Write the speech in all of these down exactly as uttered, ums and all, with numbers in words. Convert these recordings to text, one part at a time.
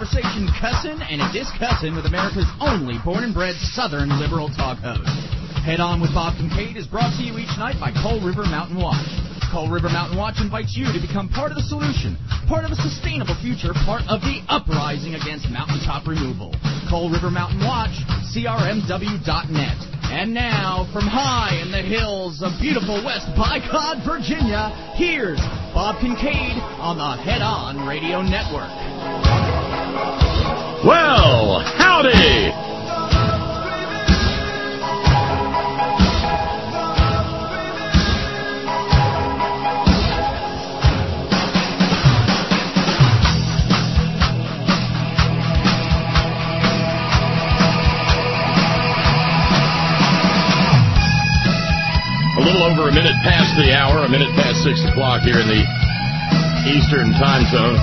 conversation cussin' and a discussin' with America's only born and bred Southern liberal talk host. Head On with Bob Kincaid is brought to you each night by Coal River Mountain Watch. Coal River Mountain Watch invites you to become part of the solution, part of a sustainable future, part of the uprising against mountaintop removal. Coal River Mountain Watch, C R M W dot net. And now, from high in the hills of beautiful West Bicod, Virginia, here's Bob Kincaid on the Head On Radio Network. Well, howdy! Over a minute past the hour, a minute past six o'clock here in the Eastern Time Zone.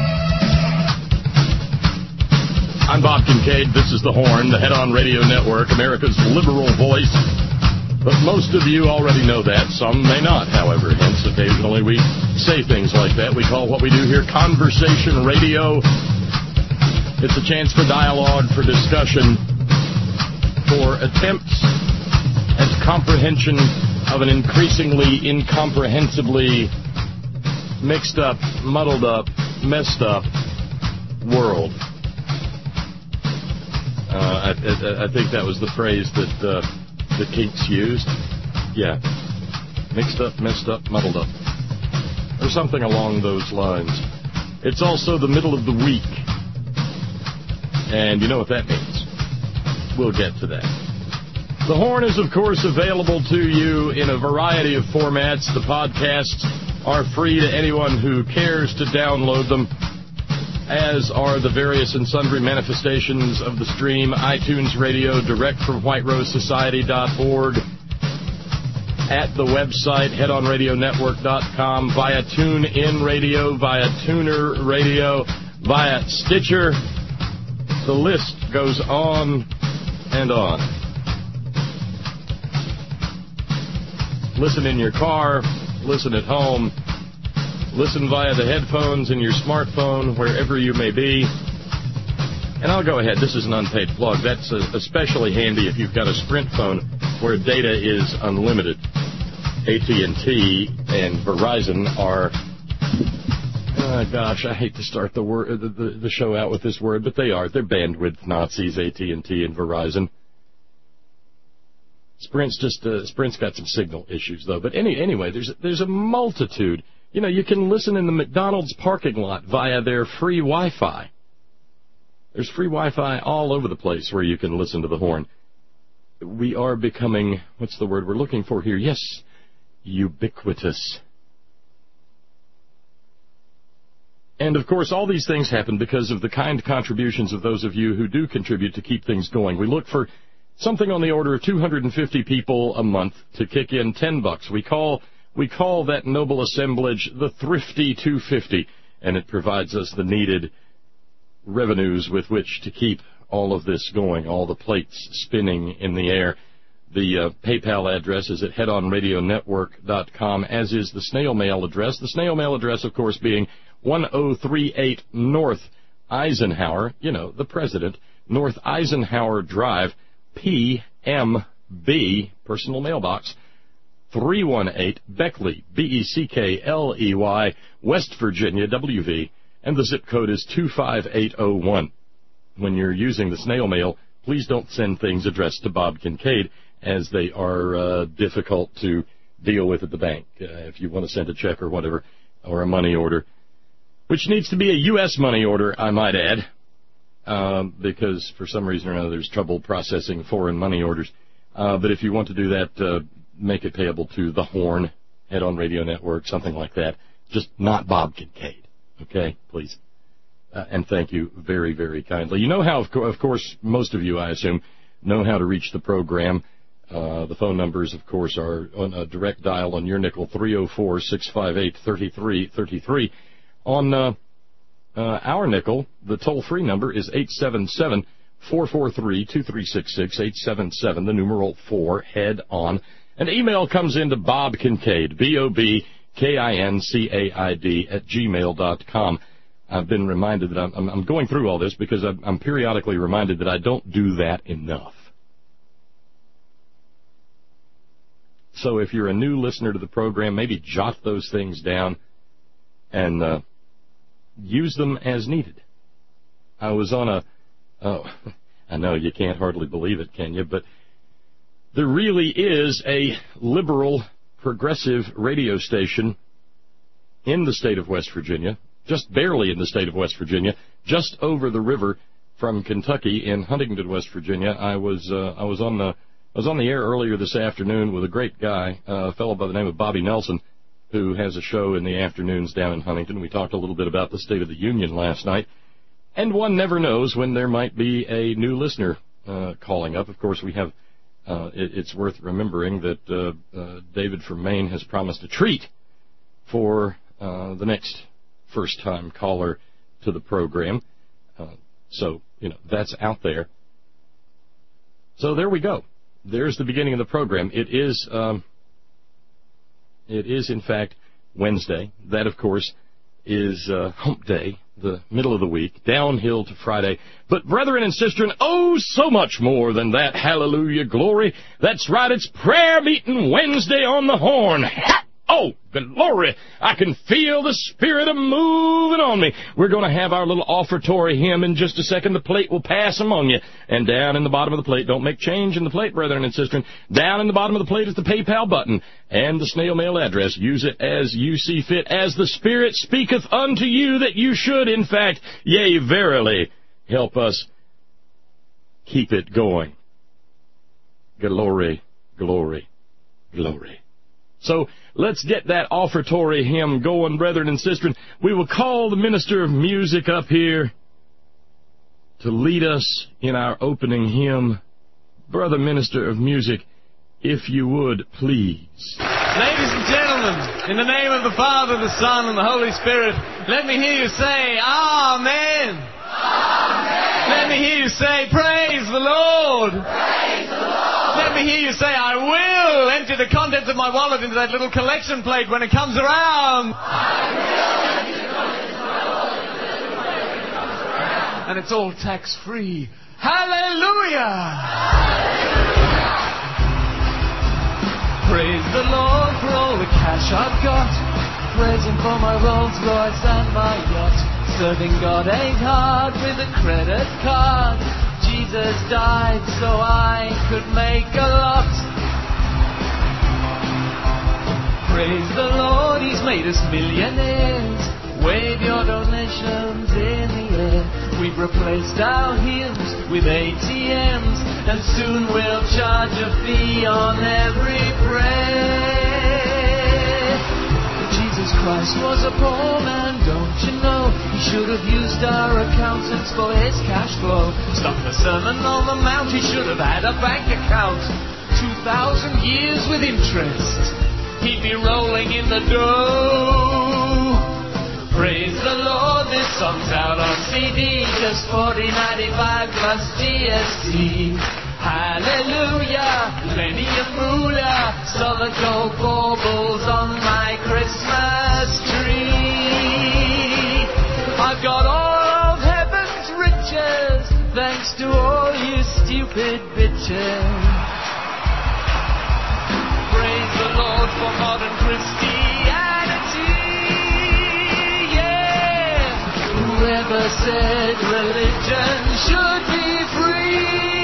I'm Bob Kincaid. This is The Horn, the Head On Radio Network, America's liberal voice. But most of you already know that. Some may not, however. Hence, occasionally we say things like that. We call what we do here conversation radio. It's a chance for dialogue, for discussion, for attempts at comprehension of an increasingly incomprehensibly mixed up, muddled up, messed up world. Uh, I, I, I think that was the phrase that uh, the Kinks used. Yeah. Mixed up, messed up, muddled up. Or something along those lines. It's also the middle of the week. And you know what that means. We'll get to that. The Horn is, of course, available to you in a variety of formats. The podcasts are free to anyone who cares to download them, as are the various and sundry manifestations of the stream, iTunes Radio, direct from white rose society dot org, at the website, head on radio network dot com, via TuneIn Radio, via Tuner Radio, via Stitcher. The list goes on and on. Listen in your car, listen at home, listen via the headphones in your smartphone, wherever you may be. And I'll go ahead, this is an unpaid plug. That's especially handy if you've got a Sprint phone where data is unlimited. A T and T and Verizon are, oh gosh, I hate to start the, word, the, the, the show out with this word, but they are. They're bandwidth Nazis, A T and T and Verizon. Sprint's just uh, Sprint's got some signal issues though. But any anyway, there's there's a multitude. You know, you can listen in the McDonald's parking lot via their free Wi-Fi. There's free Wi-Fi all over the place where you can listen to the Horn. We are becoming, what's the word we're looking for here? Yes, ubiquitous. And of course, all these things happen because of the kind contributions of those of you who do contribute to keep things going. We look for something on the order of two hundred fifty people a month to kick in ten bucks. We call we call that noble assemblage the Thrifty two fifty, and it provides us the needed revenues with which to keep all of this going, all the plates spinning in the air. The uh, PayPal address is at head on radio network dot com, as is the snail mail address. The snail mail address, of course, being one oh three eight North Eisenhower, you know, the president, North Eisenhower Drive, P M B, personal mailbox, three one eight Beckley, B E C K L E Y, West Virginia, W V, and the zip code is two five eight oh one. When you're using the snail mail, please don't send things addressed to Bob Kincaid, as they are uh, difficult to deal with at the bank. Uh, if you want to send a check or whatever, or a money order, which needs to be a U S money order, I might add. Um, because for some reason or another there's trouble processing foreign money orders. Uh, but if you want to do that, uh, make it payable to The Horn, Head On Radio Network, something like that. Just not Bob Kincaid. Okay, please. Uh, and thank you very, very kindly. You know how, of, co- of course, most of you, I assume, know how to reach the program. Uh, the phone numbers, of course, are on a direct dial on your nickel, three oh four, six five eight, three three three three. On, uh, Uh, our nickel, the toll-free number is eight seven seven, four four three, two three six six, eight seven seven, the numeral four, head on. An email comes into Bob Kincaid, B O B K I N C A I D, at gmail dot com. I've been reminded that I'm, I'm going through all this because I'm, I'm periodically reminded that I don't do that enough. So if you're a new listener to the program, maybe jot those things down and uh, use them as needed. I was on a, oh, I know you can't hardly believe it, can you? But there really is a liberal, progressive radio station in the state of West Virginia, just barely in the state of West Virginia, just over the river from Kentucky in Huntington, West Virginia. I was uh, I was on the I was on the air earlier this afternoon with a great guy, uh, a fellow by the name of Bobby Nelson, who has a show in the afternoons down in Huntington. We talked a little bit about the State of the Union last night, and one never knows when there might be a new listener uh, calling up. Of course, we have. Uh, it, it's worth remembering that uh, uh, David from Maine has promised a treat for uh, the next first-time caller to the program. Uh, so, you know, that's out there. So there we go. There's the beginning of the program. It is, um, it is in fact, Wednesday. That, of course, is uh, Hump Day, the middle of the week, downhill to Friday. But, brethren and sisters, oh, so much more than that. Hallelujah, glory. That's right, it's Prayer Meeting Wednesday on the Horn. Ha! Oh, glory. I can feel the Spirit of moving on me. We're going to have our little offertory hymn in just a second. The plate will pass among you. And down in the bottom of the plate, don't make change in the plate, brethren and sisters. Down in the bottom of the plate is the PayPal button and the snail mail address. Use it as you see fit, as the Spirit speaketh unto you, that you should, in fact, yea, verily, help us keep it going. Glory, glory, glory. So let's get that offertory hymn going, brethren and sisters. We will call the minister of music up here to lead us in our opening hymn. Brother minister of music, if you would, please. Ladies and gentlemen, in the name of the Father, the Son, and the Holy Spirit, let me hear you say, Amen. Amen. Let me hear you say, Praise the Lord. Praise the Lord. Let me hear you say, I will empty the contents of my wallet into that little collection plate when it comes around. I will empty the contents of my wallet into that little plate when it comes around. And it's all tax-free. Hallelujah! Hallelujah! Praise the Lord for all the cash I've got. Praise Him for my Rolls Royce and my yacht. Serving God ain't hard with a credit card. Jesus died so I could make a lot. Praise the Lord, He's made us millionaires. Wave your donations in the air. We've replaced our hymns with A T Ms, and soon we'll charge a fee on every prayer. Jesus Christ was a poor man, don't you know? He should have used our accountants for his cash flow. Stuck the Sermon on the Mount, he should have had a bank account. Two thousand years with interest, he'd be rolling in the dough. Praise the Lord, this song's out on C D, just forty ninety-five plus G S T. Hallelujah, plenty of moolah, saw the gold baubles on my Christmas tree. I've got all of heaven's riches, thanks to all you stupid bitches. Praise the Lord for modern Christianity, yeah. Whoever said religion should be free?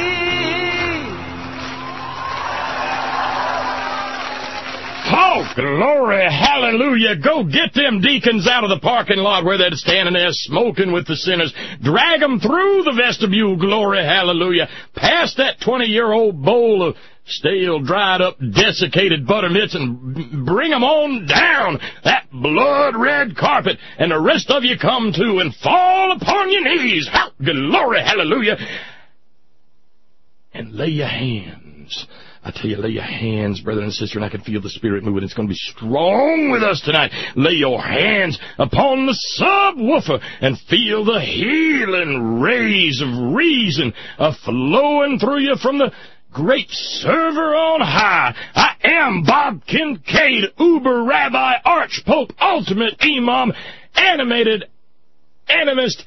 Oh, glory, hallelujah. Go get them deacons out of the parking lot where they're standing there smoking with the sinners. Drag them through the vestibule, glory, hallelujah. Past that twenty-year-old bowl of stale, dried-up, desiccated buttermilks and bring them on down that blood-red carpet. And the rest of you come too and fall upon your knees. Glory, hallelujah. And lay your hands. I tell you, lay your hands, brother and sister, and I can feel the Spirit moving. It's going to be strong with us tonight. Lay your hands upon the subwoofer and feel the healing rays of reason a-flowing through you from the great server on high. I am Bob Kincaid, Uber Rabbi, Archpope, Ultimate Imam, animated animist,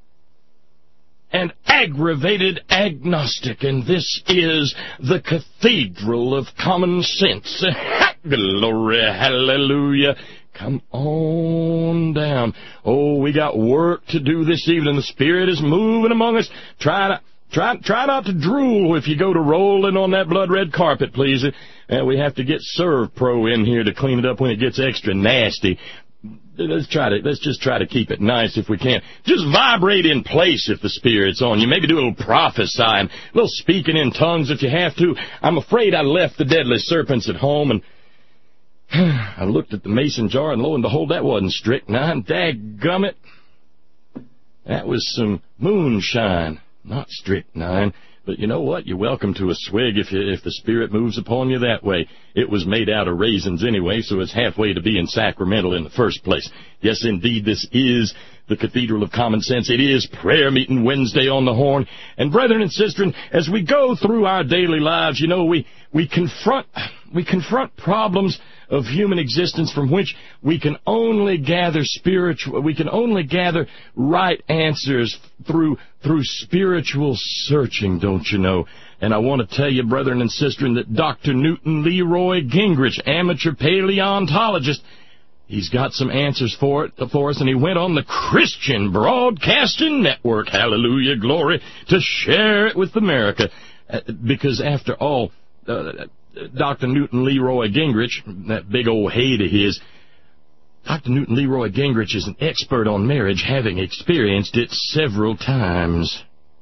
and aggravated agnostic, and this is the Cathedral of Common Sense. Glory, hallelujah. Come on down. Oh, we got work to do this evening. The Spirit is moving among us. Try to, try, try not to drool if you go to rolling on that blood-red carpet, please. Uh, we have to get ServPro in here to clean it up when it gets extra nasty. Let's try to, let's just try to keep it nice if we can. Just vibrate in place if the Spirit's on you. Maybe do a little prophesying, a little speaking in tongues if you have to. I'm afraid I left the deadly serpents at home, and I looked at the mason jar, and lo and behold, that wasn't strychnine. Dadgummit. That was some moonshine, not strychnine. But you know what? You're welcome to a swig if you, if the Spirit moves upon you that way. It was made out of raisins anyway, so it's halfway to being sacramental in the first place. Yes, indeed, this is the Cathedral of Common Sense. It is Prayer Meeting Wednesday on the Horn. And brethren and sisters, as we go through our daily lives, you know, we, we confront, we confront problems of human existence from which we can only gather spiritual, we can only gather right answers through, through spiritual searching, don't you know? And I want to tell you, brethren and sisters, that Doctor Newton Leroy Gingrich, amateur paleontologist, he's got some answers for it, for us, and he went on the Christian Broadcasting Network, hallelujah, glory, to share it with America. Uh, because after all, uh, Doctor Newton Leroy Gingrich, that big old head of his, Doctor Newton Leroy Gingrich is an expert on marriage, having experienced it several times.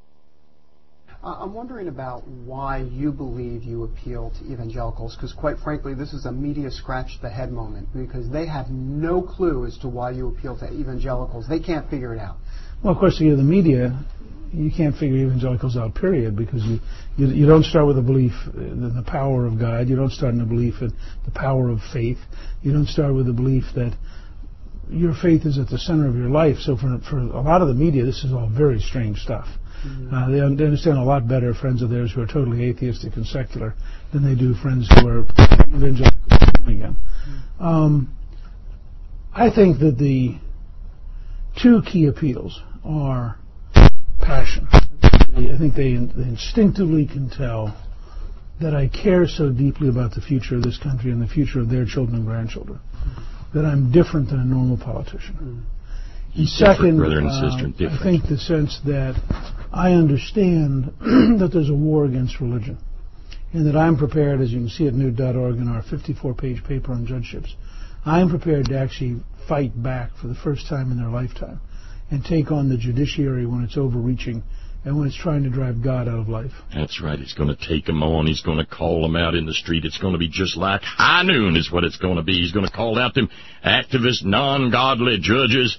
Uh, I'm wondering about why you believe you appeal to evangelicals, because quite frankly, this is a media scratch-the-head moment, because they have no clue as to why you appeal to evangelicals. They can't figure it out. Well, of course, you the media, you can't figure evangelicals out, period, because you, you, you don't start with a belief in the power of God. You don't start in a belief in the power of faith. You don't start with a belief that your faith is at the center of your life. So for, for a lot of the media, this is all very strange stuff. Mm-hmm. Uh, they, they understand a lot better friends of theirs who are totally atheistic and secular than they do friends who are evangelical again. Mm-hmm. Um, I think that the two key appeals are passion. I think they, they instinctively can tell that I care so deeply about the future of this country and the future of their children and grandchildren, that I'm different than a normal politician. And second, brother and uh, sister, different. I think the sense that I understand that there's a war against religion, and that I'm prepared, as you can see at Newt dot org in our fifty-four page paper on judgeships, I'm prepared to actually fight back for the first time in their lifetime and take on the judiciary when it's overreaching and when it's trying to drive God out of life. That's right. He's going to take them on. He's going to call them out in the street. It's going to be just like high noon is what it's going to be. He's going to call out them activist, non-godly judges.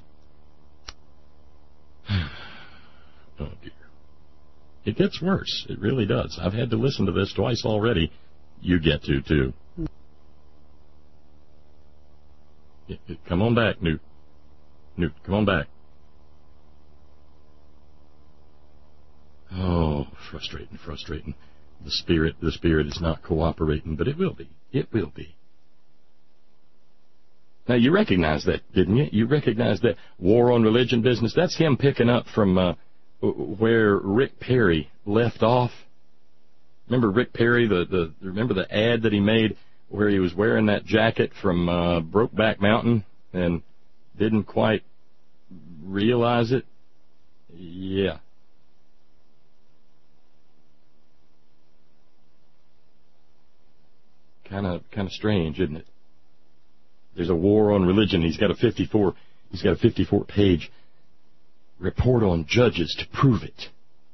Oh, dear. It gets worse. It really does. I've had to listen to this twice already. You get to, too. Come on back, Newt. Newt, come on back. Oh, frustrating, frustrating. The spirit, the spirit is not cooperating, but it will be. It will be. Now, you recognize that, didn't you? You recognize that war on religion business? That's him picking up from uh, where Rick Perry left off. Remember Rick Perry, the, the remember the ad that he made where he was wearing that jacket from uh, Brokeback Mountain and didn't quite realize it? Yeah. Kind of, kind of strange, isn't it? There's a war on religion. He's got a fifty-four, he's got a fifty-four page report on judges to prove it.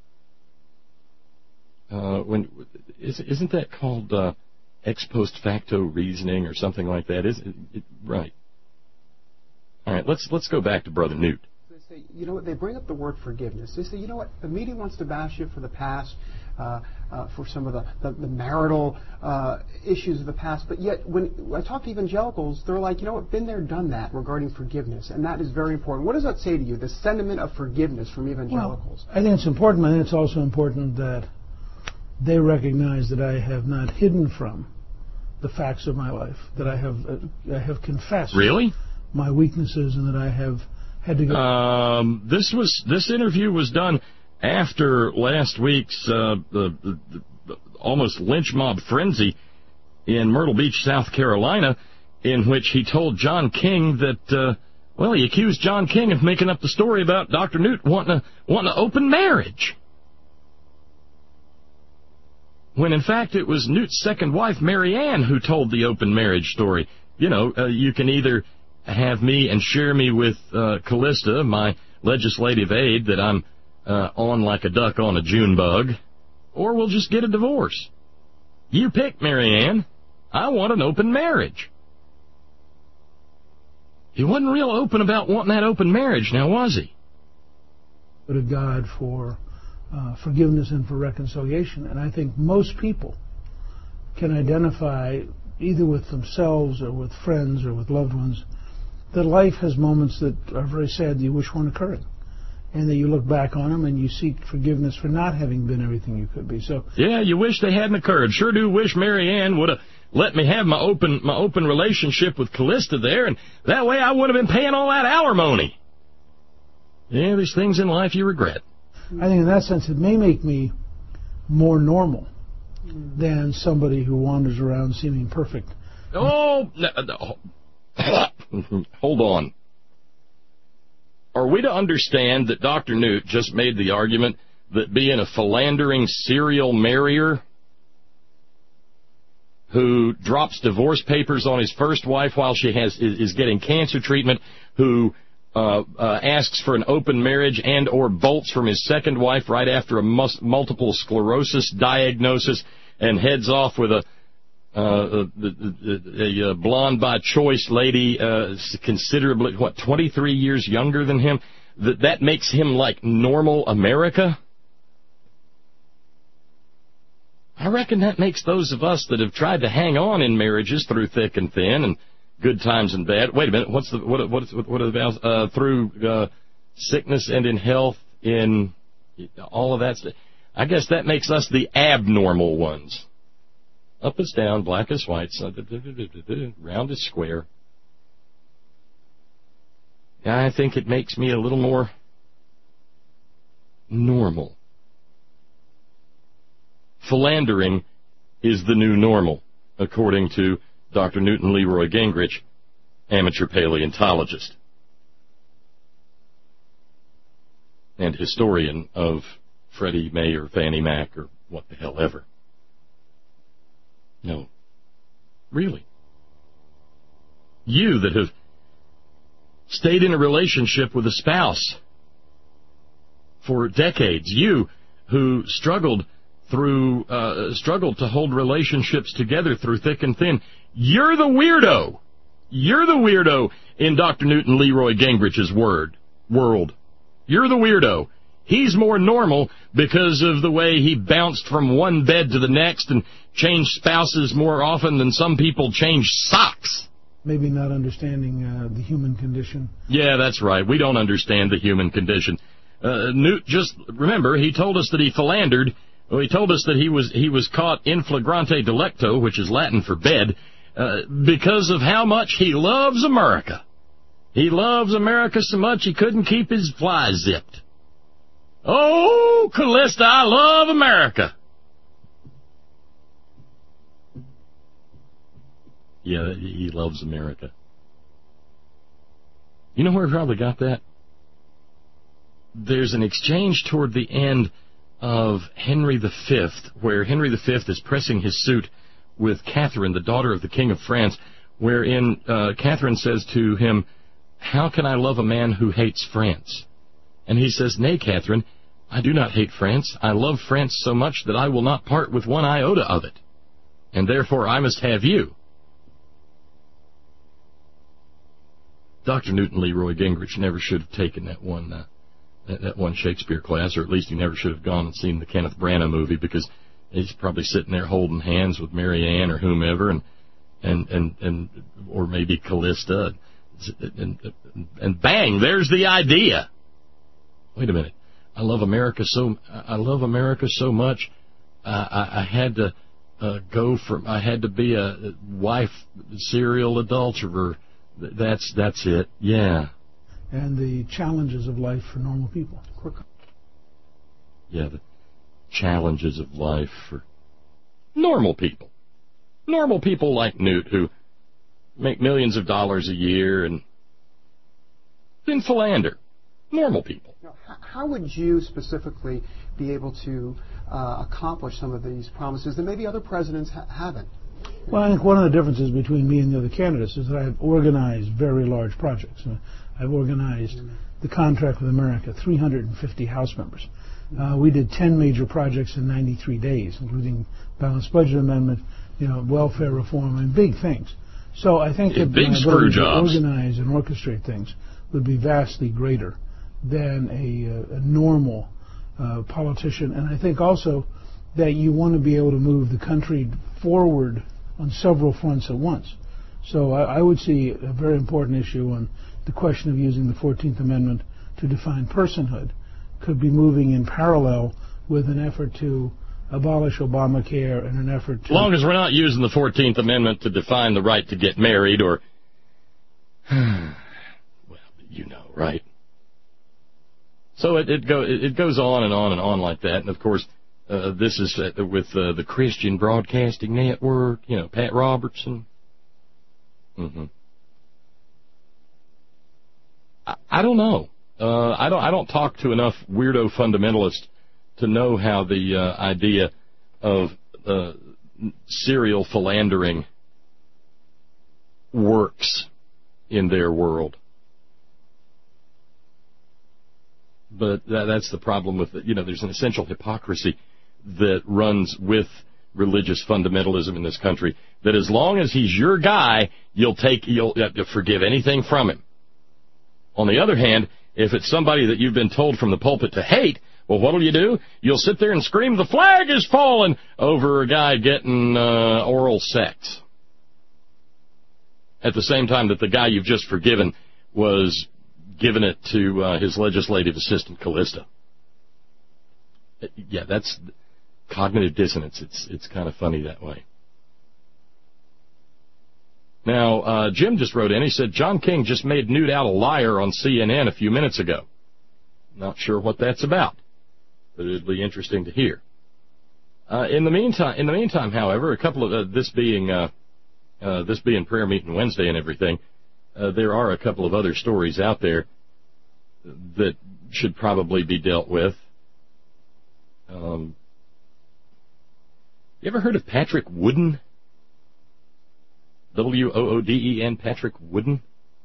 Uh, when isn't that called uh, ex post facto reasoning or something like that? Is it, it, right? All right, let's let's go back to Brother Newt. They say, you know what? They bring up the word forgiveness. They say, you know what? The media wants to bash you for the past. Uh, uh, for some of the, the, the marital uh, issues of the past. But yet, when I talk to evangelicals, they're like, you know what, been there, done that regarding forgiveness. And that is very important. What does that say to you, the sentiment of forgiveness from evangelicals? Well, I think it's important. I think it's also important that they recognize that I have not hidden from the facts of my life, that I have uh, I have confessed really? my weaknesses, and that I have had to go. Um, this was this interview was done after last week's uh, the, the, the almost lynch mob frenzy in Myrtle Beach, South Carolina, in which he told John King that, uh, well, he accused John King of making up the story about Doctor Newt wanting to, wanting to open marriage. When, in fact, it was Newt's second wife, Mary Ann, who told the open marriage story. You know, uh, you can either have me and share me with uh, Callista, my legislative aide, that I'm uh, on like a duck on a June bug, or we'll just get a divorce. You pick, Mary Ann. I want an open marriage. He wasn't real open about wanting that open marriage, now was he? But to God for uh, forgiveness and for reconciliation. And I think most people can identify, either with themselves or with friends or with loved ones, that life has moments that are very sad that you wish weren't occurring. And that you look back on them and you seek forgiveness for not having been everything you could be. So yeah, you wish they hadn't occurred. Sure do wish Mary Ann would have let me have my open my open relationship with Callista there, and that way I would have been paying all that alimony. Yeah, there's things in life you regret. I think in that sense it may make me more normal than somebody who wanders around seeming perfect. Oh, no, no. Hold on. Are we to understand that Doctor Newt just made the argument that being a philandering serial marrier who drops divorce papers on his first wife while she has is, is getting cancer treatment, who uh, uh, asks for an open marriage and or bolts from his second wife right after a mus- multiple sclerosis diagnosis and heads off with a Uh, a, a, a blonde by choice lady, uh, considerably, what, twenty-three years younger than him, that that makes him like normal America? I reckon that makes those of us that have tried to hang on in marriages through thick and thin and good times and bad. Wait a minute, what's the, what, what, what are the vows? Uh, through, uh, sickness and in health, in all of that stuff. I guess that makes us the abnormal ones. Up is down, black is white, round is square. I think it makes me a little more normal. Philandering is the new normal, according to Doctor Newton Leroy Gingrich, amateur paleontologist and historian of Freddie Mae or Fannie Mac or what the hell ever. No. Really. You that have stayed in a relationship with a spouse for decades, you who struggled through, uh, struggled to hold relationships together through thick and thin, you're the weirdo. You're the weirdo in Doctor Newton Leroy Gingrich's word, world. You're the weirdo. He's more normal because of the way he bounced from one bed to the next and changed spouses more often than some people change socks. Maybe not understanding uh, the human condition. Yeah, that's right. We don't understand the human condition. Uh, Newt, just remember, he told us that he philandered. Well, he told us that he was he was caught in flagrante delicto, which is Latin for bed, uh, because of how much he loves America. He loves America so much he couldn't keep his fly zipped. Oh, Callista, I love America. Yeah, he loves America. You know where he probably got that? There's an exchange toward the end of Henry the Fifth, where Henry the Fifth is pressing his suit with Catherine, the daughter of the King of France, wherein uh, Catherine says to him, "How can I love a man who hates France?" And he says, "Nay, Catherine, I do not hate France. I love France so much that I will not part with one iota of it. And therefore I must have you." Doctor Newton Leroy Gingrich never should have taken that one uh, that, that one Shakespeare class, or at least he never should have gone and seen the Kenneth Branagh movie, because he's probably sitting there holding hands with Mary Ann or whomever, and and and, and or maybe Callista, and, and, and bang, there's the idea. Wait a minute. I love America so I love America so much. Uh, I, I had to uh, go from I had to be a wife serial adulterer. That's that's it. Yeah. and the challenges of life for normal people. Yeah, the challenges of life for normal people. Normal people like Newt, who make millions of dollars a year and then philander. Normal people. Now, how would you specifically be able to uh, accomplish some of these promises that maybe other presidents ha- haven't? Well, I think one of the differences between me and the other candidates is that I've organized very large projects. I've organized mm-hmm. the Contract with America, three hundred fifty House members. Uh, we did ten major projects in ninety-three days, including balanced budget amendment, you know, welfare reform, and big things. So I think yeah, that big my screw ability jobs. to organize and orchestrate things would be vastly greater than a, a normal uh, politician. And I think also that you want to be able to move the country forward on several fronts at once. So I, I would see a very important issue on the question of using the fourteenth Amendment to define personhood could be moving in parallel with an effort to abolish Obamacare and an effort to... As long as we're not using the fourteenth Amendment to define the right to get married or... well, you know, right? So it, it, go, it goes on and on and on like that. And, of course, uh, this is uh, with uh, the Christian Broadcasting Network, you know, Pat Robertson. Mm-hmm. I, I don't know. Uh, I don't. I don't talk to enough weirdo fundamentalists to know how the uh, idea of uh, serial philandering works in their world. But that, that's the problem with it. You know, there's an essential hypocrisy that runs with religious fundamentalism in this country. That as long as he's your guy, you'll take, you'll, you'll forgive anything from him. On the other hand, if it's somebody that you've been told from the pulpit to hate, well, what'll you do? You'll sit there and scream, "The flag is fallen," over a guy getting uh, oral sex. At the same time that the guy you've just forgiven was giving it to uh, his legislative assistant, Callista. Yeah, that's cognitive dissonance. It's it's kind of funny that way. Now, uh, Jim just wrote in. He said, John King just made Newt out a liar on C N N a few minutes ago. Not sure what that's about, but it'd be interesting to hear. Uh, in the meantime, in the meantime, however, a couple of uh, this being uh, uh, this being prayer meeting Wednesday and everything, uh, there are a couple of other stories out there that should probably be dealt with. Um, you ever heard of Patrick Wooden? W O O D E N, Patrick Wooden.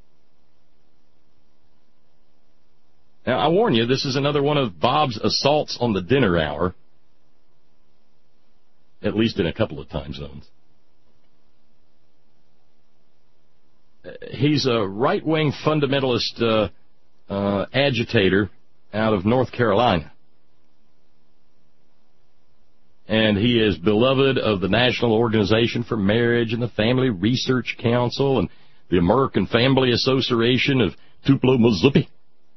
Now, I warn you, this is another one of Bob's assaults on the dinner hour, at least in a couple of time zones. He's a right-wing fundamentalist uh, uh, agitator out of North Carolina. And he is beloved of the National Organization for Marriage and the Family Research Council and the American Family Association of Tupelo, Missouri.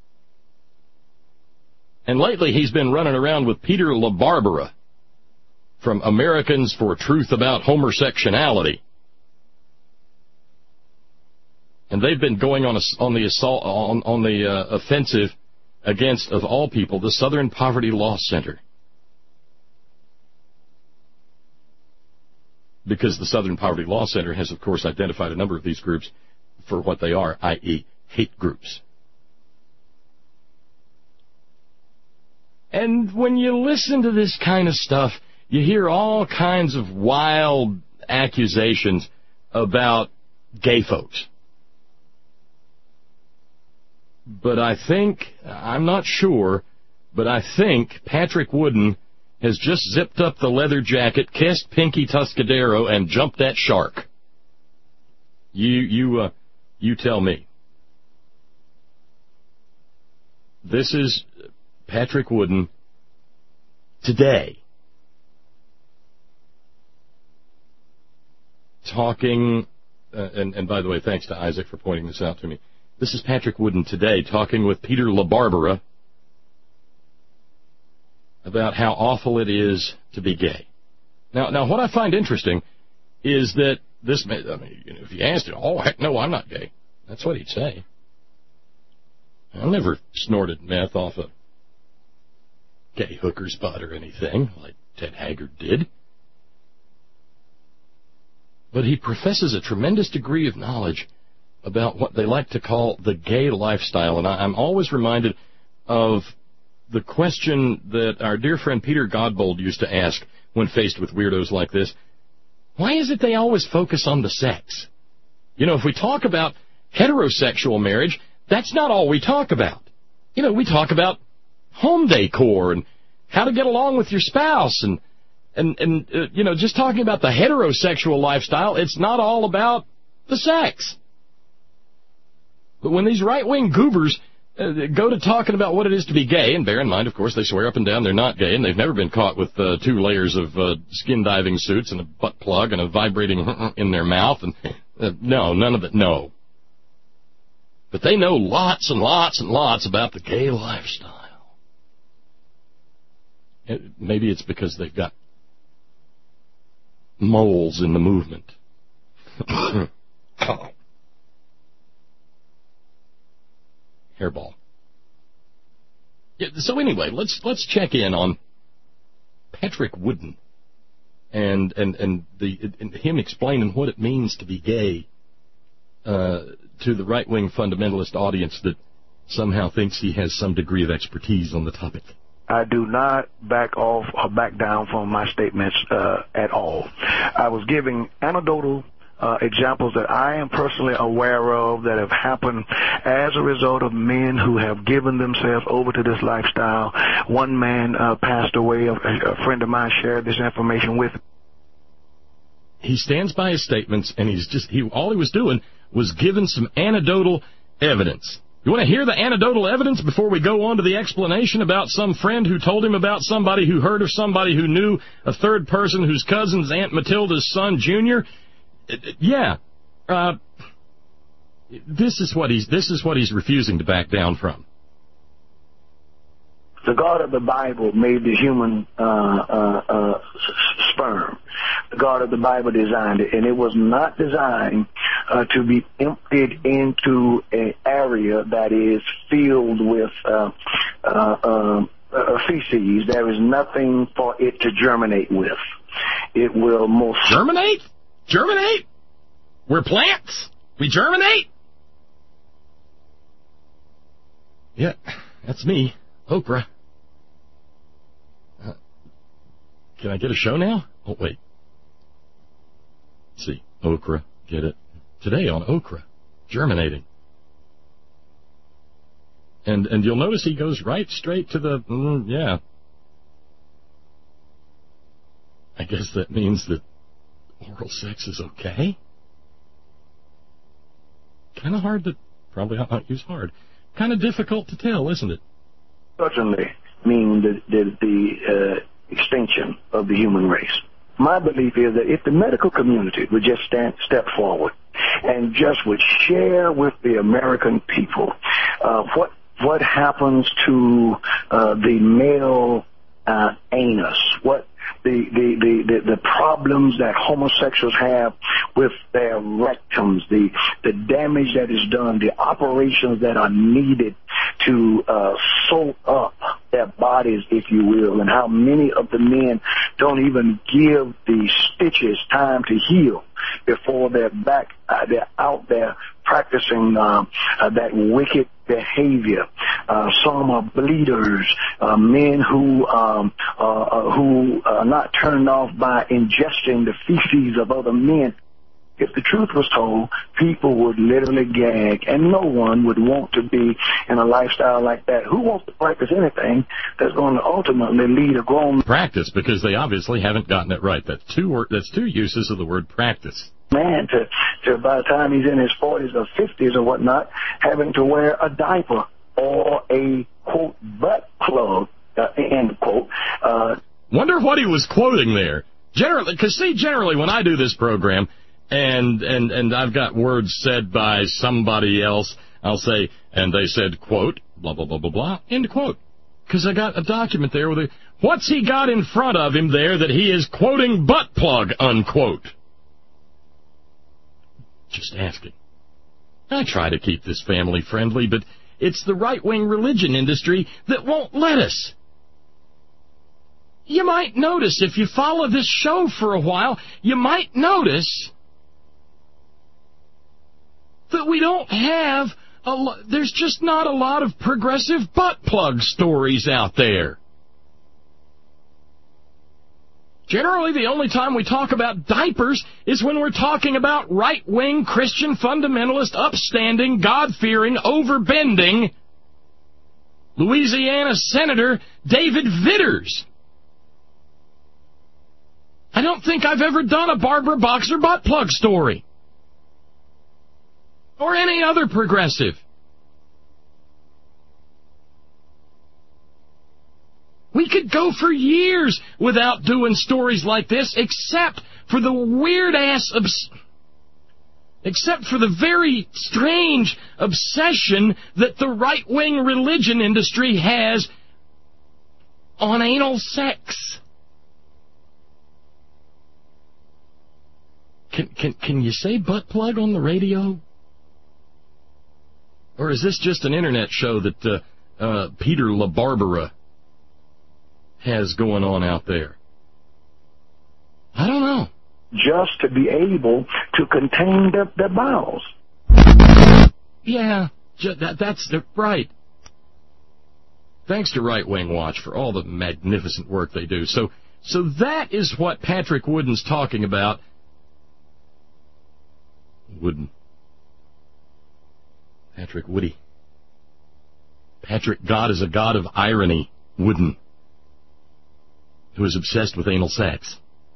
And lately he's been running around with Peter LaBarbera from Americans for Truth About Homosexuality. And they've been going on, a, on the assault, on, on the uh, offensive against, of all people, the Southern Poverty Law Center. Because the Southern Poverty Law Center has, of course, identified a number of these groups for what they are, that is hate groups. And when you listen to this kind of stuff, you hear all kinds of wild accusations about gay folks. But I think, I'm not sure, but I think Patrick Wooden has just zipped up the leather jacket, kissed Pinky Tuscadero, and jumped that shark. You, you, uh, you tell me. This is Patrick Wooden today, talking, uh, and, and by the way, thanks to Isaac for pointing this out to me. This is Patrick Wooden today talking with Peter LaBarbera about how awful it is to be gay. Now, now, what I find interesting is that this, I mean, you know, if you asked him, oh, heck no, I'm not gay. That's what he'd say. I never snorted meth off a gay hooker spot or anything, like Ted Haggard did. But he professes a tremendous degree of knowledge about what they like to call the gay lifestyle. And I, I'm always reminded of the question that our dear friend Peter Godbold used to ask when faced with weirdos like this. Why is it they always focus on the sex? You know, if we talk about heterosexual marriage, that's not all we talk about. You know, we talk about home decor and how to get along with your spouse and, and, and uh, you know, just talking about the heterosexual lifestyle, it's not all about the sex. But when these right-wing goobers uh, go to talking about what it is to be gay, and bear in mind, of course, they swear up and down they're not gay, and they've never been caught with uh, two layers of uh, skin diving suits and a butt plug and a vibrating in their mouth, and uh, no, none of it, no. But they know lots and lots and lots about the gay lifestyle. It, maybe it's because they've got moles in the movement. Hairball. Yeah, so anyway, let's let's check in on Patrick Wooden and and and the and him explaining what it means to be gay uh, to the right-wing fundamentalist audience that somehow thinks he has some degree of expertise on the topic. I do not back off or back down from my statements uh, at all. I was giving anecdotal Uh, examples that I am personally aware of that have happened as a result of men who have given themselves over to this lifestyle. One man uh, passed away. A, a friend of mine shared this information with me. He stands by his statements, and he's just, he all he was doing was giving some anecdotal evidence. You want to hear the anecdotal evidence before we go on to the explanation about some friend who told him about somebody who heard of somebody who knew a third person whose cousin's Aunt Matilda's son, Junior? Yeah, uh, this is what he's this is what he's refusing to back down from. The God of the Bible made the human uh, uh, uh, sperm. The God of the Bible designed it, and it was not designed uh, to be emptied into an area that is filled with uh, uh, uh, uh, feces. There is nothing for it to germinate with. It will most germinate. Germinate? We're plants. We germinate? Yeah, that's me, Okra. Uh, can I get a show now? Oh, wait. Let's see. Okra. Get it? Today on Okra. Germinating. And and you'll notice he goes right straight to the, mm, yeah. I guess that means that oral sex is okay? Kind of hard to, probably I'll not use hard, kind of difficult to tell, isn't it? Certainly mean the, the, the uh, extinction of the human race. My belief is that if the medical community would just stand, step forward and just would share with the American people uh, what what happens to uh, the male uh, anus, what The, the, the, the, the problems that homosexuals have with their rectums, the, the damage that is done, the operations that are needed to uh, sew up their bodies, if you will, and how many of the men don't even give the stitches time to heal before they're back, uh, they're out there practicing uh, uh, that wicked behavior. Uh, some are bleeders, uh, men who um, uh, who are not turned off by ingesting the feces of other men. If the truth was told, people would literally gag, and no one would want to be in a lifestyle like that. Who wants to practice anything that's going to ultimately lead a grown practice? Because they obviously haven't gotten it right. That's two wor- that's two uses of the word practice. Man, to, to by the time he's in his forties or fifties or whatnot, having to wear a diaper or a, quote, butt plug, uh, end quote. Uh, Wonder what he was quoting there. Generally, because, see, generally when I do this program and, and, and I've got words said by somebody else, I'll say, and they said, quote, blah, blah, blah, blah, blah, end quote. Because I got a document there with a, what's he got in front of him there that he is quoting butt plug, unquote? Just asking. I try to keep this family friendly, but It's the right-wing religion industry that won't let us. You might notice, if you follow this show for a while, you might notice that we don't have a lo- there's just not a lot of progressive butt plug stories out there. Generally, the only time we talk about diapers is when we're talking about right-wing Christian fundamentalist, upstanding, God-fearing, overbending Louisiana Senator David Vitters. I don't think I've ever done a Barbara Boxer butt plug story. Or any other progressive. We could go for years without doing stories like this, except for the weird-ass, obs- except for the very strange obsession that the right-wing religion industry has on anal sex. Can, can, can you say butt plug on the radio? Or is this just an internet show that uh, uh, Peter LaBarbera has going on out there? I don't know. Just to be able to contain their, their bowels. Yeah, ju- that, that's the, right. Thanks to Right Wing Watch for all the magnificent work they do. So, so that is what Patrick Wooden's talking about. Wooden. Patrick Woody. Patrick, God is a god of irony, Wooden, who is obsessed with anal sex.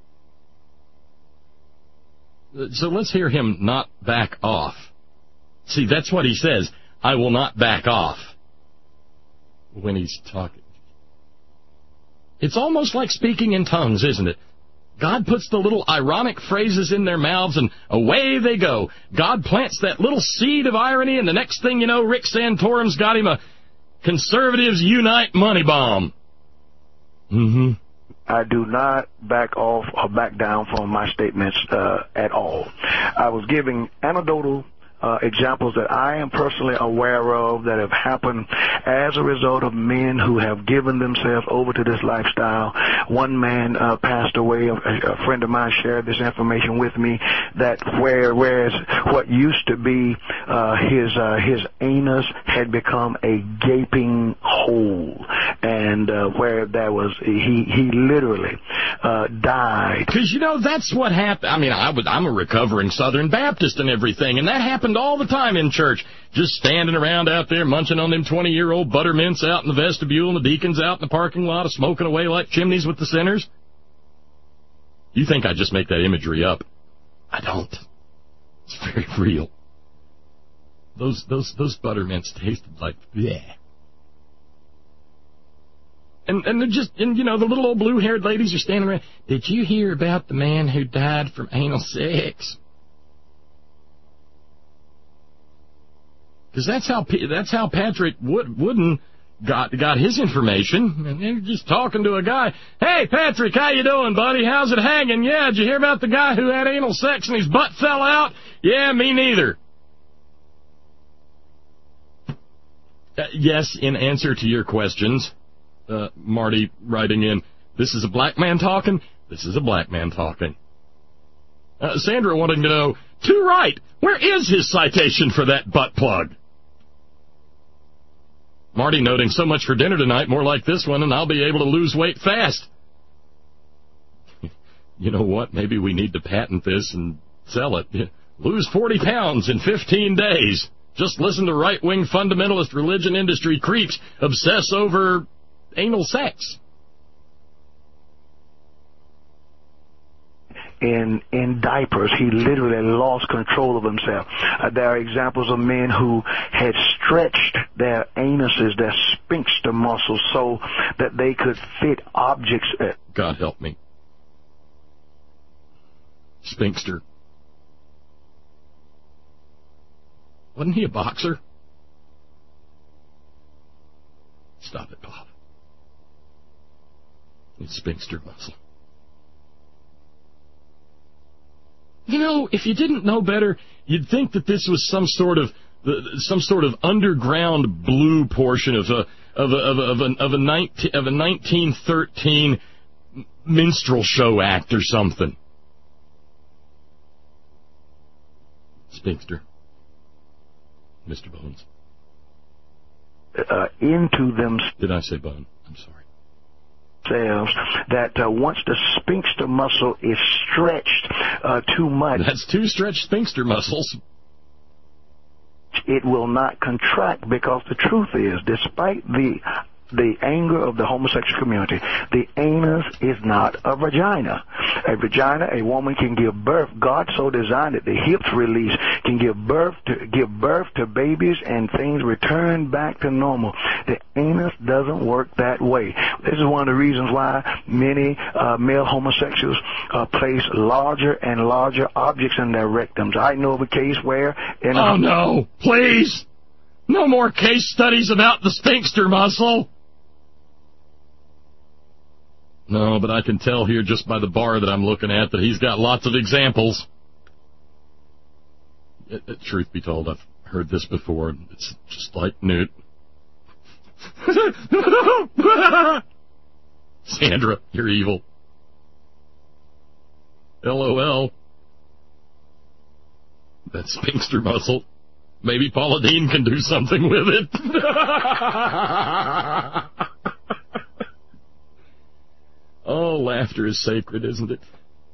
So let's hear him not back off. See, that's what he says. I will not back off when he's talking. It's almost like speaking in tongues, isn't it? God puts the little ironic phrases in their mouths, and away they go. God plants that little seed of irony, and the next thing you know, Rick Santorum's got him a Conservatives Unite money bomb. Mm-hmm. I do not back off or back down from my statements uh, at all. I was giving anecdotal Uh, examples that I am personally aware of that have happened as a result of men who have given themselves over to this lifestyle. One man uh, passed away. A, a friend of mine shared this information with me that where, whereas what used to be uh, his uh, his anus had become a gaping hole, and uh, where there was he he literally uh, died. Because you know that's what happened. I mean, I would, I'm a recovering Southern Baptist and everything, and that happened all the time in church, just standing around out there munching on them twenty-year-old buttermints out in the vestibule and the deacons out in the parking lot smoking away like chimneys with the sinners. You think I just make that imagery up? I don't. It's very real. Those those those buttermints tasted like bleh. And and they're just and you know the little old blue-haired ladies are standing around. Did you hear about the man who died from anal sex? Because that's how that's how Patrick Wood, Wooden got got his information. And they're just talking to a guy. Hey, Patrick, how you doing, buddy? How's it hanging? Yeah, did you hear about the guy who had anal sex and his butt fell out? Yeah, me neither. Uh, yes, in answer to your questions, uh, Marty writing in, this is a black man talking? This is a black man talking. Uh, Sandra wanting to know, too right, where is his citation for that butt plug? Marty noting, so much for dinner tonight, more like this one, and I'll be able to lose weight fast. You know what? Maybe we need to patent this and sell it. Lose forty pounds in fifteen days. Just listen to right-wing fundamentalist religion industry creeps obsess over anal sex. In, in diapers, he literally lost control of himself. Uh, there are examples of men who had stretched their anuses, their sphincter muscles, so that they could fit objects. Uh, God help me. Sphincter. Wasn't he a boxer? Stop it, Bob. His sphincter muscle. You know, if you didn't know better, you'd think that this was some sort of the, some sort of underground blue portion of a of a of a of a, of a, nineteen, of a nineteen thirteen minstrel show act or something. Spinkster. Mister Bones. Uh, into them. Did I say bone? I'm sorry. Themselves that uh, once the sphincter muscle is stretched uh, too much. That's two stretched sphincter muscles. It will not contract, because the truth is, despite the the anger of the homosexual community, the anus is not a vagina. A vagina, a woman can give birth. God so designed it. The hips release, can give birth to give birth to babies, and things return back to normal. The anus doesn't work that way. This is one of the reasons why many uh, male homosexuals uh, place larger and larger objects in their rectums. I know of a case where... In oh, a no. Please. No more case studies about the sphincter muscle. No, but I can tell here just by the bar that I'm looking at that he's got lots of examples. It, it, truth be told, I've heard this before. It's just like Newt. Sandra, you're evil. LOL. That sphincter muscle. Maybe Paula Deen can do something with it. Oh, laughter is sacred, isn't it?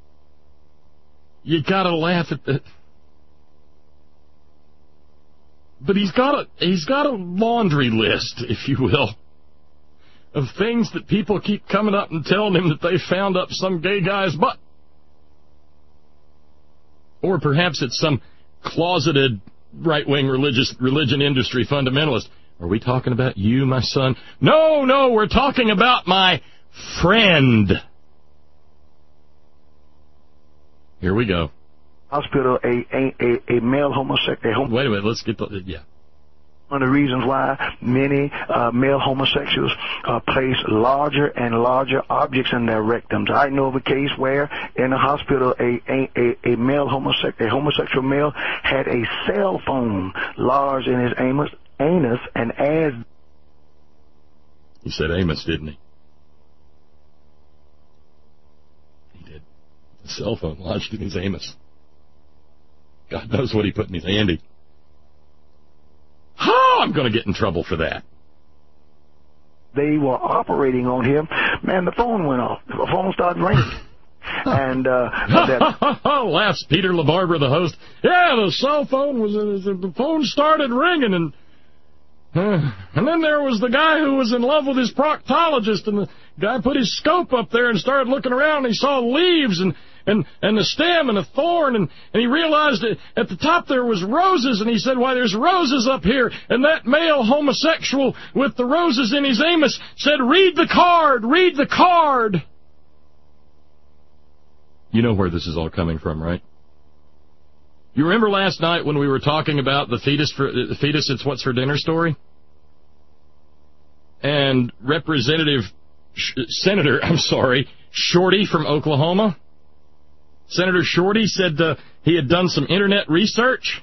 You gotta laugh at that. But he's got a he's got a laundry list, if you will, of things that people keep coming up and telling him that they found up some gay guy's butt. Or perhaps it's some closeted right-wing religious religion industry fundamentalist. Are we talking about you, my son? No, no, we're talking about my friend. Here we go. Hospital, a a a, a male homosexual. Hom- Wait a minute, let's get the yeah. One of the reasons why many uh, male homosexuals uh, place larger and larger objects in their rectums. I know of a case where in a hospital a a, a, a male homosexual a homosexual male had a cell phone large in his anus, anus and as he said Amos, didn't he? Cell phone lodged in his anus. God knows what he put in his handy. Oh, I'm going to get in trouble for that. They were operating on him. Man, the phone went off. The phone started ringing. And uh, that laughs Peter LaBarbera, the host. Yeah, the cell phone was uh, the phone started ringing, and uh, and then there was the guy who was in love with his proctologist, and the guy put his scope up there and started looking around, and he saw leaves and and and a stem and a thorn, and and he realized that at the top there was roses, and he said, why, there's roses up here. And that male homosexual with the roses in his anus said, read the card, read the card. You know where this is all coming from, right? You remember last night when we were talking about the fetus, for, the fetus it's what's for dinner story? And Representative, Sh- Senator, I'm sorry, Shorty from Oklahoma, Senator Shorty said uh, he had done some internet research.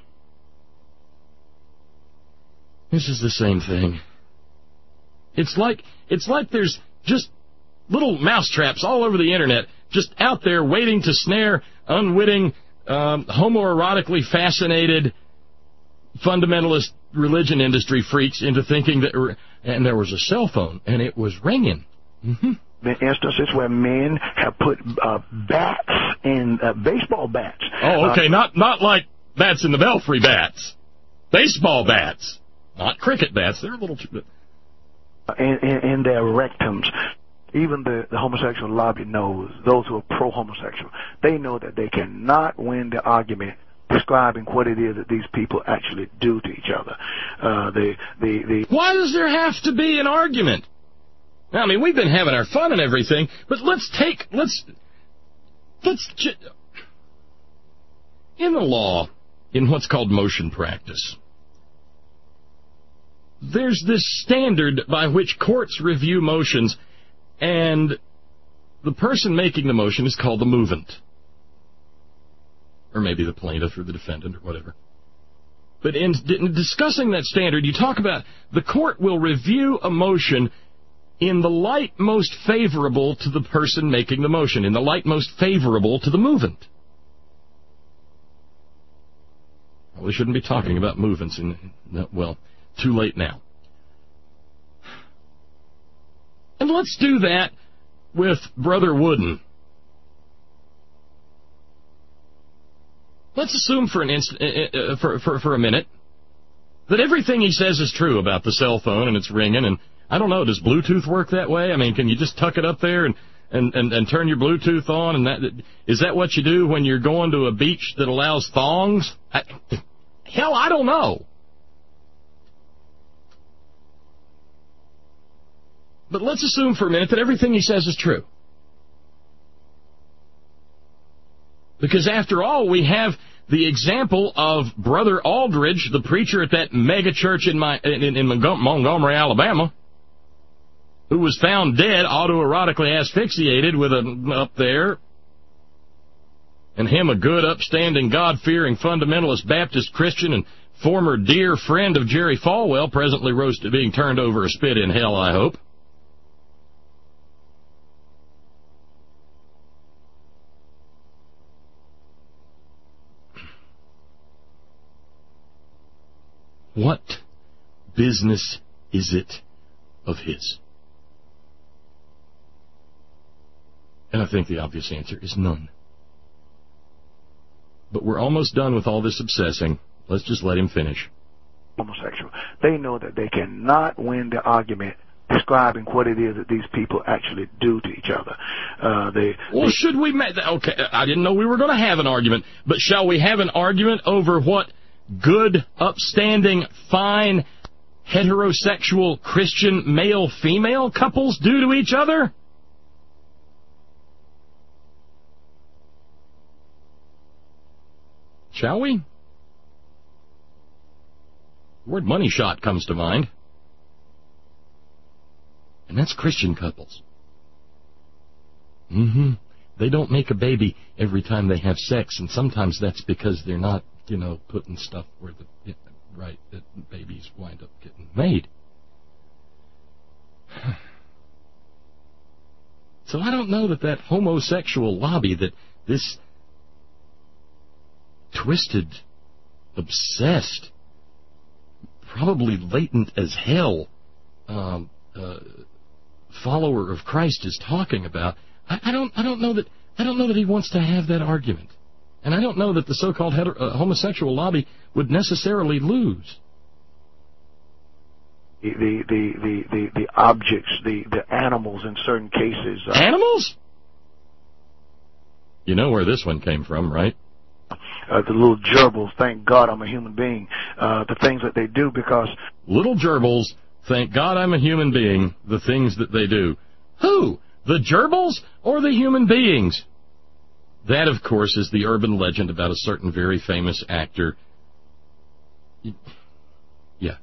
This is the same thing. It's like it's like there's just little mousetraps all over the internet, just out there waiting to snare unwitting, um, homoerotically fascinated, fundamentalist religion industry freaks into thinking that. And there was a cell phone, and it was ringing. Mm-hmm. The instances where men have put uh, bats in uh, baseball bats. Oh, okay, uh, not not like bats in the belfry bats, baseball bats, not cricket bats. They're a little too. In, in, in their rectums. Even the, the homosexual lobby knows, those who are pro-homosexual, they know that they cannot win the argument describing what it is that these people actually do to each other. Uh, the, the, the Why does there have to be an argument? Now, I mean, we've been having our fun and everything, but let's take, let's, let's, in the law, in what's called motion practice, there's this standard by which courts review motions, and the person making the motion is called the movant. Or maybe the plaintiff or the defendant or whatever. But in, in discussing that standard, you talk about the court will review a motion in the light most favorable to the person making the motion, in the light most favorable to the movant. Well, we shouldn't be talking about movements. In, well, too late now. And let's do that with Brother Wooden. Let's assume for an instant, uh, for, for for a minute, that everything he says is true about the cell phone and it's ringing. And I don't know, does Bluetooth work that way? I mean, can you just tuck it up there and and and, and turn your Bluetooth on? And that is that what you do when you're going to a beach that allows thongs? I, hell, I don't know. But let's assume for a minute that everything he says is true. Because after all, we have the example of Brother Aldridge, the preacher at that mega church in, my, in, in Montgomery, Alabama, who was found dead, autoerotically asphyxiated with a up there, and him a good, upstanding, God-fearing, fundamentalist Baptist Christian and former dear friend of Jerry Falwell, presently roasted, being turned over a spit in hell, I hope. What business is it of his? And I think the obvious answer is none. But we're almost done with all this obsessing. Let's just let him finish. Homosexual. They know that they cannot win the argument describing what it is that these people actually do to each other. Uh, they, well, they, should we make that? Okay, I didn't know we were going to have an argument, but shall we have an argument over what good, upstanding, fine, heterosexual, Christian, male-female couples do to each other? Shall we? The word money shot comes to mind. And that's Christian couples. Mm-hmm. They don't make a baby every time they have sex, and sometimes that's because they're not, you know, putting stuff where the, yeah, right, that babies wind up getting made. So I don't know that that homosexual lobby, that this twisted, obsessed, probably latent as hell um, uh, follower of Christ is talking about. I, I don't. I don't know that. I don't know that he wants to have that argument, and I don't know that the so-called hetero, uh, homosexual lobby would necessarily lose. The the the the the objects, the the animals in certain cases. Uh, Animals? You know where this one came from, right? Uh, the little gerbils, thank God I'm a human being. Uh, the things that they do because... Little gerbils, thank God I'm a human being, the things that they do. Who? The gerbils or the human beings? That, of course, is the urban legend about a certain very famous actor. Yeah.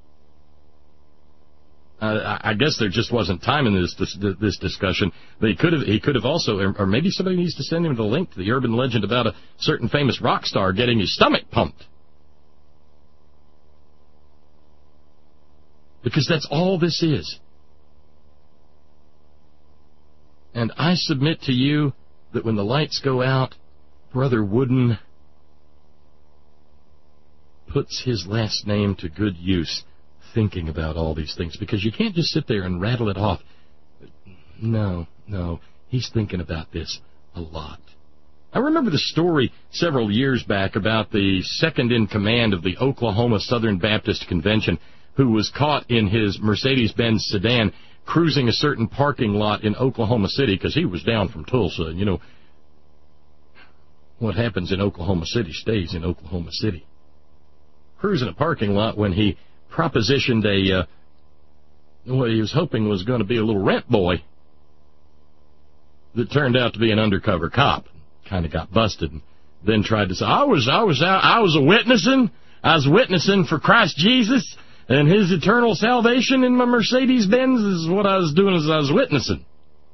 Uh, I guess there just wasn't time in this this, this discussion. They could have he could have also, or maybe somebody needs to send him the link to the urban legend about a certain famous rock star getting his stomach pumped. Because that's all this is. And I submit to you that when the lights go out, Brother Wooden puts his last name to good use, thinking about all these things, because you can't just sit there and rattle it off. No, no, he's thinking about this a lot. I remember the story several years back about the second in command of the Oklahoma Southern Baptist Convention, who was caught in his Mercedes-Benz sedan cruising a certain parking lot in Oklahoma City, because he was down from Tulsa, and you know, what happens in Oklahoma City stays in Oklahoma City. Cruising a parking lot when he propositioned a, uh, what he was hoping was going to be a little rent boy that turned out to be an undercover cop. Kind of got busted, and then tried to say, I was, I was, out, I was a witnessing, I was witnessing for Christ Jesus and His eternal salvation in my Mercedes-Benz is what I was doing as I was witnessing.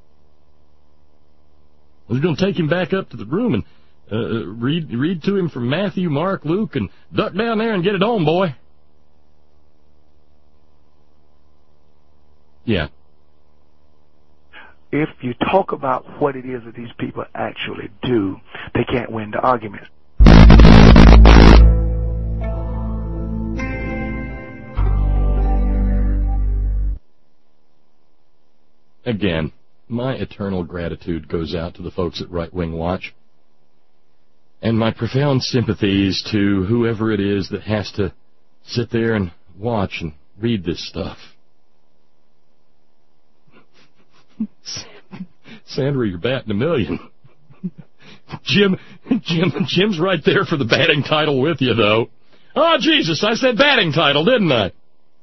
I was going to take him back up to the room and uh, read, read to him from Matthew, Mark, Luke, and duck down there and get it on, boy. Yeah. If you talk about what it is that these people actually do, they can't win the argument. Again, my eternal gratitude goes out to the folks at Right Wing Watch, and my profound sympathies to whoever it is that has to sit there and watch and read this stuff. Sandra, you're batting a million. Jim, Jim, Jim's right there for the batting title with you, though. Oh, Jesus, I said batting title, didn't I?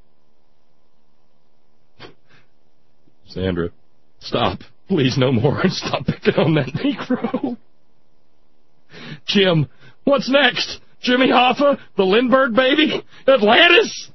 Sandra, stop. Please, no more. Stop picking on that Negro. Jim, what's next? Jimmy Hoffa? The Lindbergh baby? Atlantis?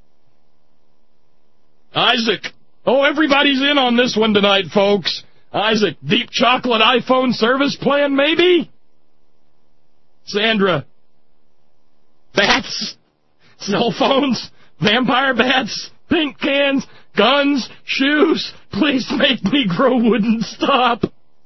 Isaac. Oh, everybody's in on this one tonight, folks. Isaac, deep chocolate iPhone service plan, maybe? Sandra, bats? Cell phones? Vampire bats? Pink cans? Guns? Shoes? Please make Negro wouldn't stop.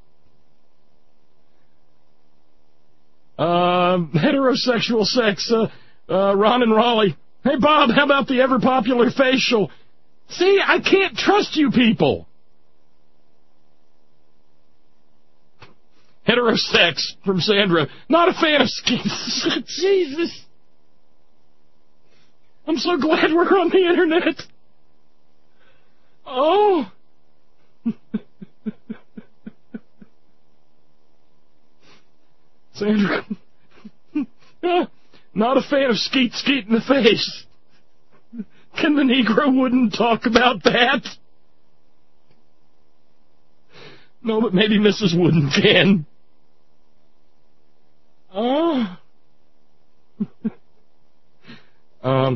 Uh, heterosexual sex, uh, uh, Ron and Raleigh. Hey, Bob, how about the ever-popular facial? See, I can't trust you people. Heterosex from Sandra. Not a fan of skins. Jesus. I'm so glad we're on the internet. Oh. Sandra. Not a fan of skeet skeet in the face. Can the Negro wouldn't talk about that? No, but maybe Missus Wooden can. Oh. um.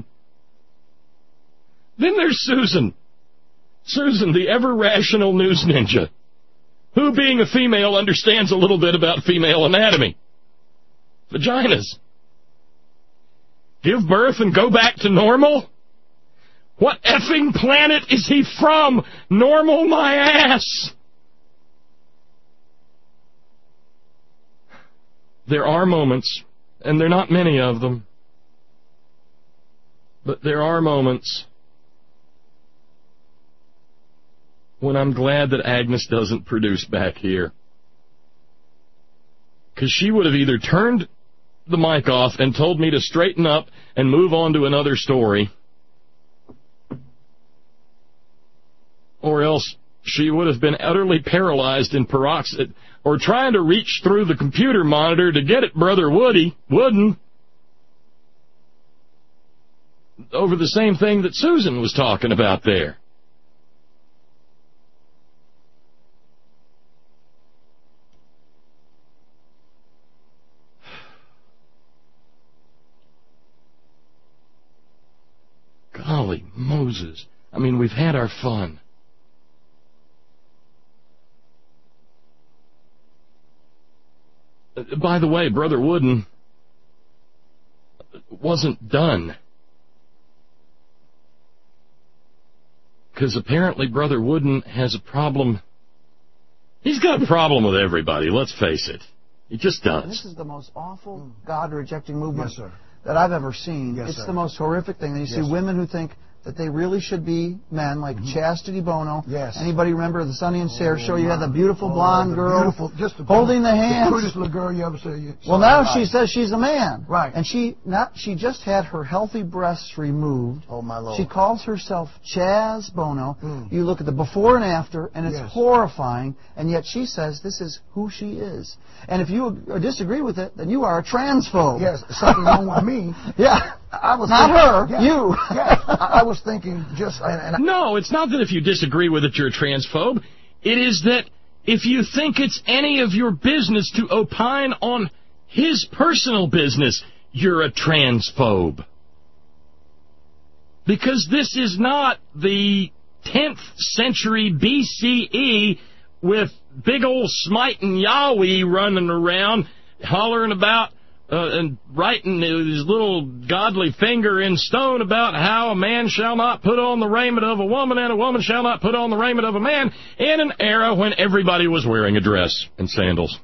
Then there's Susan. Susan, the ever-rational news ninja, who, being a female, understands a little bit about female anatomy. Vaginas. Give birth and go back to normal? What effing planet is he from? Normal my ass! There are moments, and there are not many of them, but there are moments when I'm glad that Agnes doesn't produce back here. Because she would have either turned the mic off and told me to straighten up and move on to another story, or else she would have been utterly paralyzed in paroxysm, or trying to reach through the computer monitor to get at Brother Woody, Wooden, over the same thing that Susan was talking about there. Golly Moses. I mean, we've had our fun. By the way, Brother Wooden wasn't done. Because apparently Brother Wooden has a problem. He's got a problem with everybody, let's face it. He just does. This is the most awful, God-rejecting movement yes, sir. that I've ever seen. Yes, it's sir. the most horrific thing. And you yes, see women who think that they really should be men, like mm-hmm. Chastity Bono. Yes. Anybody remember the Sonny and Cher oh, show? You had the beautiful oh, blonde the girl beautiful, just the holding the hands. The prettiest little girl you ever see. Well, now she says she's a man. Right. And she not she just had her healthy breasts removed. Oh, my Lord. She calls herself Chaz Bono. Mm. You look at the before and after, and it's yes. horrifying, and yet she says this is who she is. And if you disagree with it, then you are a transphobe. Yes, something wrong with me. Yeah. I was Not thinking, her, yeah, you. yeah, I, I was thinking just... And, and I, no, it's not that if you disagree with it, you're a transphobe. It is that if you think it's any of your business to opine on his personal business, you're a transphobe. Because this is not the tenth century B C E with big old smiting Yahweh running around hollering about uh, and writing his little godly finger in stone about how a man shall not put on the raiment of a woman and a woman shall not put on the raiment of a man in an era when everybody was wearing a dress and sandals.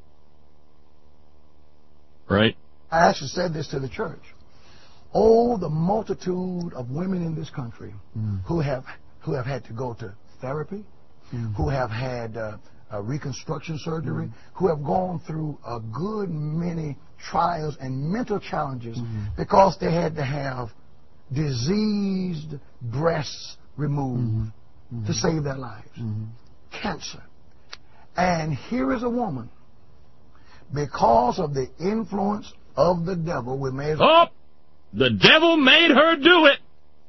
Right? I actually said this to the church. Oh, the multitude of women in this country mm. who have who have had to go to therapy, mm. who have had uh, uh, reconstruction surgery, mm. who have gone through a good many trials and mental challenges mm. because they had to have diseased breasts removed mm. to save their lives. Mm. Cancer. And here is a woman, because of the influence of the devil, we may as well... Oh! The devil made her do it!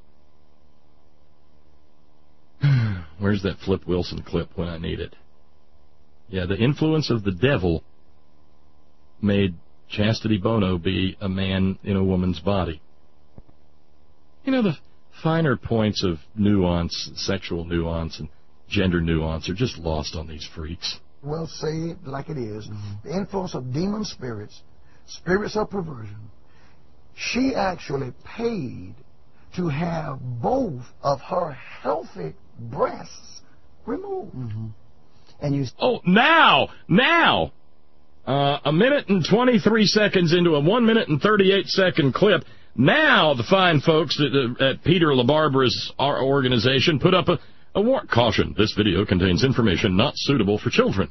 Where's that Flip Wilson clip when I need it? Yeah, the influence of the devil made Chastity Bono be a man in a woman's body. You know, the finer points of nuance, sexual nuance, and gender nuance are just lost on these freaks. Well, say it like it is. Mm-hmm. The influence of demon spirits, spirits of perversion. She actually paid to have both of her healthy breasts removed. Mm-hmm. And you... Oh, now! Now! Uh, a minute and twenty-three seconds into a one minute and thirty-eight second clip. Now the fine folks at, uh, at Peter LaBarbera's our organization put up a, a warrant. Caution, this video contains information not suitable for children.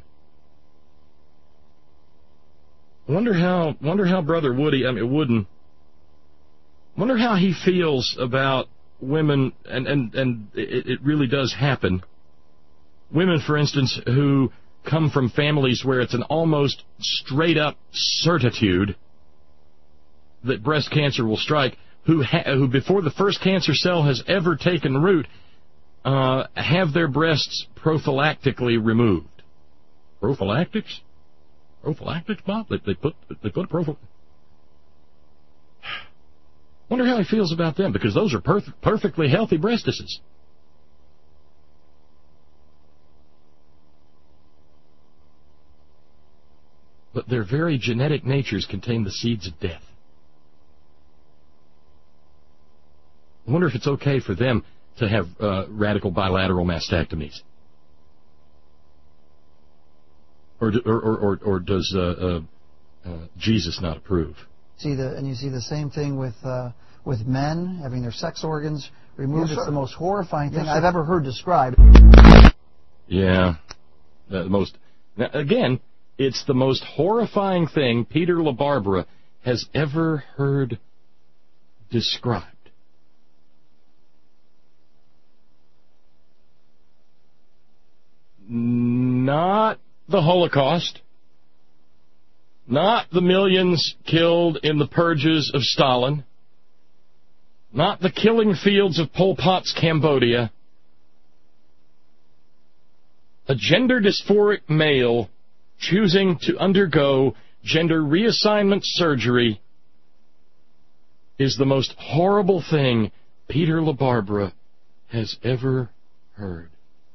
Wonder how, wonder how Brother Woody, I mean, Wooden, wonder how he feels about women, and, and, and it, it really does happen. Women, for instance, who come from families where it's an almost straight-up certitude that breast cancer will strike, who, ha who before the first cancer cell has ever taken root, uh, have their breasts prophylactically removed. Prophylactics? Prophylactics, Bob? They, they put they put a prophy... Wonder how he feels about them, because those are perf perfectly healthy breastises. But their very genetic natures contain the seeds of death. I wonder if it's okay for them to have uh, radical bilateral mastectomies. Or, or, or, or does uh, uh, uh, Jesus not approve? See the and you see the same thing with uh, with men having their sex organs removed. Yes, it's the most horrifying thing yes, I've ever heard described. Yeah, the most. Now, again, it's the most horrifying thing Peter LaBarbera has ever heard described. Not the Holocaust, not the millions killed in the purges of Stalin, not the killing fields of Pol Pot's Cambodia. A gender dysphoric male choosing to undergo gender reassignment surgery is the most horrible thing Peter LaBarbera has ever heard.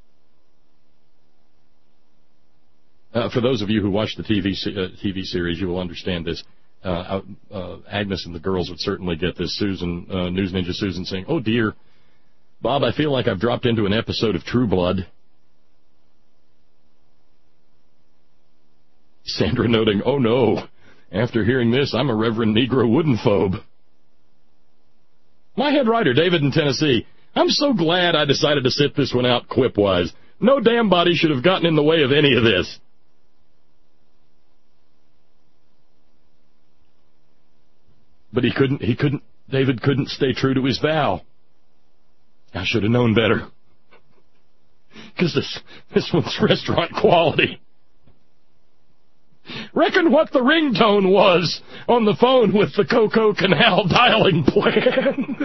Uh, for those of you who watch the T V uh, T V series, you will understand this. Uh, uh, Agnes and the girls would certainly get this. Susan, uh, News Ninja Susan, saying, "Oh dear, Bob, I feel like I've dropped into an episode of True Blood." Sandra noting, "Oh no, after hearing this, I'm a Reverend Negro Woodenphobe." My head writer, David in Tennessee, "I'm so glad I decided to sit this one out quip-wise. No damn body should have gotten in the way of any of this." But he couldn't, he couldn't, David couldn't stay true to his vow. I should have known better. Because this, this one's restaurant quality. Reckon what the ringtone was on the phone with the Coco Canal dialing plan.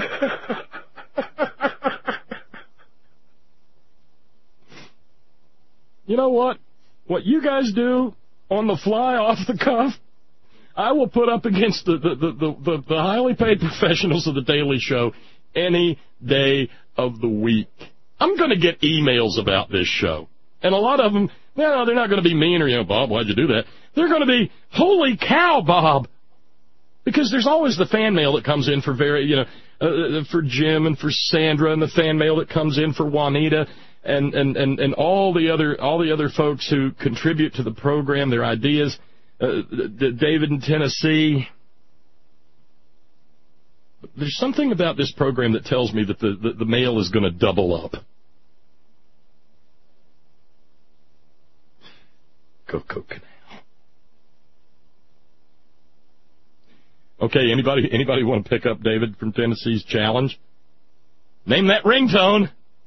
You know what? What you guys do on the fly, off the cuff, I will put up against the, the, the, the, the highly paid professionals of the Daily Show any day of the week. I'm going to get emails about this show. And a lot of them, no, they're not going to be mean or, you know, Bob, why'd you do that? They're going to be, holy cow, Bob, Because there's always the fan mail that comes in for very, you know, uh, for Jim and for Sandra, and the fan mail that comes in for Juanita, and, and, and, and all the other all the other folks who contribute to the program, their ideas. Uh, David in Tennessee. There's something about this program that tells me that the, the, the mail is going to double up. Coco Canal. Okay, anybody anybody want to pick up David from Tennessee's challenge? Name that ringtone.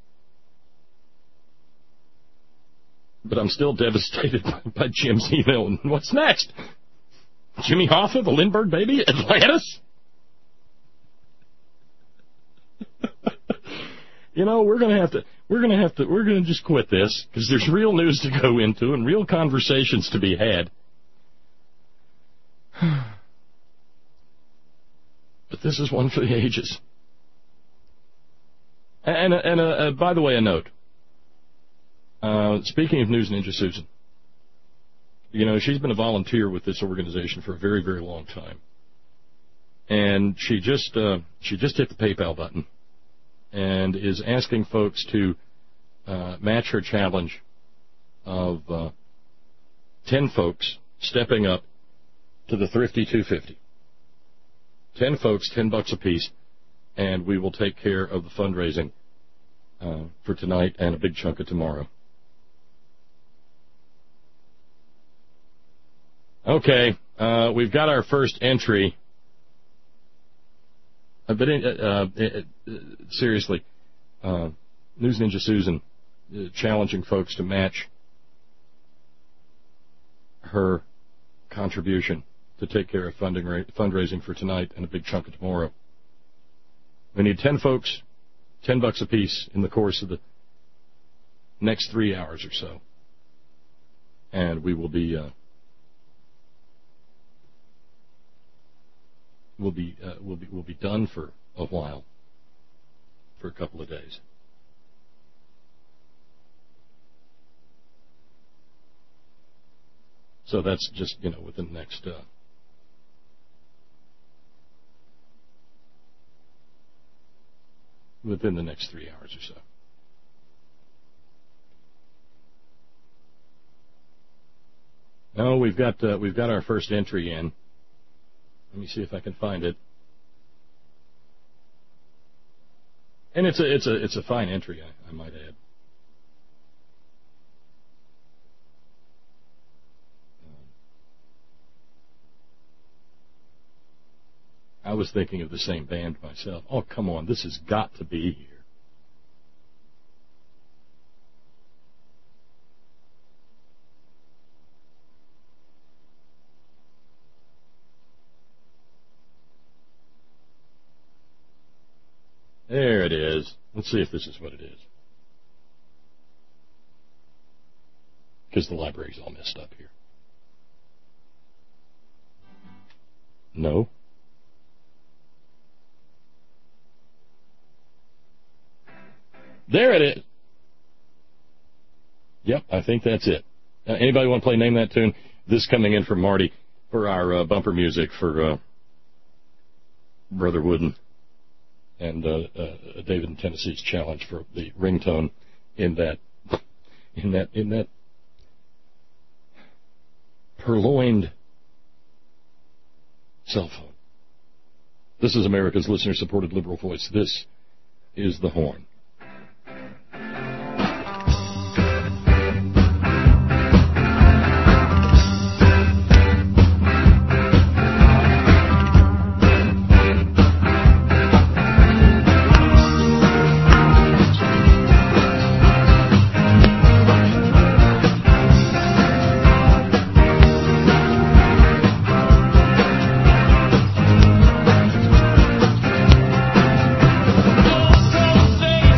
But I'm still devastated by, by Jim's email. What's next? Jimmy Hoffa, the Lindbergh baby, Atlantis? You know, we're going to have to, we're going to have to, we're going to just quit this because there's real news to go into and real conversations to be had. But this is one for the ages. And, and uh, uh, by the way, a note. Uh, speaking of News Ninja Susan, you know, she's been a volunteer with this organization for a very, very long time. And she just, uh, she just hit the PayPal button and is asking folks to uh, match her challenge of uh, ten folks stepping up to the Thrifty two fifty. Ten folks, ten bucks apiece, and we will take care of the fundraising uh, for tonight and a big chunk of tomorrow. Okay, uh, we've got our first entry. Uh, but in, uh, uh, uh, seriously, uh, News Ninja Susan uh, challenging folks to match her contribution to take care of funding ra- fundraising for tonight and a big chunk of tomorrow. We need ten folks, ten bucks apiece in the course of the next three hours or so, and we will be uh, we'll be uh, we'll be we'll be done for a while, for a couple of days. So that's just, you know, within the next uh, within the next three hours or so. No, we've got uh, we've got our first entry in. Let me see if I can find it. And it's a it's a it's a fine entry, I, I might add. I was thinking of the same band myself. Oh, come on, this has got to be here. There it is. Let's see if this is what it is. Because the library's all messed up here. No. There it is. Yep, I think that's it. Uh, anybody want to play Name That Tune? This coming in from Marty for our uh, bumper music for uh, Brother Wooden and uh, uh, David in Tennessee's challenge for the ringtone in that in that in that purloined cell phone. This is America's listener-supported liberal voice. This is The Horn. Say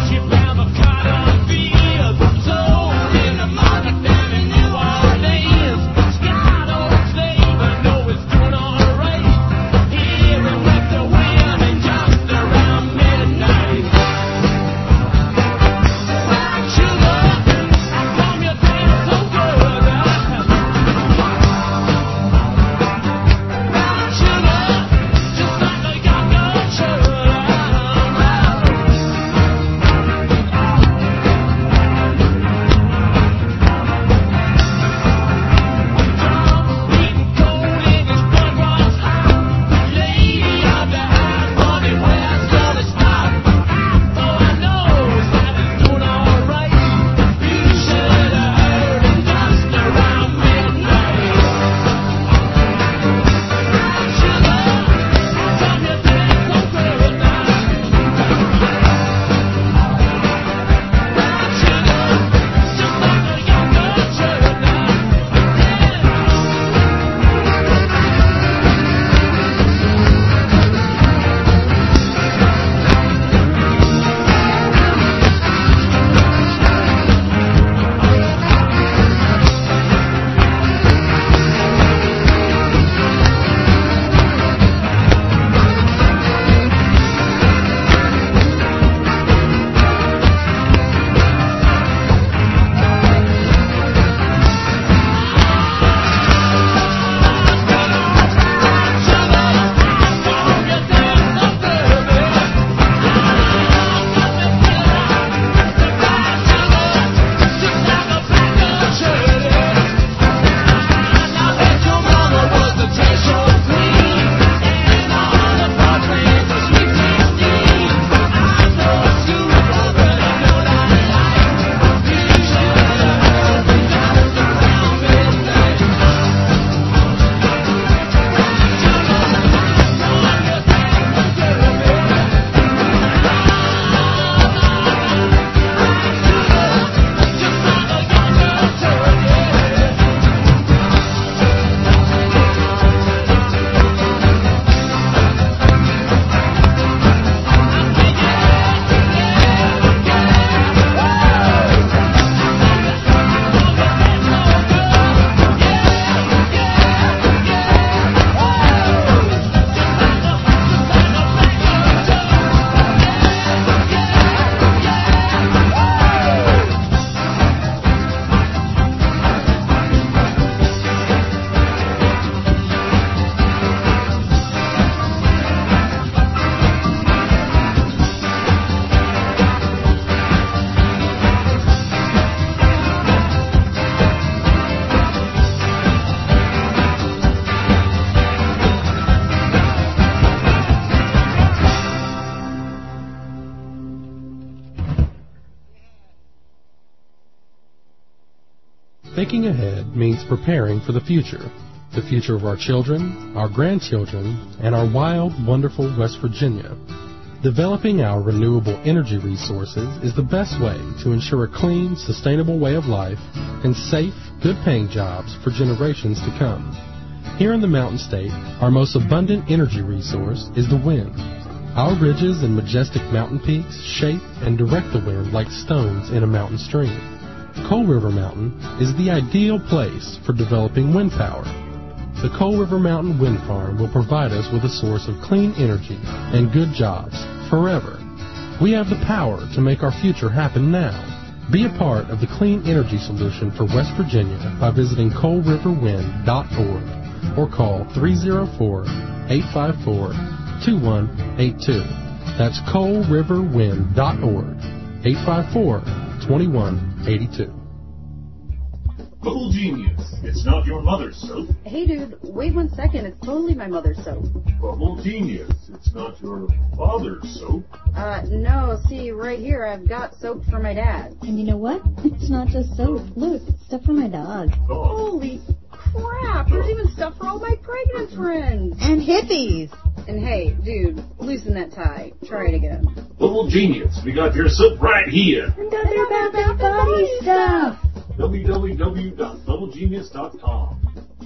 Thinking ahead means preparing for the future. The future of our children, our grandchildren, and our wild, wonderful West Virginia. Developing our renewable energy resources is the best way to ensure a clean, sustainable way of life and safe, good-paying jobs for generations to come. Here in the Mountain State, our most abundant energy resource is the wind. Our ridges and majestic mountain peaks shape and direct the wind like stones in a mountain stream. Coal River Mountain is the ideal place for developing wind power. The Coal River Mountain Wind Farm will provide us with a source of clean energy and good jobs forever. We have the power to make our future happen now. Be a part of the clean energy solution for West Virginia by visiting coal river wind dot org or call three oh four, eight five four, two one eight two. That's coal river wind dot org, eight five four, two one eight two. Bubble Genius. It's not your mother's soap. Hey, dude, wait one second. It's totally my mother's soap. Bubble Genius. It's not your father's soap. Uh, no, see, right here, I've got soap for my dad. And you know what? It's not just soap. Look, it's stuff for my dog. Oh. Holy crap! There's even stuff for all my pregnant friends. And hippies. And hey, dude, loosen that tie. Try it again. Bubble Genius. We got your soap right here. And other about that body stuff. w w w dot bubble genius dot com.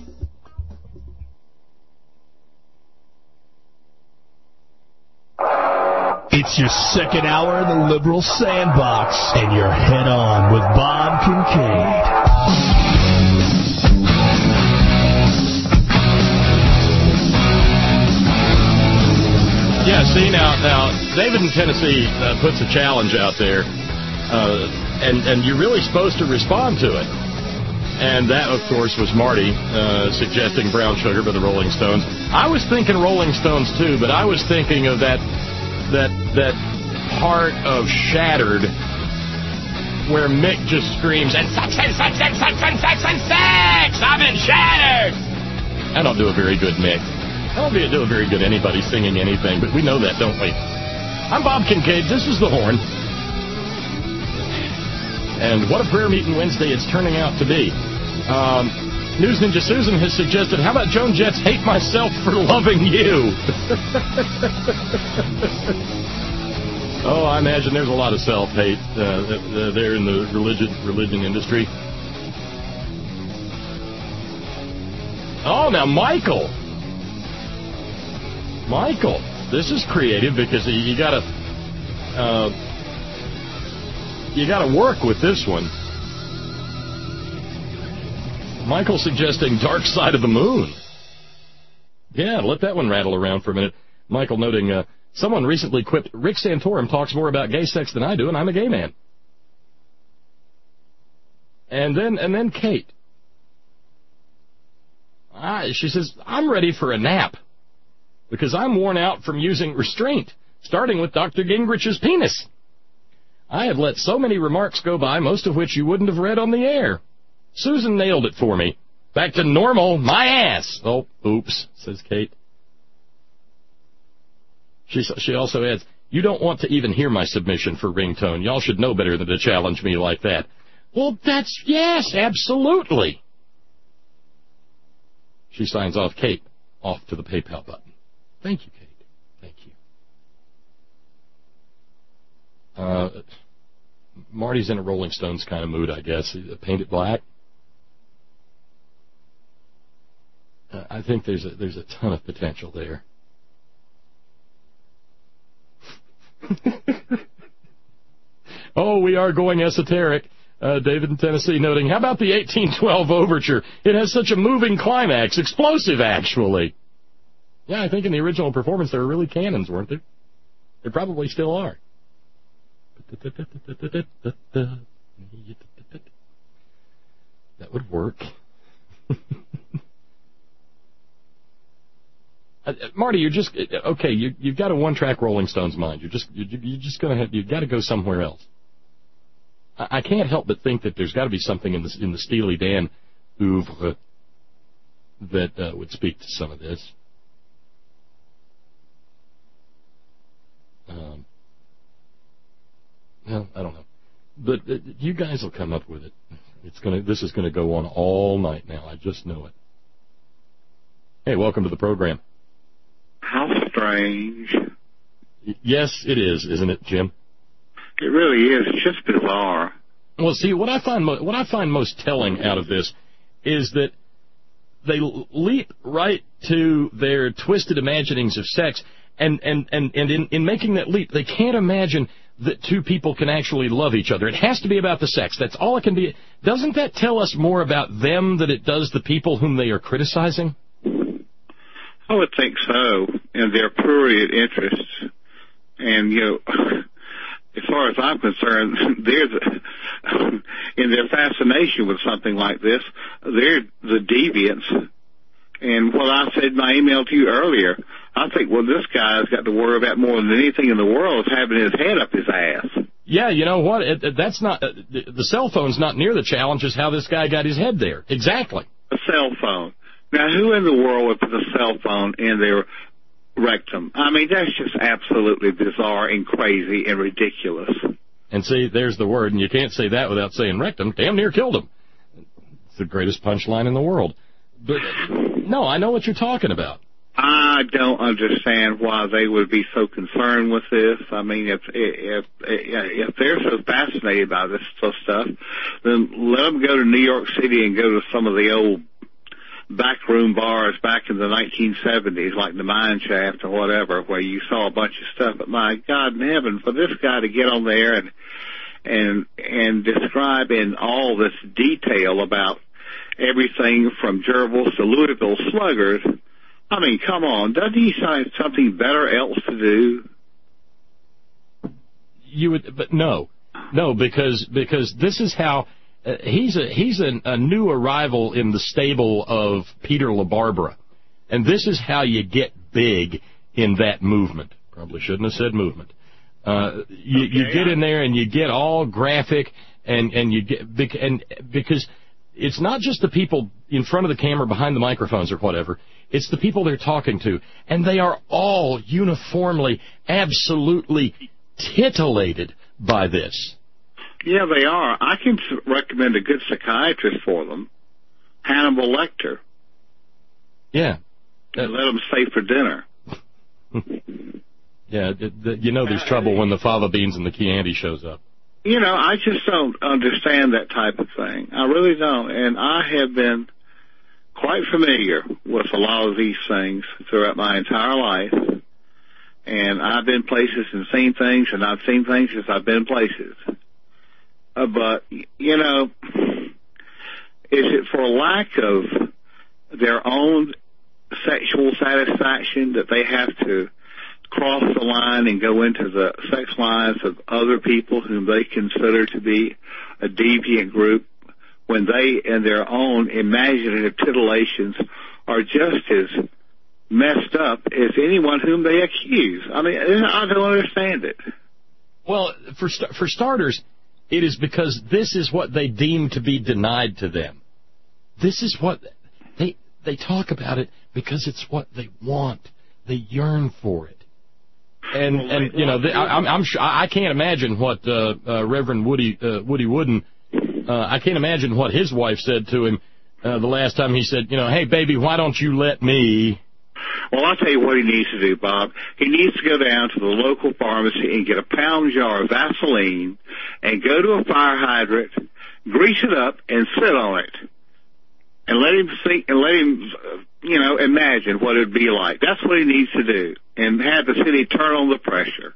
It's your second hour in the Liberal Sandbox, and you're head on with Bob Kincaid. Yeah, see, now, now David in Tennessee uh, puts a challenge out there, uh, and, and you're really supposed to respond to it. And that, of course, was Marty uh, suggesting Brown Sugar by the Rolling Stones. I was thinking Rolling Stones, too, but I was thinking of that that that part of Shattered where Mick just screams, and sex, and sex, and sex, and sex, and sex! I've been shattered! I don't do a very good Mick. I don't do a very good anybody singing anything, but we know that, don't we? I'm Bob Kincaid. This is The Horn. And what a prayer meeting Wednesday it's turning out to be. Um, News Ninja Susan has suggested, how about Joan Jett's Hate Myself for Loving You? Oh, I imagine there's a lot of self-hate uh, there in the religion religion industry. Oh, now Michael. Michael, this is creative because you gotta, uh, you gotta work with this one. Michael suggesting Dark Side of the Moon. Yeah, let that one rattle around for a minute. Michael noting, uh, someone recently quipped, Rick Santorum talks more about gay sex than I do, and I'm a gay man. And then, and then Kate. Ah, she says, I'm ready for a nap because I'm worn out from using restraint, starting with Doctor Gingrich's penis. I have let so many remarks go by, most of which you wouldn't have read on the air. Susan nailed it for me. Back to normal, my ass. Oh, oops, says Kate. She, she also adds, you don't want to even hear my submission for ringtone. Y'all should know better than to challenge me like that. Well, that's, yes, absolutely. She signs off, Kate, off to the PayPal button. Thank you, Kate. Thank you. Uh, Marty's in a Rolling Stones kind of mood, I guess. Paint it black. Uh, I think there's a, there's a ton of potential there. Oh, we are going esoteric. Uh, David in Tennessee noting, how about the eighteen twelve Overture? It has such a moving climax. Explosive, actually. Yeah, I think in the original performance there were really cannons, weren't there? There probably still are. That would work. Uh, Marty, you're just okay. You, you've got a one-track Rolling Stones mind. You're just you, you're just gonna have, you've got to go somewhere else. I, I can't help but think that there's got to be something in the in the Steely Dan oeuvre that uh, would speak to some of this. Um, well, I don't know, but uh, you guys will come up with it. It's gonna. This is going to go on all night now. I just know it. Hey, welcome to the program. How strange. Yes, it is, isn't it, Jim? It really is. It's just bizarre. Well, see, what I find mo- what I find most telling out of this is that they leap right to their twisted imaginings of sex, and and and, and in, in making that leap, they can't imagine that two people can actually love each other. It has to be about the sex. That's all it can be. Doesn't that tell us more about them than it does the people whom they are criticizing? I would think so, in their prurient interests. And, you know, as far as I'm concerned, they're the, in their fascination with something like this, they're the deviants. And what I said in my email to you earlier, I think, well, this guy's got to worry about more than anything in the world is having his head up his ass. Yeah, you know what? It, it, that's not uh, the, the cell phone's not near the challenge as how this guy got his head there. Exactly. A cell phone. Now, who in the world would put a cell phone in their rectum? I mean, that's just absolutely bizarre and crazy and ridiculous. And see, there's the word, and you can't say that without saying rectum. Damn near killed him. It's the greatest punchline in the world. But no, I know what you're talking about. I don't understand why they would be so concerned with this. I mean, if if if they're so fascinated by this stuff, then let them go to New York City and go to some of the old backroom bars back in the nineteen seventies, like the Mine Shaft or whatever, where you saw a bunch of stuff. But my God in heaven, for this guy to get on there and and and describe in all this detail about everything from gerbils to Louisville sluggers, I mean, come on, doesn't he find something better else to do? You would, but no, no, because because this is how uh, he's a he's a, a new arrival in the stable of Peter LaBarbera, and this is how you get big in that movement. Probably shouldn't have said movement. Uh, you, okay, you get in there and you get all graphic, and and you get and because it's not just the people in front of the camera, behind the microphones or whatever. It's the people they're talking to, and they are all uniformly, absolutely titillated by this. Yeah, they are. I can recommend a good psychiatrist for them, Hannibal Lecter. Yeah. Uh, and let them stay for dinner. Yeah, it, the, you know there's trouble when the fava beans and the Chianti shows up. You know, I just don't understand that type of thing. I really don't. And I have been quite familiar with a lot of these things throughout my entire life. And I've been places and seen things, and I've seen things as I've been places. Uh, but, you know, is it for lack of their own sexual satisfaction that they have to cross the line and go into the sex lives of other people whom they consider to be a deviant group, when they and their own imaginative titillations are just as messed up as anyone whom they accuse? I mean, I don't understand it. Well, for st- for starters, it is because this is what they deem to be denied to them. This is what they they talk about it because it's what they want. They yearn for it. And well, and you know, the, I, I'm I'm sure I can't imagine what uh, uh, Reverend Woody uh, Woody Wooden. Uh, I can't imagine what his wife said to him uh, the last time he said, you know, hey baby, why don't you let me? Well, I'll tell you what he needs to do, Bob. He needs to go down to the local pharmacy and get a pound jar of Vaseline and go to a fire hydrant, grease it up, and sit on it, and let him think and let him, you know, imagine what it'd be like. That's what he needs to do, and have the city turn on the pressure.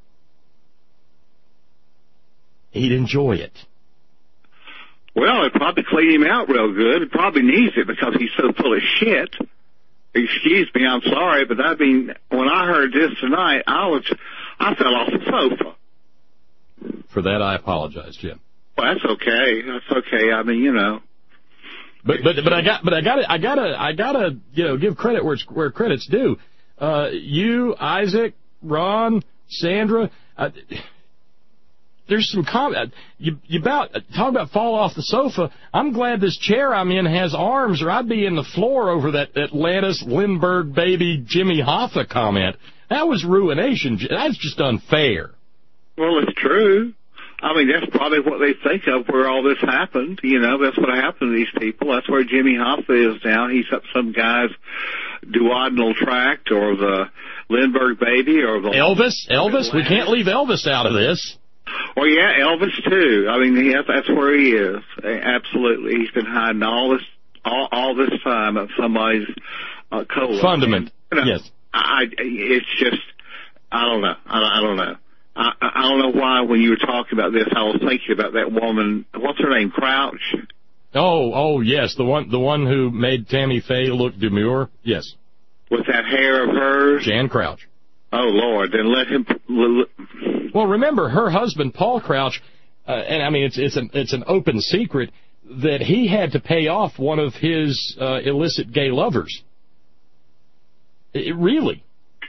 He'd enjoy it. Well, it'd probably clean him out real good. It probably needs it because he's so full of shit. Excuse me, I'm sorry, but I mean, when I heard this tonight, I was, I fell off the sofa. For that, I apologize, Jim. Well, that's okay. That's okay. I mean, you know. But but but I got but I got to I gotta I gotta you know give credit where it's, where credit's due. Uh, you, Isaac, Ron, Sandra. Uh, There's some comment. You, you about talk about fall off the sofa. I'm glad this chair I'm in has arms, or I'd be in the floor over that Atlantis Lindbergh baby Jimmy Hoffa comment. That was ruination. That's just unfair. Well, it's true. I mean, that's probably what they think of where all this happened. You know, that's what happened to these people. That's where Jimmy Hoffa is now. He's up some guy's duodenal tract or the Lindbergh baby or the... Elvis? Elvis? We can't leave Elvis out of this. Well, yeah, Elvis, too. I mean, he has, that's where he is. Absolutely. He's been hiding all this all, all this time of somebody's uh, colon. Fundament. And, you know, yes. I, it's just, I don't know. I, I don't know. I, I don't know why when you were talking about this, I was thinking about that woman. What's her name? Crouch? Oh, oh, yes, the one the one who made Tammy Faye look demure. Yes. With that hair of hers? Jan Crouch. Oh, Lord, then let him... Well, remember, her husband, Paul Crouch, uh, and I mean, it's it's an, it's an open secret that he had to pay off one of his uh, illicit gay lovers. It, really.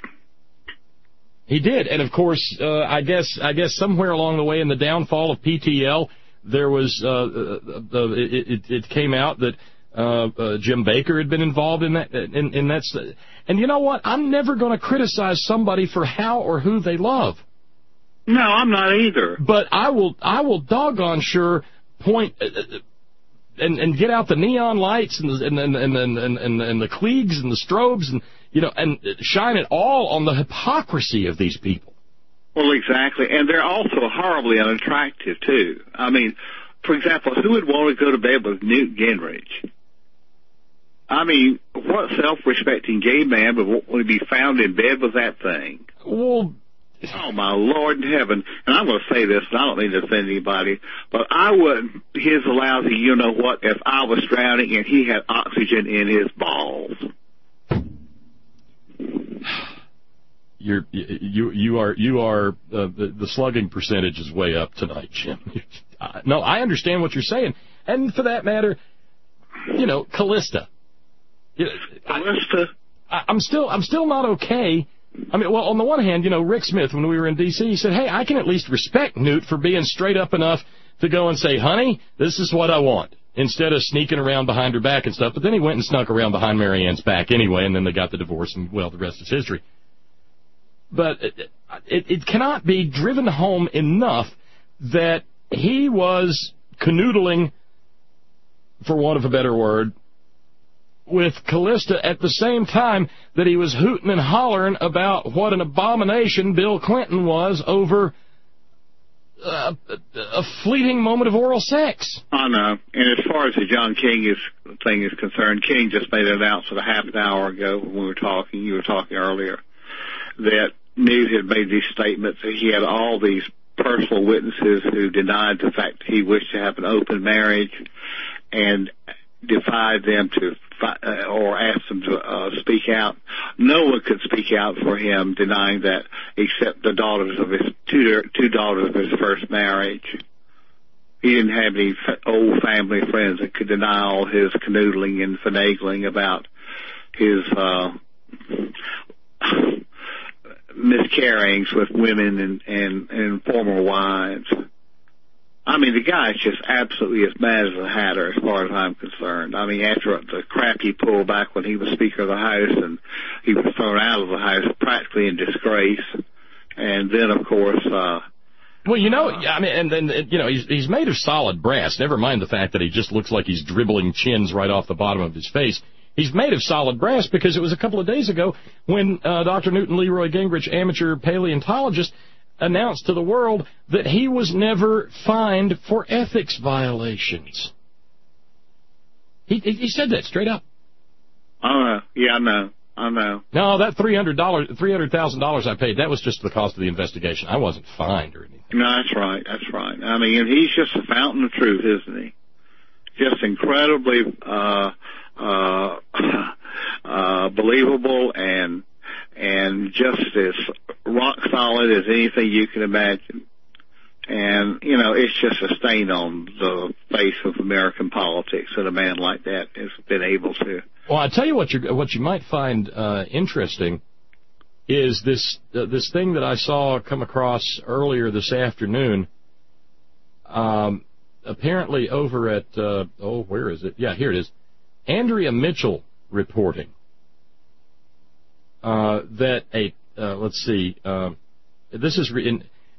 He did, and of course, uh, I guess I guess somewhere along the way in the downfall of P T L, there was uh, uh, uh, it, it, it came out that uh, uh, Jim Baker had been involved in that, in, in that. And you know what? I'm never going to criticize somebody for how or who they love. No, I'm not either. But I will I will doggone sure point uh, and and get out the neon lights and the, and and and and, and, and the Kliegs and the strobes and. You know, and shine it all on the hypocrisy of these people. Well, exactly. And they're also horribly unattractive, too. I mean, for example, who would want to go to bed with Newt Gingrich? I mean, what self-respecting gay man would want to be found in bed with that thing? Well, oh, my Lord in heaven. And I'm going to say this, and I don't mean to offend anybody, but I wouldn't, his lousy, you know what, if I was drowning and he had oxygen in his balls. You're, you you are you are uh, the, the slugging percentage is way up tonight, Jim. uh, no, I understand what you're saying, and for that matter, you know, Callista. Callista. I, I'm still I'm still not okay. I mean, well, on the one hand, you know, Rick Smith, when we were in D C, he said, "Hey, I can at least respect Newt for being straight up enough to go and say, honey, this is what I want." Instead of sneaking around behind her back and stuff. But then he went and snuck around behind Marianne's back anyway, and then they got the divorce, and, well, the rest is history. But it, it, it cannot be driven home enough that he was canoodling, for want of a better word, with Callista at the same time that he was hooting and hollering about what an abomination Bill Clinton was over Uh, a fleeting moment of oral sex. I know. And as far as the John King is, thing is concerned, King just made an announcement a half an hour ago when we were talking, you were talking earlier, that Newt had made these statements that he had all these personal witnesses who denied the fact he wished to have an open marriage and defied them to, uh, or asked them to uh, speak out. No one could speak out for him, denying that, except the daughters of his two two daughters of his first marriage. He didn't have any fa- old family friends that could deny all his canoodling and finagling about his uh, miscarryings with women and, and, and former wives. I mean, the guy is just absolutely as mad as a hatter as far as I'm concerned. I mean, after the crap he pulled back when he was Speaker of the House and he was thrown out of the House practically in disgrace. And then, of course... Uh, well, you know, I mean, and then, you know, he's, he's made of solid brass. Never mind the fact that he just looks like he's dribbling chins right off the bottom of his face. He's made of solid brass because it was a couple of days ago when uh, Doctor Newton Leroy Gingrich, amateur paleontologist, announced to the world that he was never fined for ethics violations. He, he said that straight up. Uh, yeah, I know. I know. No, that three hundred dollars, three hundred thousand dollars I paid, that was just the cost of the investigation. I wasn't fined or anything. No, that's right. That's right. I mean, he's just a fountain of truth, isn't he? Just incredibly uh, uh, uh, believable and and just as rock solid as anything you can imagine. And, you know, it's just a stain on the face of American politics that a man like that has been able to. Well, I tell you what you what you might find uh, interesting is this uh, this thing that I saw come across earlier this afternoon. Um, apparently over at, uh, oh, where is it? Yeah, here it is. Andrea Mitchell reporting uh, that a, uh, let's see, uh, this is, re- in,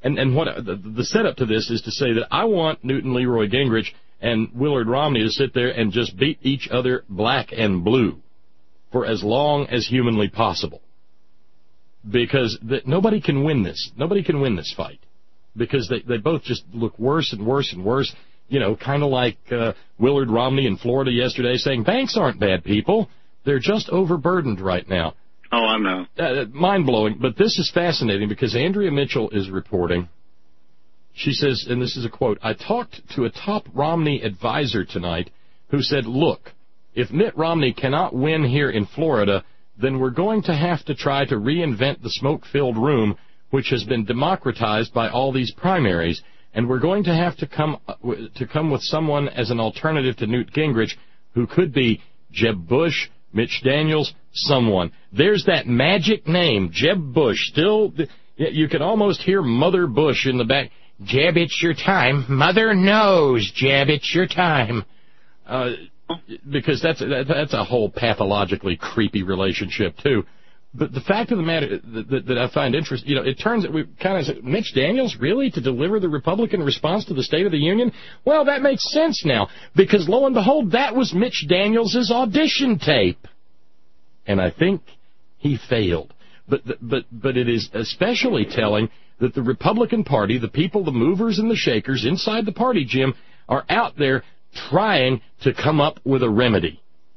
And, and what the, the setup to this is to say that I want Newton Leroy Gingrich and Willard Romney to sit there and just beat each other black and blue for as long as humanly possible. Because the, nobody can win this. Nobody can win this fight. Because they, they both just look worse and worse and worse. You know, kind of like uh, Willard Romney in Florida yesterday saying, banks aren't bad people. They're just overburdened right now. Oh, I know. Uh, mind-blowing. But this is fascinating because Andrea Mitchell is reporting. She says, and this is a quote, I talked to a top Romney advisor tonight who said, look, if Mitt Romney cannot win here in Florida, then we're going to have to try to reinvent the smoke-filled room, which has been democratized by all these primaries, and we're going to have to come to come with someone as an alternative to Newt Gingrich, who could be Jeb Bush, Mitch Daniels, someone. There's that magic name, Jeb Bush. Still, you can almost hear Mother Bush in the back. Jeb, it's your time. Mother knows, Jeb, it's your time. Uh, because that's that's a whole pathologically creepy relationship, too. But the fact of the matter that, that, that I find interesting, you know, it turns out we kind of said, Mitch Daniels, really, to deliver the Republican response to the State of the Union? Well, that makes sense now, because lo and behold, that was Mitch Daniels' audition tape. And I think he failed. But, but, but it is especially telling that the Republican Party, the people, the movers and the shakers inside the party, Jim, are out there trying to come up with a remedy.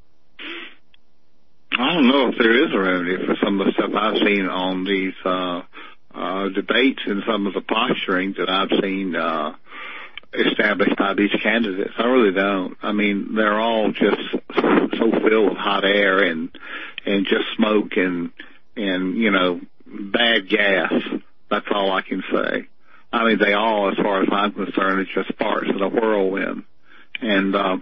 I don't know if there is a remedy for some of the stuff I've seen on these uh, uh, debates and some of the posturing that I've seen uh, established by these candidates. I really don't. I mean, they're all just so filled with hot air and and just smoke and and you know bad gas. That's all I can say. I mean, they all, as far as I'm concerned, are just parts of the whirlwind. And uh,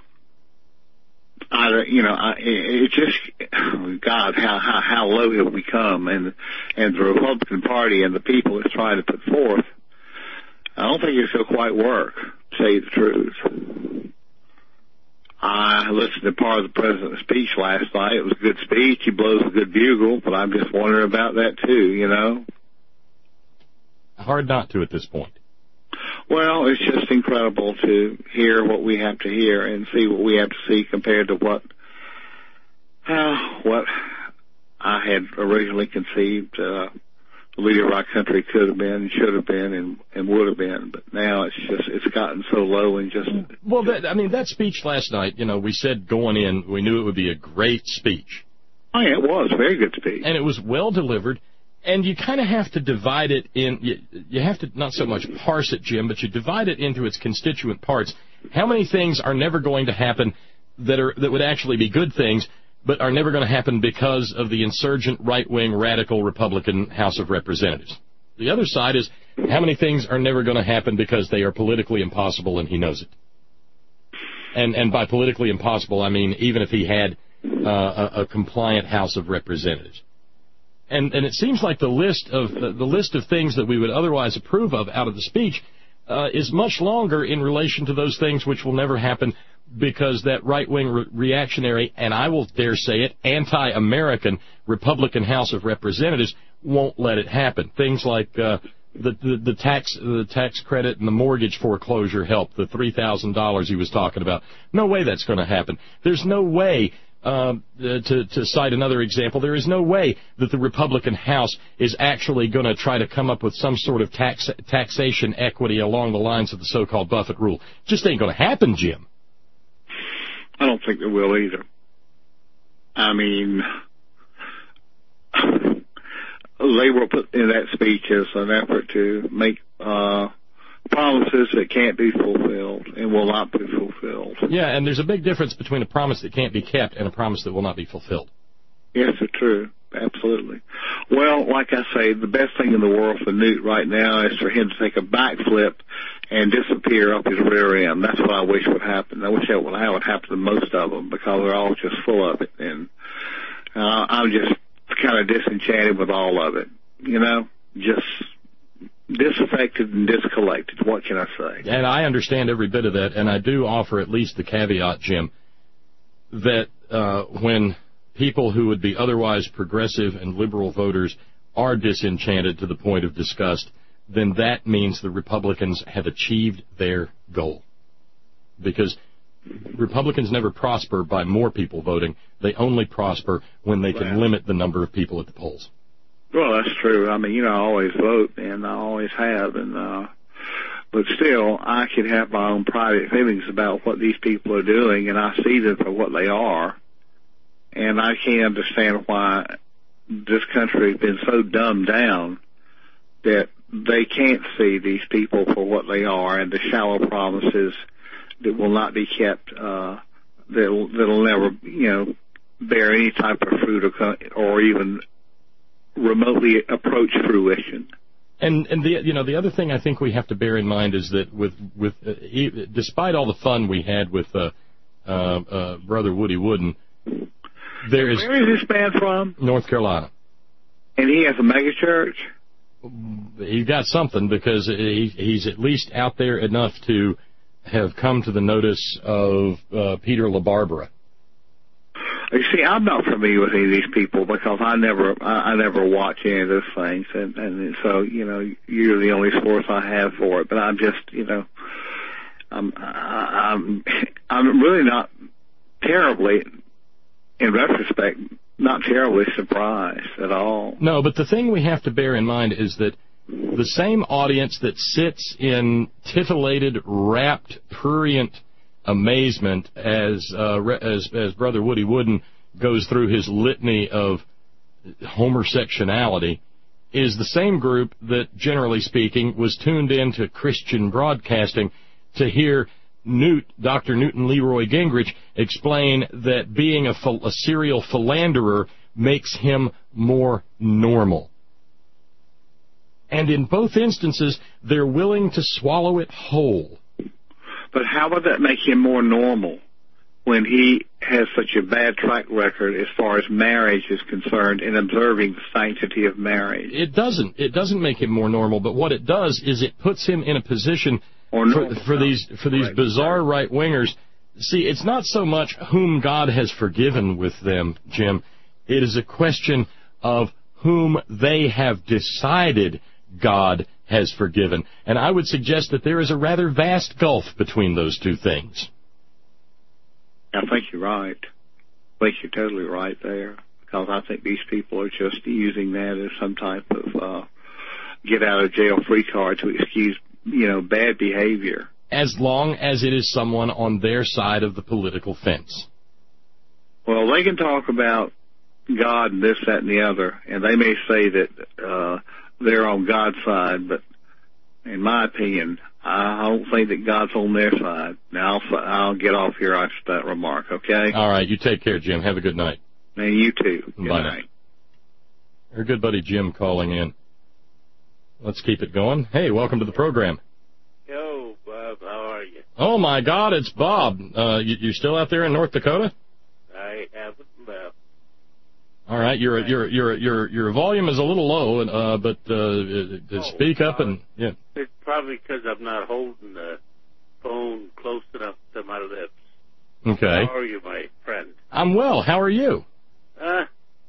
I, you know, I, it just, God, how, how, how low have we come? And, and the Republican Party and the people it's trying to put forth, I don't think it'll quite work, to tell you the truth. I listened to part of the president's speech last night. It was a good speech. He blows a good bugle, but I'm just wondering about that, too, you know? Hard not to at this point. Well, it's just incredible to hear what we have to hear and see what we have to see compared to what uh, what I had originally conceived uh, the leader of our country could have been, should have been, and, and would have been. But now it's just it's gotten so low and just. Well, that, I mean, that speech last night, you know, we said going in, we knew it would be a great speech. Oh, yeah, it was a very good speech, and it was well delivered. And you kind of have to divide it in, you, you have to not so much parse it, Jim, but you divide it into its constituent parts. How many things are never going to happen that are that would actually be good things, but are never going to happen because of the insurgent, right-wing, radical Republican House of Representatives? The other side is how many things are never going to happen because they are politically impossible and he knows it. And, and by politically impossible, I mean even if he had uh, a, a compliant House of Representatives. And, and it seems like the list of uh, the list of things that we would otherwise approve of out of the speech uh, is much longer in relation to those things which will never happen because that right-wing re- reactionary, and I will dare say it, anti-American Republican House of Representatives won't let it happen. Things like uh, the, the the tax the tax credit and the mortgage foreclosure help, the three thousand dollars he was talking about. No way that's going to happen. There's no way. Uh, to, to cite another example, there is no way that the Republican House is actually going to try to come up with some sort of tax, taxation equity along the lines of the so-called Buffett rule. Just ain't going to happen, Jim. I don't think it will either. I mean, they were put in that speech as an effort to make uh, promises that can't be fulfilled and will not be fulfilled. Yeah, and there's a big difference between a promise that can't be kept and a promise that will not be fulfilled. Yes, it's true. Absolutely. Well, like I say, the best thing in the world for Newt right now is for him to take a backflip and disappear up his rear end. That's what I wish would happen. I wish that would, that would happen to most of them because they're all just full of it. And uh, I'm just kind of disenchanted with all of it. You know, just disaffected and discollected. What can I say? And I understand every bit of that, and I do offer at least the caveat, Jim, that uh, when people who would be otherwise progressive and liberal voters are disenchanted to the point of disgust, then that means the Republicans have achieved their goal. Because Republicans never prosper by more people voting. They only prosper when they can limit the number of people at the polls. Well, that's true. I mean, you know, I always vote, and I always have, and uh, but still, I can have my own private feelings about what these people are doing, and I see them for what they are, and I can't understand why this country has been so dumbed down that they can't see these people for what they are, and the shallow promises that will not be kept, uh, that'll, that'll never, you know, bear any type of fruit or, or even remotely approach fruition. And and the you know the other thing I think we have to bear in mind is that with with uh, e- despite all the fun we had with uh, uh, uh, Brother Woody Wooden, there is where is this man from? North Carolina, and he has a mega church. He got something because he he's at least out there enough to have come to the notice of uh, Peter LaBarbera. You see, I'm not familiar with any of these people because I never, I, I never watch any of those things, and, and so you know, you're the only source I have for it. But I'm just, you know, I'm, I'm, I'm really not terribly, in retrospect, not terribly surprised at all. No, but the thing we have to bear in mind is that the same audience that sits in titillated, rapt, prurient amazement as uh, as as Brother Woody Wooden goes through his litany of homosexuality is the same group that, generally speaking, was tuned into Christian broadcasting to hear Newt, Doctor Newton Leroy Gingrich explain that being a, a serial philanderer makes him more normal. And in both instances, they're willing to swallow it whole. But how would that make him more normal when he has such a bad track record as far as marriage is concerned in observing the sanctity of marriage? It doesn't. It doesn't make him more normal, but what it does is it puts him in a position or for, for these for these right. bizarre right-wingers. See, it's not so much whom God has forgiven with them, Jim. It is a question of whom they have decided God has forgiven. And I would suggest that there is a rather vast gulf between those two things. I think you're right. I think you're totally right there. Because I think these people are just using that as some type of uh, get-out-of-jail-free card to excuse, you know, bad behavior. As long as it is someone on their side of the political fence. Well, they can talk about God and this, that, and the other, and they may say that uh, they're on God's side, but in my opinion, I don't think that God's on their side. Now, I'll, I'll get off here after that remark, okay? All right, you take care, Jim. Have a good night. And you too. Good Bye night. Now. Our good buddy Jim calling in. Let's keep it going. Hey, welcome to the program. Yo, Bob, how are you? Oh, my God, it's Bob. Uh, you, you still out there in North Dakota? I haven't left. All right, your your your your your volume is a little low, uh, but uh, oh, speak up and yeah. It's probably because I'm not holding the phone close enough to my lips. Okay. How are you, my friend? I'm well. How are you? Uh,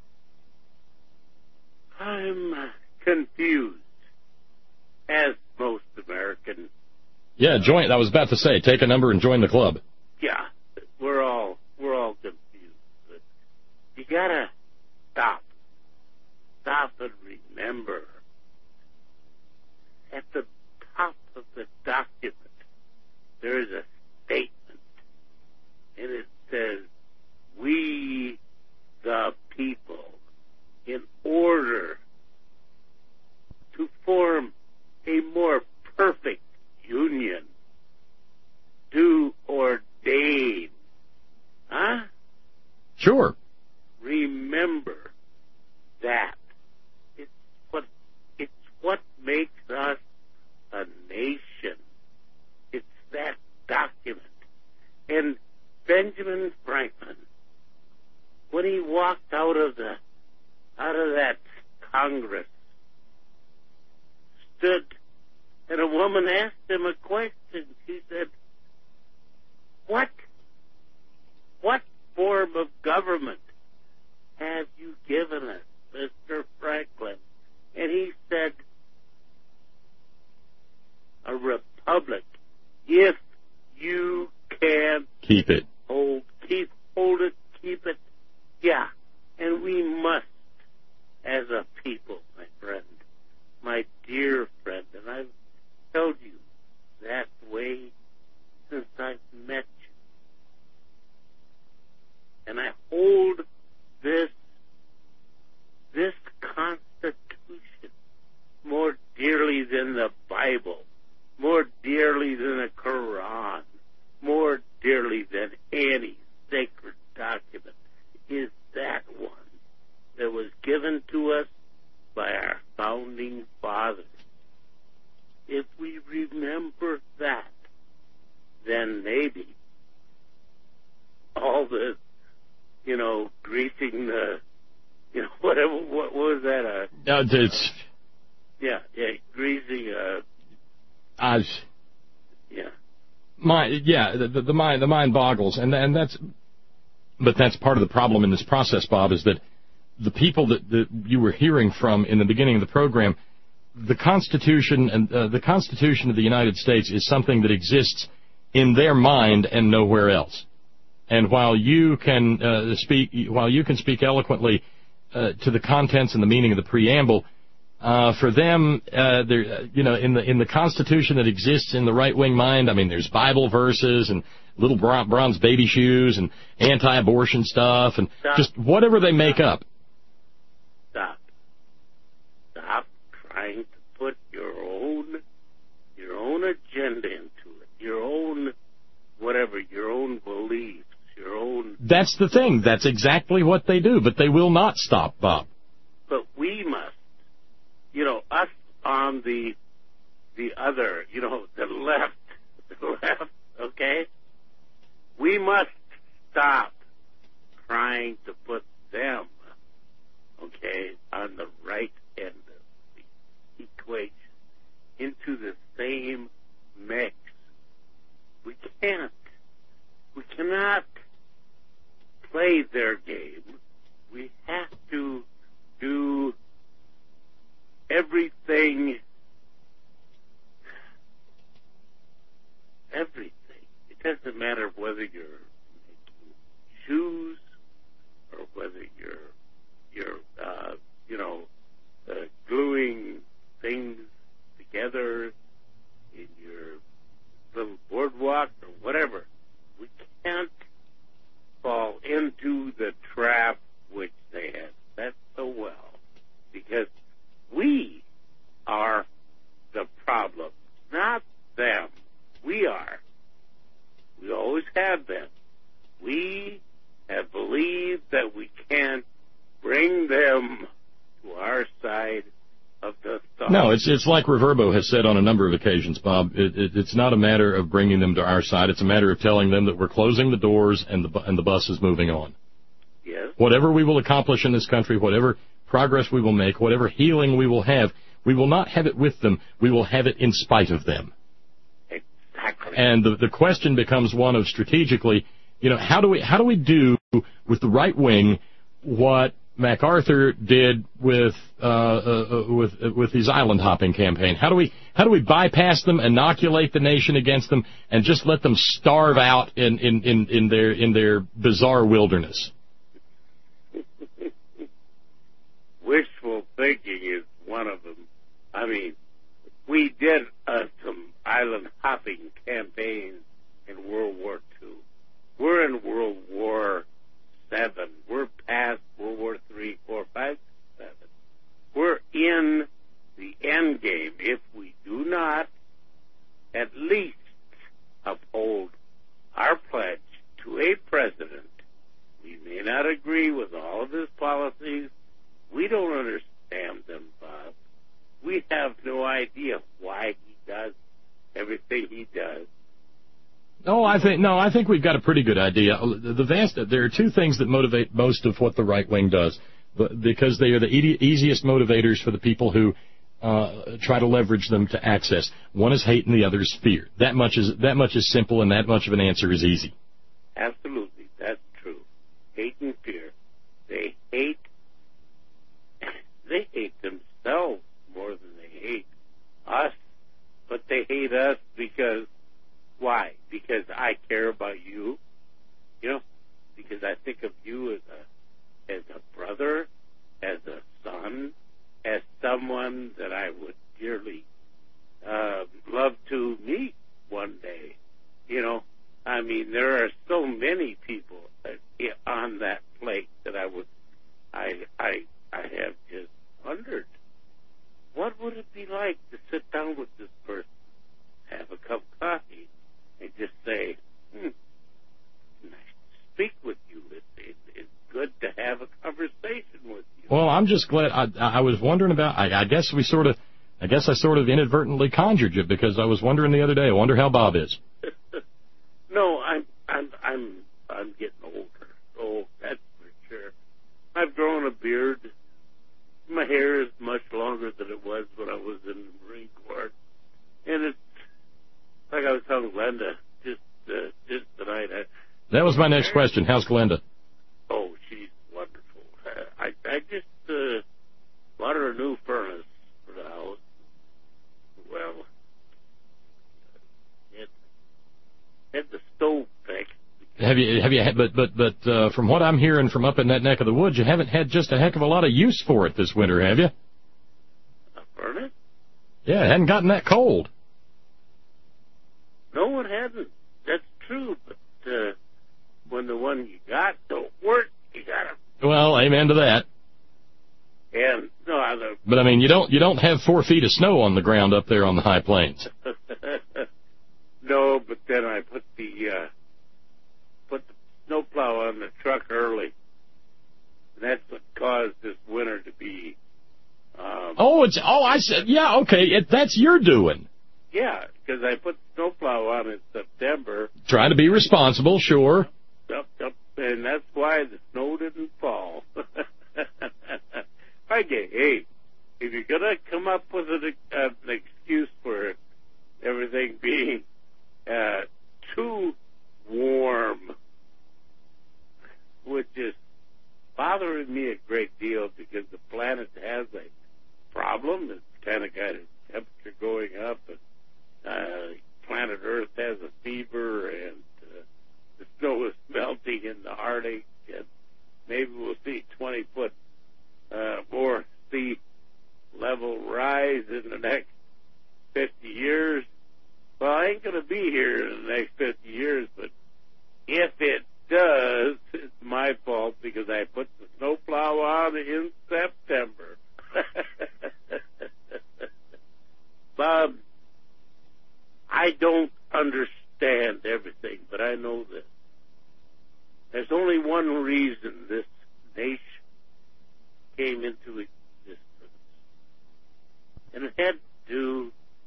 I'm confused, as most Americans. Yeah, join. I was about to say, take a number and join the club. Yeah, we're all we're all confused. But you gotta stop, stop and remember. At the top of the document, there is a statement, and it says, "We, the people, in order to form a more perfect union, do ordain." Huh? Sure. Remember that. It's what, it's what makes us a nation. It's that document. And Benjamin Franklin, when he walked out of the, out of that Congress, stood, and a woman asked him a question. She said, what, what form of government have you given us, Mister Franklin? And he said, a republic if you can keep it. Hold, keep, hold it, keep it. Yeah, and we must, as a people, my friend, my dear friend, and I've told you that way since I've met you. And I hold this, this Constitution more dearly than the Bible, more dearly than the Quran, more dearly than any sacred document, is that one that was given to us by our founding fathers. If we remember that, then maybe all the, you know, greasing the, you know, whatever, what was that? Uh, no, it's... Yeah, yeah, greasing, uh... I... Yeah. My, yeah, the, the, the mind, the mind boggles, and and that's, but that's part of the problem in this process, Bob, is that the people that, that you were hearing from in the beginning of the program, the Constitution and uh, the Constitution of the United States is something that exists in their mind and nowhere else. And while you can uh, speak, while you can speak eloquently uh, to the contents and the meaning of the preamble, uh, for them, uh, there, you know, in the in the Constitution that exists in the right-wing mind, I mean, there's Bible verses and little bronze baby shoes and anti-abortion stuff and Stop. just whatever they make up. Stop. Stop trying to put your own your own agenda into it, your own whatever, your own beliefs, your own... That's the thing. That's exactly what they do, but they will not stop, Bob. But we must, you know, us on the the other, you know, the left, the left, okay? We must stop trying to put them, okay, on the right end of the equation into the same mix. We can't. We cannot play their game. We have to do everything, everything. It doesn't matter whether you're making shoes or whether you're, you're, uh, you know, uh, gluing things together in your little boardwalk or whatever. We can't fall into the trap which they have set so well, because we are the problem, not them. We are. We always have been. We have believed that we can bring them to our side of the thought. No, it's it's like Reverbo has said on a number of occasions, Bob. It, it, it's not a matter of bringing them to our side. It's a matter of telling them that we're closing the doors and the bu- and the bus is moving on. Yes. Whatever we will accomplish in this country, whatever progress we will make, whatever healing we will have, we will not have it with them. We will have it in spite of them. Exactly. And the the question becomes one of strategically, you know, how do we how do we do with the right wing what MacArthur did with uh, uh, with uh, with his island hopping campaign? How do we how do we bypass them, inoculate the nation against them, and just let them starve out in in, in, in their in their bizarre wilderness? Wishful thinking is one of them. I mean, we did uh, some island hopping campaigns in World War Two. We're in World War Seven. We're past World War Three, Four, Five, Seven. We're in the end game if we do not at least uphold our pledge to a president. We may not agree with all of his policies. We don't understand them, Bob. We have no idea why he does everything he does. No, I think no, I think we've got a pretty good idea. The vast there are two things that motivate most of what the right wing does, because they are the e- easiest motivators for the people who uh, try to leverage them to access. One is hate, and the other is fear. That much is that much is simple, and that much of an answer is easy. Absolutely, that's true. Hate and fear. They hate. They hate themselves more than they hate us. but they hate us because, why? Because I care about you, you know, because I think of you as a, as a brother, as a son, as someone that I would dearly uh, love to meet one day, you know. I mean, there are so many people on that plate that I would, I, I, I have just wondered, what would it be like to sit down with this person, have a cup of coffee, and just say, hmm, nice to speak with you. It, it, it's good to have a conversation with you. Well, I'm just glad. I, I was wondering about. I, I guess we sort of. I guess I sort of inadvertently conjured you because I was wondering the other day. I wonder how Bob is. No, I'm I'm I'm I'm getting older. Oh, that's for sure. I've grown a beard. My hair is much longer than it was when I was in the Marine Corps, and it's like I was telling Glenda just uh, just tonight. I, that was my next question. How's Glenda? Oh, she's wonderful. Uh, I I just uh, bought her a new furnace for the house. Well, it had the stove fixed. Have you, have you, had, but, but, but, uh, from what I'm hearing from up in that neck of the woods, you haven't had just a heck of a lot of use for it this winter, have you? A furnace? Yeah, it hadn't gotten that cold. No, it hasn't. That's true, but, uh, when the one you got don't work, you gotta... Well, amen to that. And, no, I don't... But, I mean, you don't, you don't have four feet of snow on the ground up there on the high plains. No, but then I put the, uh, put the snowplow on the truck early. And that's what caused this winter to be, um... Oh, it's, oh, I said, yeah, okay, it, that's your doing. Yeah, because I put the snowplow on in September. Trying to be responsible, sure. Yep, yep, and that's why the snow didn't fall. Okay, hey, if you're going to come up with an, uh, an excuse for everything being uh, too warm, which is bothering me a great deal because the planet has a problem. It's kind of got its temperature going up, and uh, planet Earth has a fever, and uh, the snow is melting in the Arctic, and maybe we'll see twenty foot uh, more sea level rise in the next fifty years. Well, I ain't going to be here in the next fifty years, but if it does, it's my fault because I put the snowplow on in September. Bob, I don't understand everything, but I know this. There's only one reason this nation came into existence, and it had to do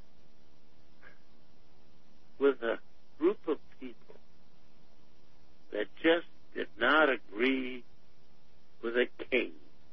with a group of people that just did not agree with a king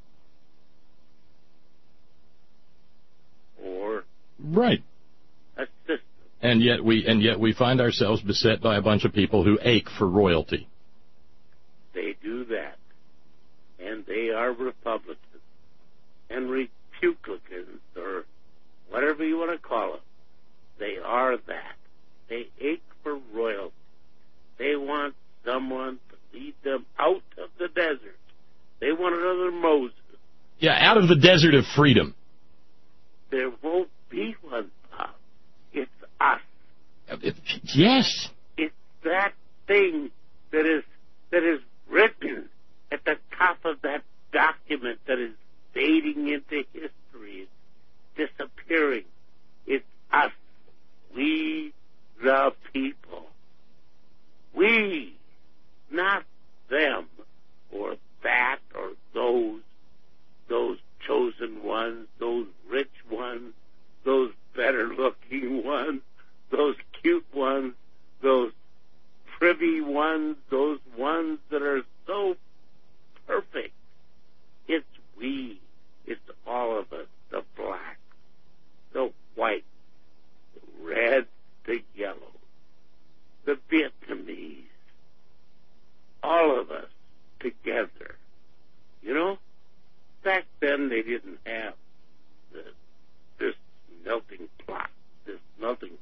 or right a system. And yet we and yet we find ourselves beset by a bunch of people who ache for royalty. They do that, and they are Republicans and Republicans, or whatever you want to call them. They are that. They ache for royalty. They want someone to lead them out of the desert. They want another Moses. Yeah, out of the desert of freedom. There won't be one, Bob. It's us. It, yes. It's that thing that is that is written at the top of that document that is fading into history, disappearing. It's us. We, the people. We, not them, or that, or those, those chosen ones, those rich ones, those better-looking ones, those cute ones, those privy ones, those ones that are so perfect. It's we. It's all of us. The black, the white, the red, the yellow, the Vietnamese. All of us together. You know? Back then they didn't have the, this melting pot, this melting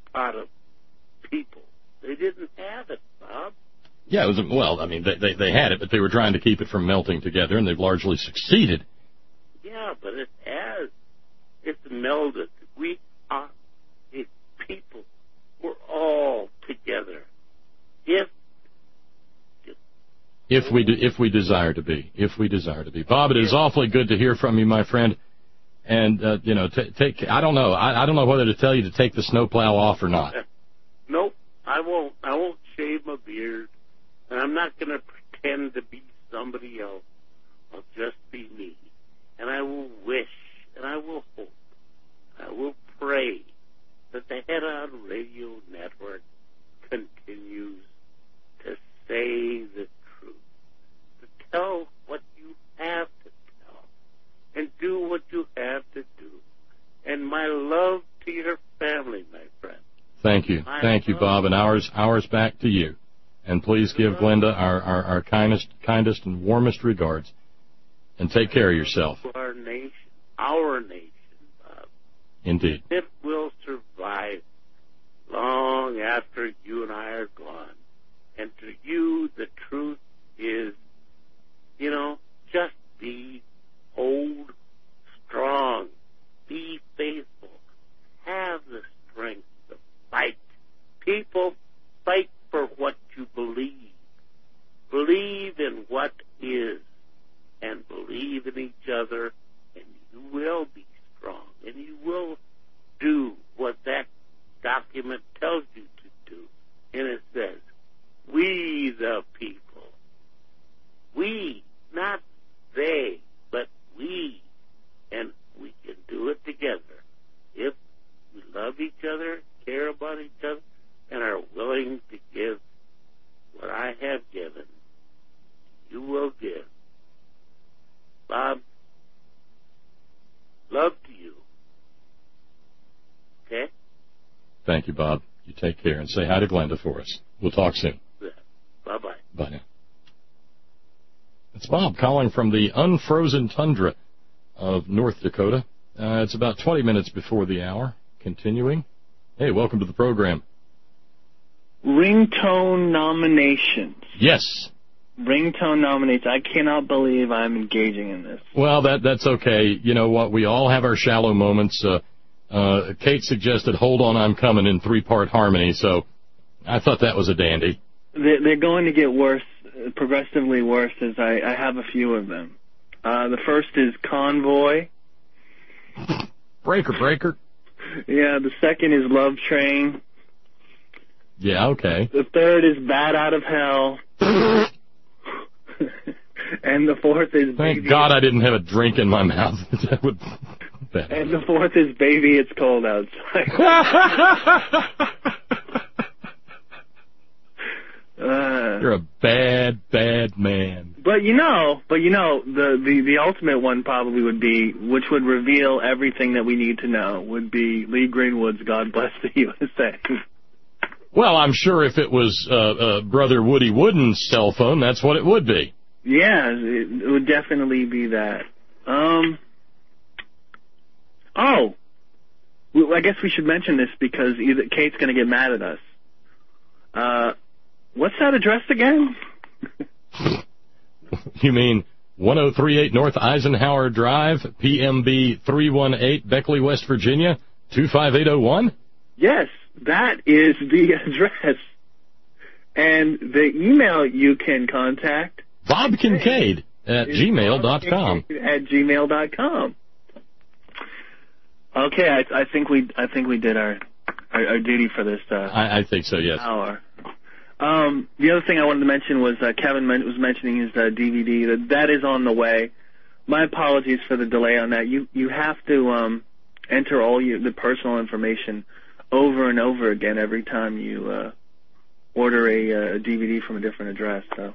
people. They didn't have it, Bob. Yeah, it was, well, I mean, they, they, they had it, but they were trying to keep it from melting together, and they've largely succeeded. Yeah, but it has. It's melded. We are a people. We're all together. If If we do, if we desire to be, if we desire to be, Bob, it is awfully good to hear from you, my friend. And uh, you know, t- take. I don't know. I, I don't know whether to tell you to take the snowplow off or not. Nope, I won't. I won't shave my beard, and I'm not going to pretend to be somebody else. I'll just be me, and I will wish, and I will hope, I will pray that the Head On Radio Network continues to say the truth, to tell what you have to tell, and do what you have to do. And my love to your family, my friend. Thank you. My Thank you, love. Bob, and ours ours back to you. And please give Glenda our, our, our kindest kindest and warmest regards. And take care of yourself. Our nation, our nation, Bob. Indeed. It will survive long after you and I are gone. And to you, the truth is, you know, just be old, strong, be faithful, have the strength to fight. People, fight for what you believe. Believe in what is, and believe in each other, and you will be strong, and you will do what that document tells you to do. And it says, we the people. We, not they, but we. And we can do it together if we love each other, care about each other, and are willing to give what I have given. You will give. Bob, love to you. Okay? Thank you, Bob. You take care and say hi to Glenda for us. We'll talk soon. Bye-bye. Bye now. It's Bob calling from the unfrozen tundra of North Dakota. Uh, it's about twenty minutes before the hour. Continuing. Hey, welcome to the program. Ringtone nominations. Yes. Ringtone nominations. I cannot believe I'm engaging in this. Well, that that's okay. You know what? We all have our shallow moments. Uh, uh, Kate suggested Hold On, I'm Coming in three-part harmony, so I thought that was a dandy. They're, they're going to get worse, progressively worse, as I, I have a few of them. Uh, the first is Convoy. Breaker, breaker. Yeah, the second is Love Train. Yeah, okay. The third is Bat Out of Hell. And the fourth is Thank Baby. God I didn't have a drink in my mouth. That would... And the fourth is Baby, It's Cold Outside. uh, You're a bad, bad man. But you know, but you know, the, the, the ultimate one probably would be, which would reveal everything that we need to know, would be Lee Greenwood's God Bless the U S A. Well, I'm sure if it was uh, uh, Brother Woody Wooden's cell phone, that's what it would be. Yeah, it, it would definitely be that. Um. Oh, well, I guess we should mention this because either Kate's going to get mad at us. Uh, what's that address again? You mean one oh three eight North Eisenhower Drive, P M B three one eight, Beckley, West Virginia, two five eight oh one? Yes, that is the address. And the email you can contact... Bob Kincaid at gmail dot com. At gmail dot com. Okay, I, I think we I think we did our our, our duty for this. Uh, I, I think so. Yes. Hour. Um, the other thing I wanted to mention was uh, Kevin men- was mentioning his uh, D V D. That that is on the way. My apologies for the delay on that. You you have to um, enter all you, the personal information over and over again every time you uh, order a, a D V D from a different address. So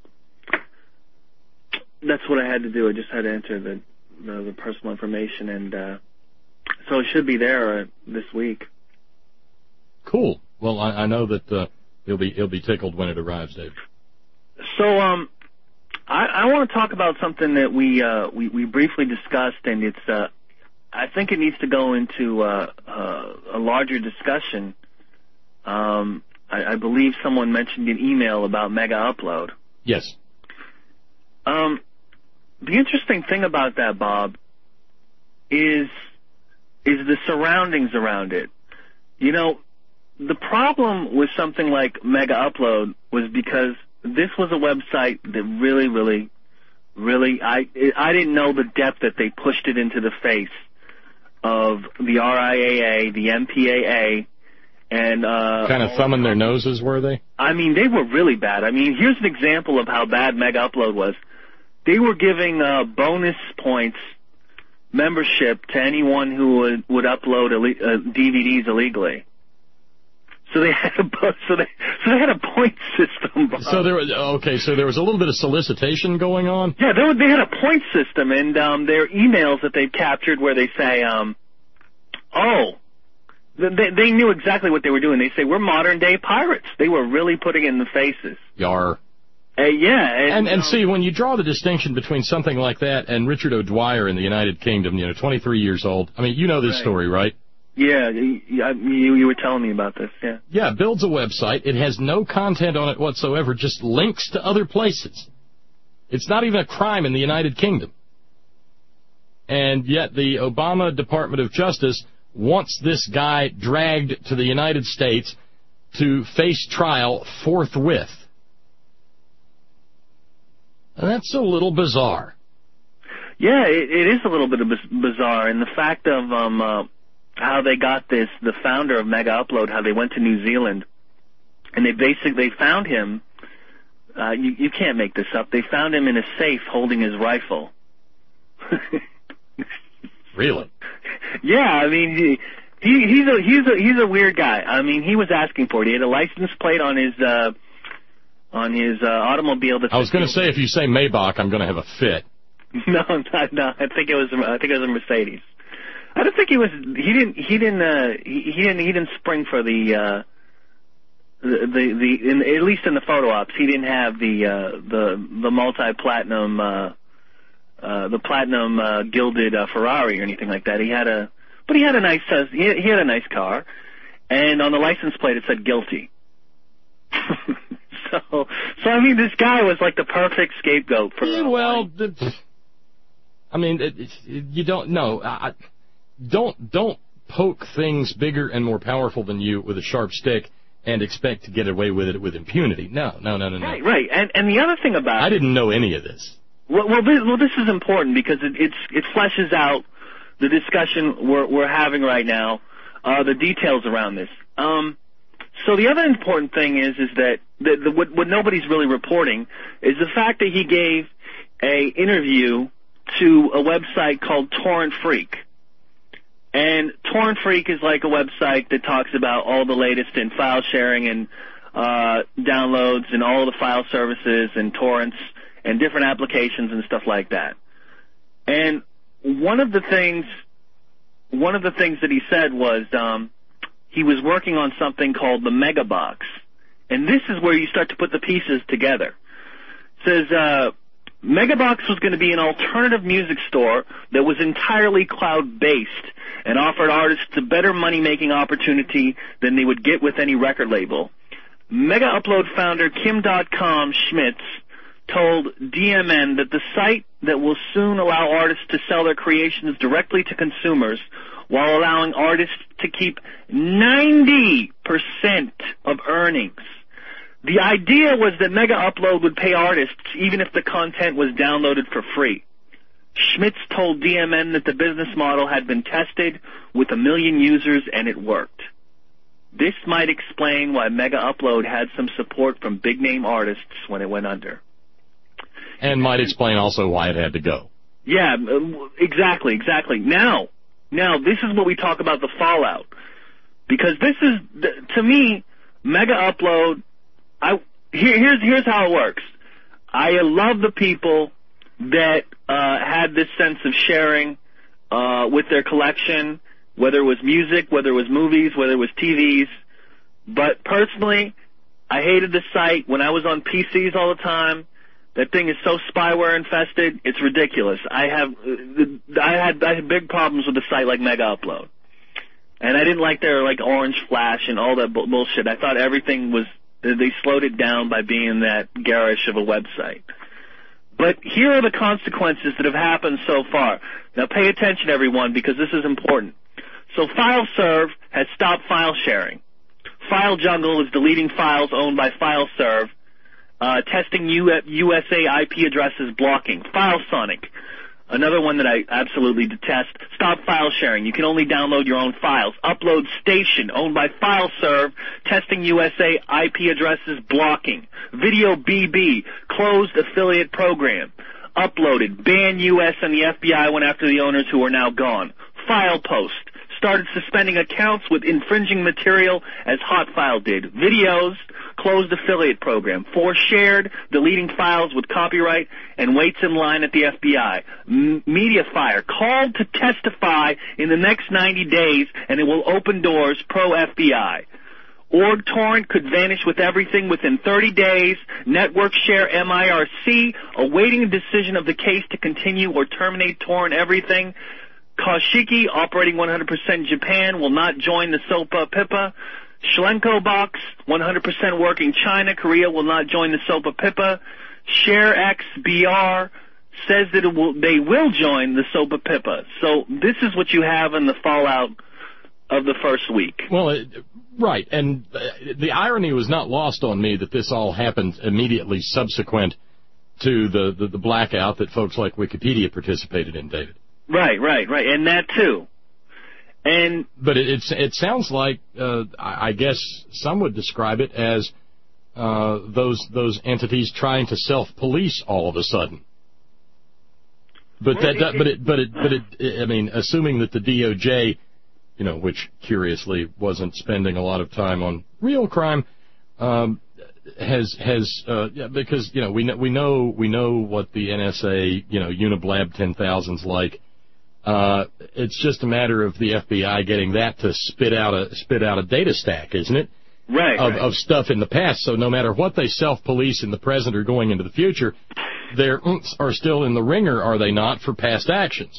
that's what I had to do. I just had to enter the the, the personal information, and uh, so it should be there uh, this week. Cool. Well, I, I know that uh, he'll be he'll be tickled when it arrives, Dave. So um, I, I want to talk about something that we uh, we, we briefly discussed, and it's uh, I think it needs to go into uh, uh, a larger discussion Um, I, I believe someone mentioned an email about Mega Upload. Yes. Um, the interesting thing about that, Bob, is is the surroundings around it. You know, the problem with something like Mega Upload was because this was a website that really, really, really, I I didn't know the depth that they pushed it into the face of the R I A A, the M P A A, and uh, kind of thumbing their noses, were they? I mean, they were really bad. I mean, here's an example of how bad Mega Upload was. They were giving uh, bonus points membership to anyone who would, would upload Ill- uh, D V Ds illegally. So they had a so they so they had a point system. Bob. So there was okay. So there was a little bit of solicitation going on. Yeah, they were, they had a point system, and um, their emails that they've captured where they say, um, "Oh, they they knew exactly what they were doing." They say, "We're modern day pirates." They were really putting it in the faces. Yar. Uh, yeah, and and, and um, see, when you draw the distinction between something like that and Richard O'Dwyer in the United Kingdom, you know, twenty-three years old. I mean, you know this right. story, right? Yeah, you, you were telling me about this, yeah. Yeah, builds a website. It has no content on it whatsoever, just links to other places. It's not even a crime in the United Kingdom. And yet the Obama Department of Justice wants this guy dragged to the United States to face trial forthwith. And that's a little bizarre. Yeah, it, it is a little bit of bizarre. And the fact of um, uh, how they got this, the founder of Mega Upload, how they went to New Zealand, and they basically found him, uh, you, you can't make this up, they found him in a safe holding his rifle. Really? Yeah, I mean, he, he he's a he's a he's a weird guy. I mean, he was asking for it. He had a license plate on his uh, on his uh, automobile. That I was going to say, if you say Maybach, I'm going to have a fit. No, no, no. I think it was I think it was a Mercedes. I don't think he was. He didn't. He didn't. Uh, he, he didn't. He didn't spring for the. Uh, the the, the in, at least in the photo ops, he didn't have the uh, the the multi platinum. Uh, Uh, the platinum uh, gilded uh, Ferrari or anything like that. He had a, but he had a nice, uh, he, he had a nice car, and on the license plate it said guilty. so, so I mean, this guy was like the perfect scapegoat for. Yeah, well, the, I mean, it, it, you don't know. I, don't don't poke things bigger and more powerful than you with a sharp stick and expect to get away with it with impunity. No, no, no, no, no. Right, right. And and the other thing about I didn't know any of this. Well, well, this, well, this is important because it, it's, it fleshes out the discussion we're, we're having right now, uh, the details around this. Um, so the other important thing is, is that the, the, what, what nobody's really reporting is the fact that he gave a interview to a website called Torrent Freak. And Torrent Freak is like a website that talks about all the latest in file sharing and uh, downloads and all the file services and torrents and different applications and stuff like that. And one of the things, one of the things that he said was um, he was working on something called the Megabox, and this is where you start to put the pieces together. It says uh, Megabox was going to be an alternative music store that was entirely cloud-based and offered artists a better money-making opportunity than they would get with any record label. Mega Upload founder Kim dot com Schmitz told D M N that the site that will soon allow artists to sell their creations directly to consumers while allowing artists to keep ninety percent of earnings. The idea was that Mega Upload would pay artists even if the content was downloaded for free. Schmitz told D M N that the business model had been tested with a million users and it worked. This might explain why Mega Upload had some support from big-name artists when it went under. And might explain also why it had to go. Yeah, exactly, exactly. Now, now this is what we talk about the fallout. Because this is, to me, Mega Upload, I, here, here's, here's how it works. I love the people that uh, had this sense of sharing uh, with their collection, whether it was music, whether it was movies, whether it was T Vs. But personally, I hated the site when I was on P Cs all the time. That thing is so spyware infested, it's ridiculous. I have, I had, I had big problems with a site like Mega Upload. And I didn't like their, like, orange flash and all that bu- bullshit. I thought everything was, they slowed it down by being that garish of a website. But here are the consequences that have happened so far. Now pay attention, everyone, because this is important. So FileServe has stopped file sharing. FileJungle is deleting files owned by FileServe, uh, testing U S A I P addresses blocking. FileSonic, another one that I absolutely detest, stop file sharing. You can only download your own files. Upload Station, owned by FileServe, testing U S A I P addresses blocking. Video B B, closed affiliate program. Uploaded, ban U S and the F B I went after the owners who are now gone. FilePost, started suspending accounts with infringing material as Hotfile did. Videos, closed affiliate program. ForShared, deleting files with copyright and waits in line at the F B I. M- Mediafire, called to testify in the next ninety days and it will open doors pro F B I. OrgTorrent could vanish with everything within thirty days. Network Share M I R C, awaiting a decision of the case to continue or terminate Torrent Everything. Koshiki, operating one hundred percent in Japan, will not join the SOPA PIPA. Schlenko Box, one hundred percent working China, Korea will not join the SOPA PIPA. ShareX B R says that it will, they will join the SOPA PIPA. So this is what you have in the fallout of the first week. Well, it, right, and uh, the irony was not lost on me that this all happened immediately subsequent to the, the, the blackout that folks like Wikipedia participated in, David. Right, right, right, and that too. And but it it's, it sounds like uh, I guess some would describe it as uh, those those entities trying to self-police all of a sudden. But that, that but it but it but it I mean, assuming that the D O J, you know, which curiously wasn't spending a lot of time on real crime, um, has has uh, yeah, because you know we know we know we know what the N S A, you know, Uniblab ten thousand's like. Uh, it's just a matter of the F B I getting that to spit out a spit out a data stack, isn't it? Right. Of, right. of stuff in the past. So no matter what they self-police in the present or going into the future, their oomps are still in the ringer, are they not, for past actions?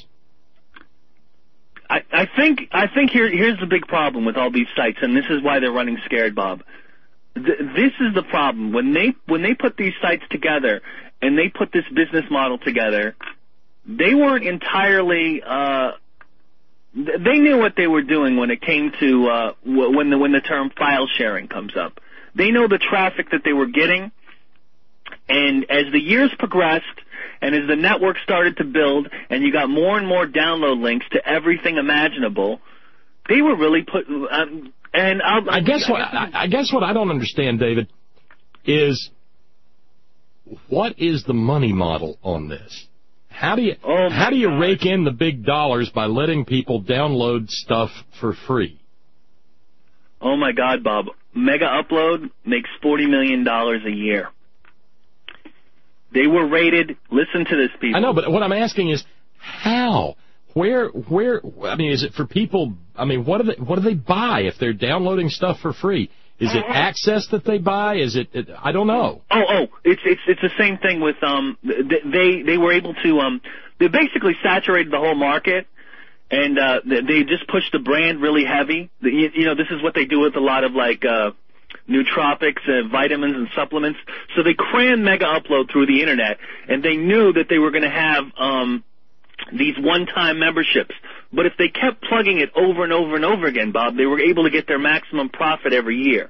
I, I think I think here here's the big problem with all these sites, and this is why they're running scared, Bob. Th- this is the problem when they when they put these sites together and they put this business model together. They weren't entirely. Uh, they knew what they were doing when it came to uh, when the when the term file sharing comes up. They know the traffic that they were getting, and as the years progressed, and as the network started to build, and you got more and more download links to everything imaginable, they were really put. Um, and I'll, I guess what I, I guess what I don't understand, David, is what is the money model on this? How do you oh how do you God. rake in the big dollars by letting people download stuff for free? Oh my God, Bob! Mega Upload makes forty million dollars a year. They were rated. Listen to this, people. I know, but what I'm asking is how, where, where? I mean, is it for people? I mean, what do they what do they buy if they're downloading stuff for free? Is it access that they buy? Is it, it? I don't know. Oh, oh, it's it's it's the same thing with um. They they were able to um. They basically saturated the whole market, and uh, they just pushed the brand really heavy. You, you know, this is what they do with a lot of like uh, nootropics, uh, vitamins, and supplements. So they crammed Mega Upload through the internet, and they knew that they were going to have um these one-time memberships. But if they kept plugging it over and over and over again, Bob, they were able to get their maximum profit every year.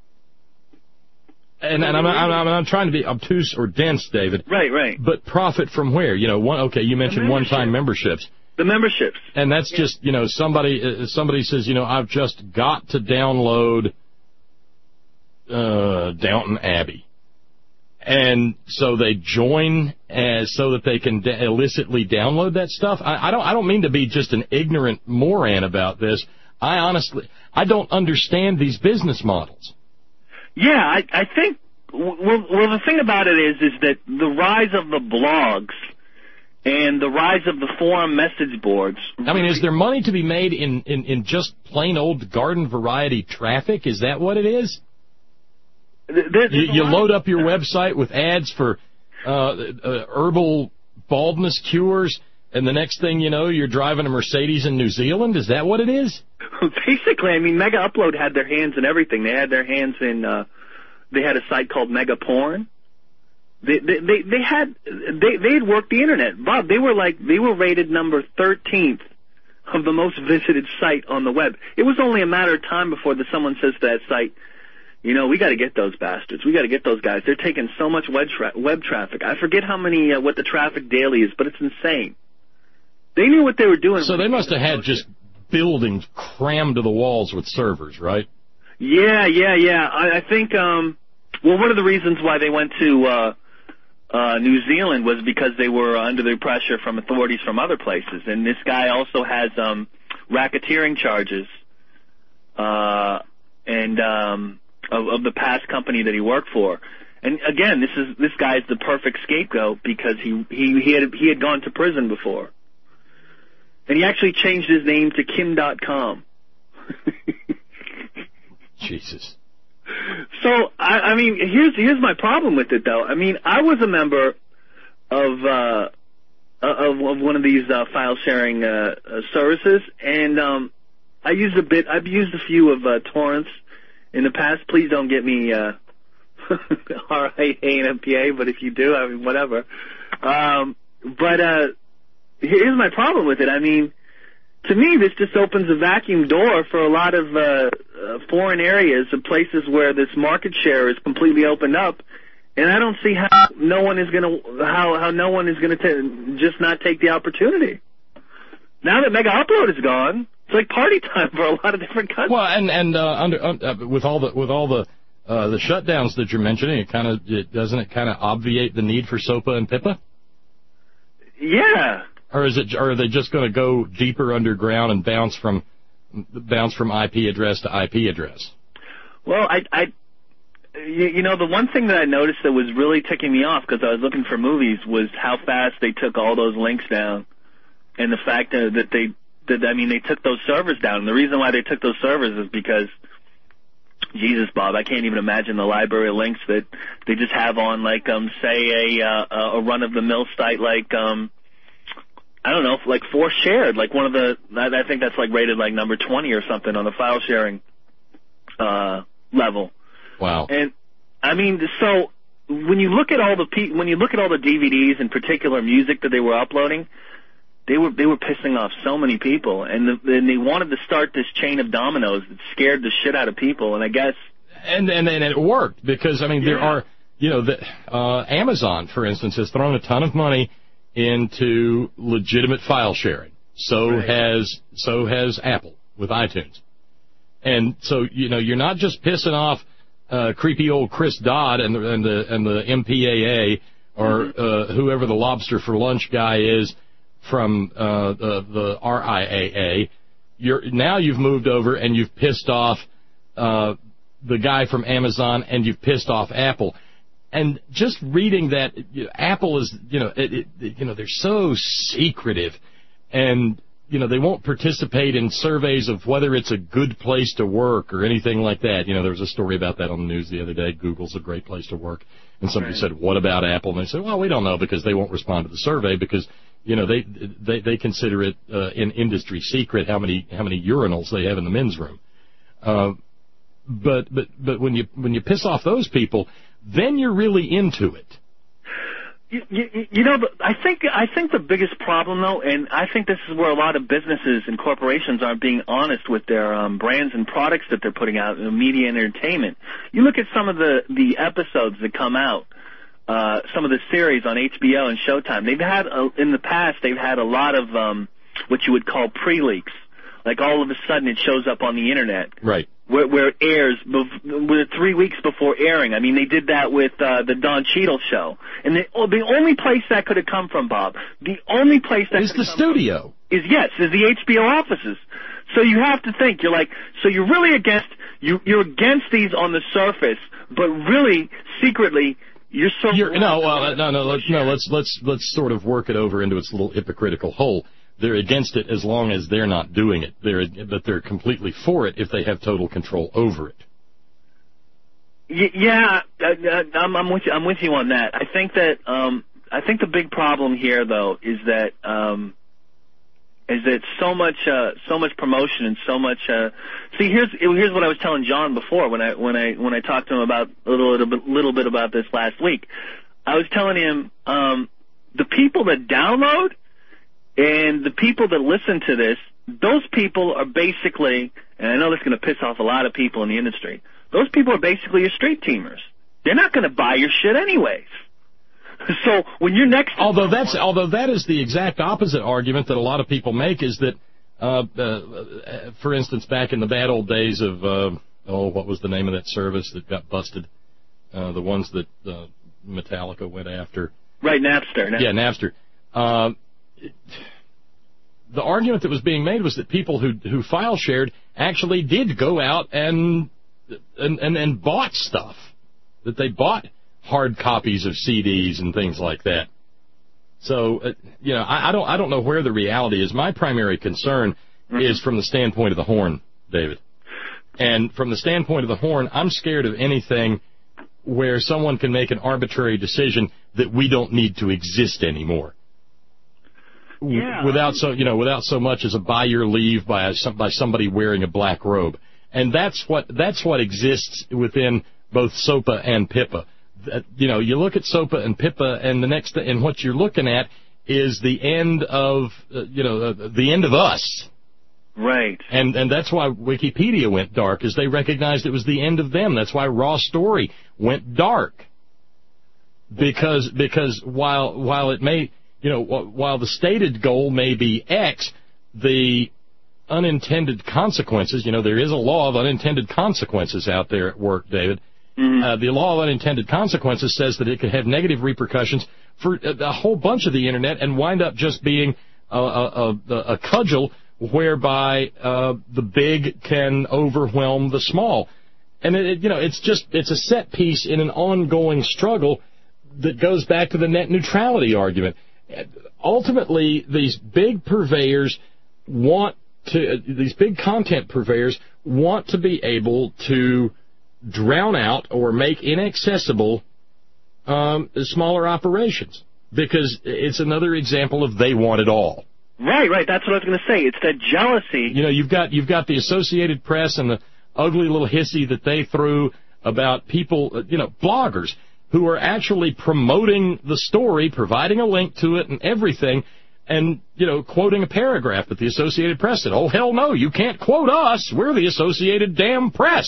And, and I'm, I'm, I'm, I'm trying to be obtuse or dense, David. Right, right. But profit from where? You know, one. Okay, you mentioned one-time memberships. The memberships. And that's yeah. just, you know, somebody uh, somebody says, you know, I've just got to download uh, Downton Abbey. And so they join as so that they can de- illicitly download that stuff. I, I don't. I don't mean to be just an ignorant moron about this. I honestly, I don't understand these business models. Yeah, I, I think. Well, well, the thing about it is, is that the rise of the blogs and the rise of the forum message boards. I mean, is there money to be made in in, in just plain old garden variety traffic? Is that what it is? There's you you load up your website with ads for uh, uh, herbal baldness cures, and the next thing you know, you're driving a Mercedes in New Zealand? Is that what it is? Basically, I mean, Mega Upload had their hands in everything. They had their hands in, uh, they had a site called Mega Porn. They, they, they, they had, they, they had worked the internet. Bob, they were like, they were rated number thirteenth of the most visited site on the web. It was only a matter of time before the, someone says to that site, you know, we got to get those bastards. We got to get those guys. They're taking so much web, tra- web traffic. I forget how many, uh, what the traffic daily is, but it's insane. They knew what they were doing. So they must have had just buildings crammed to the walls with servers, right? Yeah, yeah, yeah. I, I think, um, well, one of the reasons why they went to uh, uh, New Zealand was because they were under the pressure from authorities from other places. And this guy also has um, racketeering charges uh, and um, of, of the past company that he worked for. And again, this is this guy is the perfect scapegoat because he he he had he had gone to prison before. And he actually changed his name to Kim dot com. Jesus. So, I, I mean, here's here's my problem with it, though. I mean, I was a member of uh, of, of one of these uh, file sharing uh, uh, services, and um, I used a bit. I've used a few of uh, torrents in the past. Please don't get me uh, R I A N M P A, but if you do, I mean, whatever. Um, but uh, here's my problem with it. I mean, to me, this just opens a vacuum door for a lot of uh, uh, foreign areas, of places where this market share is completely opened up, and I don't see how no one is going to how how no one is going to just not take the opportunity. Now that Mega Upload is gone, it's like party time for a lot of different countries. Well, and and uh, under uh, with all the with all the uh, the shutdowns that you're mentioning, it kind of it, doesn't it kind of obviate the need for SOPA and PIPA? Yeah. Or is it? Or are they just going to go deeper underground and bounce from bounce from I P address to I P address? Well, I, I, you, you know, the one thing that I noticed that was really ticking me off because I was looking for movies was how fast they took all those links down, and the fact that, that they, that I mean, they took those servers down. And the reason why they took those servers is because, Jesus, Bob, I can't even imagine the library of links that they just have on, like, um, say a uh, a run of the mill site like um. I don't know, like Force Shared, like one of the, I think that's like rated like number twenty or something on the file sharing uh, level. Wow. And I mean, so when you look at all the P, when you look at all the D V Ds in particular music that they were uploading, they were they were pissing off so many people, and the, and they wanted to start this chain of dominoes that scared the shit out of people, and I guess. And and and it worked because I mean there yeah. are you know the uh, Amazon, for instance, has thrown a ton of money into legitimate file sharing. So right. has so has Apple with iTunes. And so, you know, you're not just pissing off uh, creepy old Chris Dodd and the and the, and the M P A A or mm-hmm. uh, whoever the lobster for lunch guy is from uh, the, the R I A A. You're now you've moved over and you've pissed off uh, the guy from Amazon and you've pissed off Apple. And just reading that, you know, Apple is, you know, it, it, you know, they're so secretive, and you know, they won't participate in surveys of whether it's a good place to work or anything like that. You know, there was a story about that on the news the other day. Google's a great place to work, and somebody right. said, "What about Apple?" And they said, "Well, we don't know because they won't respond to the survey because, you know, they they they consider it uh, an industry secret how many how many urinals they have in the men's room." Uh, but but but when you when you piss off those people, then you're really into it. You, you, you know, I think I think the biggest problem, though, and I think this is where a lot of businesses and corporations aren't being honest with their um, brands and products that they're putting out in media and entertainment. You look at some of the, the episodes that come out, uh, some of the series on H B O and Showtime. They've had, a, in the past, they've had a lot of um, what you would call pre-leaks. Like all of a sudden it shows up on the Internet. Right. Where, where it airs bef- three weeks before airing. I mean, they did that with uh, the Don Cheadle show. And the, oh, the only place that could have come from, Bob, the only place that is the studio. Is, yes, is the H B O offices. So you have to think, you're like, so you're really against, you, you're against these on the surface, but really, secretly, you're so... You're, no, uh, no, no, let's, no, let's, let's, let's sort of work it over into its little hypocritical hole. They're against it as long as they're not doing it. They're, but they're completely for it if they have total control over it. Yeah, I'm, I'm with you. I'm with you on that. I think that um, I think the big problem here, though, is that um, is that so much uh, so much promotion and so much. Uh, see, here's here's what I was telling John before when I when I when I talked to him about a little little bit, little bit about this last week. I was telling him um, the people that download and the people that listen to this, those people are basically, and I know this is going to piss off a lot of people in the industry. Those people are basically your street teamers. They're not going to buy your shit anyways. So when you're next, to although that's although that is the exact opposite argument that a lot of people make is that, uh, uh, for instance, back in the bad old days of uh, oh, what was the name of that service that got busted? Uh, the ones that uh, Metallica went after. Right, Napster. Napster. Yeah, Napster. Uh, it, the argument that was being made was that people who who file shared actually did go out and and and, and bought stuff, that they bought hard copies of C Ds and things like that. So, uh, you know, I, I don't I don't know where the reality is. My primary concern mm-hmm. is from the standpoint of the horn, David. And from the standpoint of the horn, I'm scared of anything where someone can make an arbitrary decision that we don't need to exist anymore. Yeah. Without so you know, without so much as a by your leave by a, by somebody wearing a black robe. And that's what that's what exists within both SOPA and PIPA. You know, you look at SOPA and PIPA, and the next, and what you're looking at is the end of, uh, you know, uh, the end of us. Right. And and that's why Wikipedia went dark, is they recognized it was the end of them. That's why Raw Story went dark. Because because while while it may, you know, while the stated goal may be X, the unintended consequences, you know, there is a law of unintended consequences out there at work, David. Mm-hmm. Uh, the law of unintended consequences says that it could have negative repercussions for a, a whole bunch of the Internet and wind up just being a, a, a, a cudgel whereby uh, the big can overwhelm the small. And, it, you know, it's just, it's a set piece in an ongoing struggle that goes back to the net neutrality argument. Ultimately, these big purveyors want to, uh, these big content purveyors want to be able to drown out or make inaccessible um, smaller operations, because it's another example of they want it all. Right, right. That's what I was going to say. It's that jealousy. You know, you've got you've got the Associated Press and the ugly little hissy that they threw about people, you know, bloggers who are actually promoting the story, providing a link to it and everything, and, you know, quoting a paragraph that the Associated Press said, oh, hell no, you can't quote us. We're the Associated damn Press.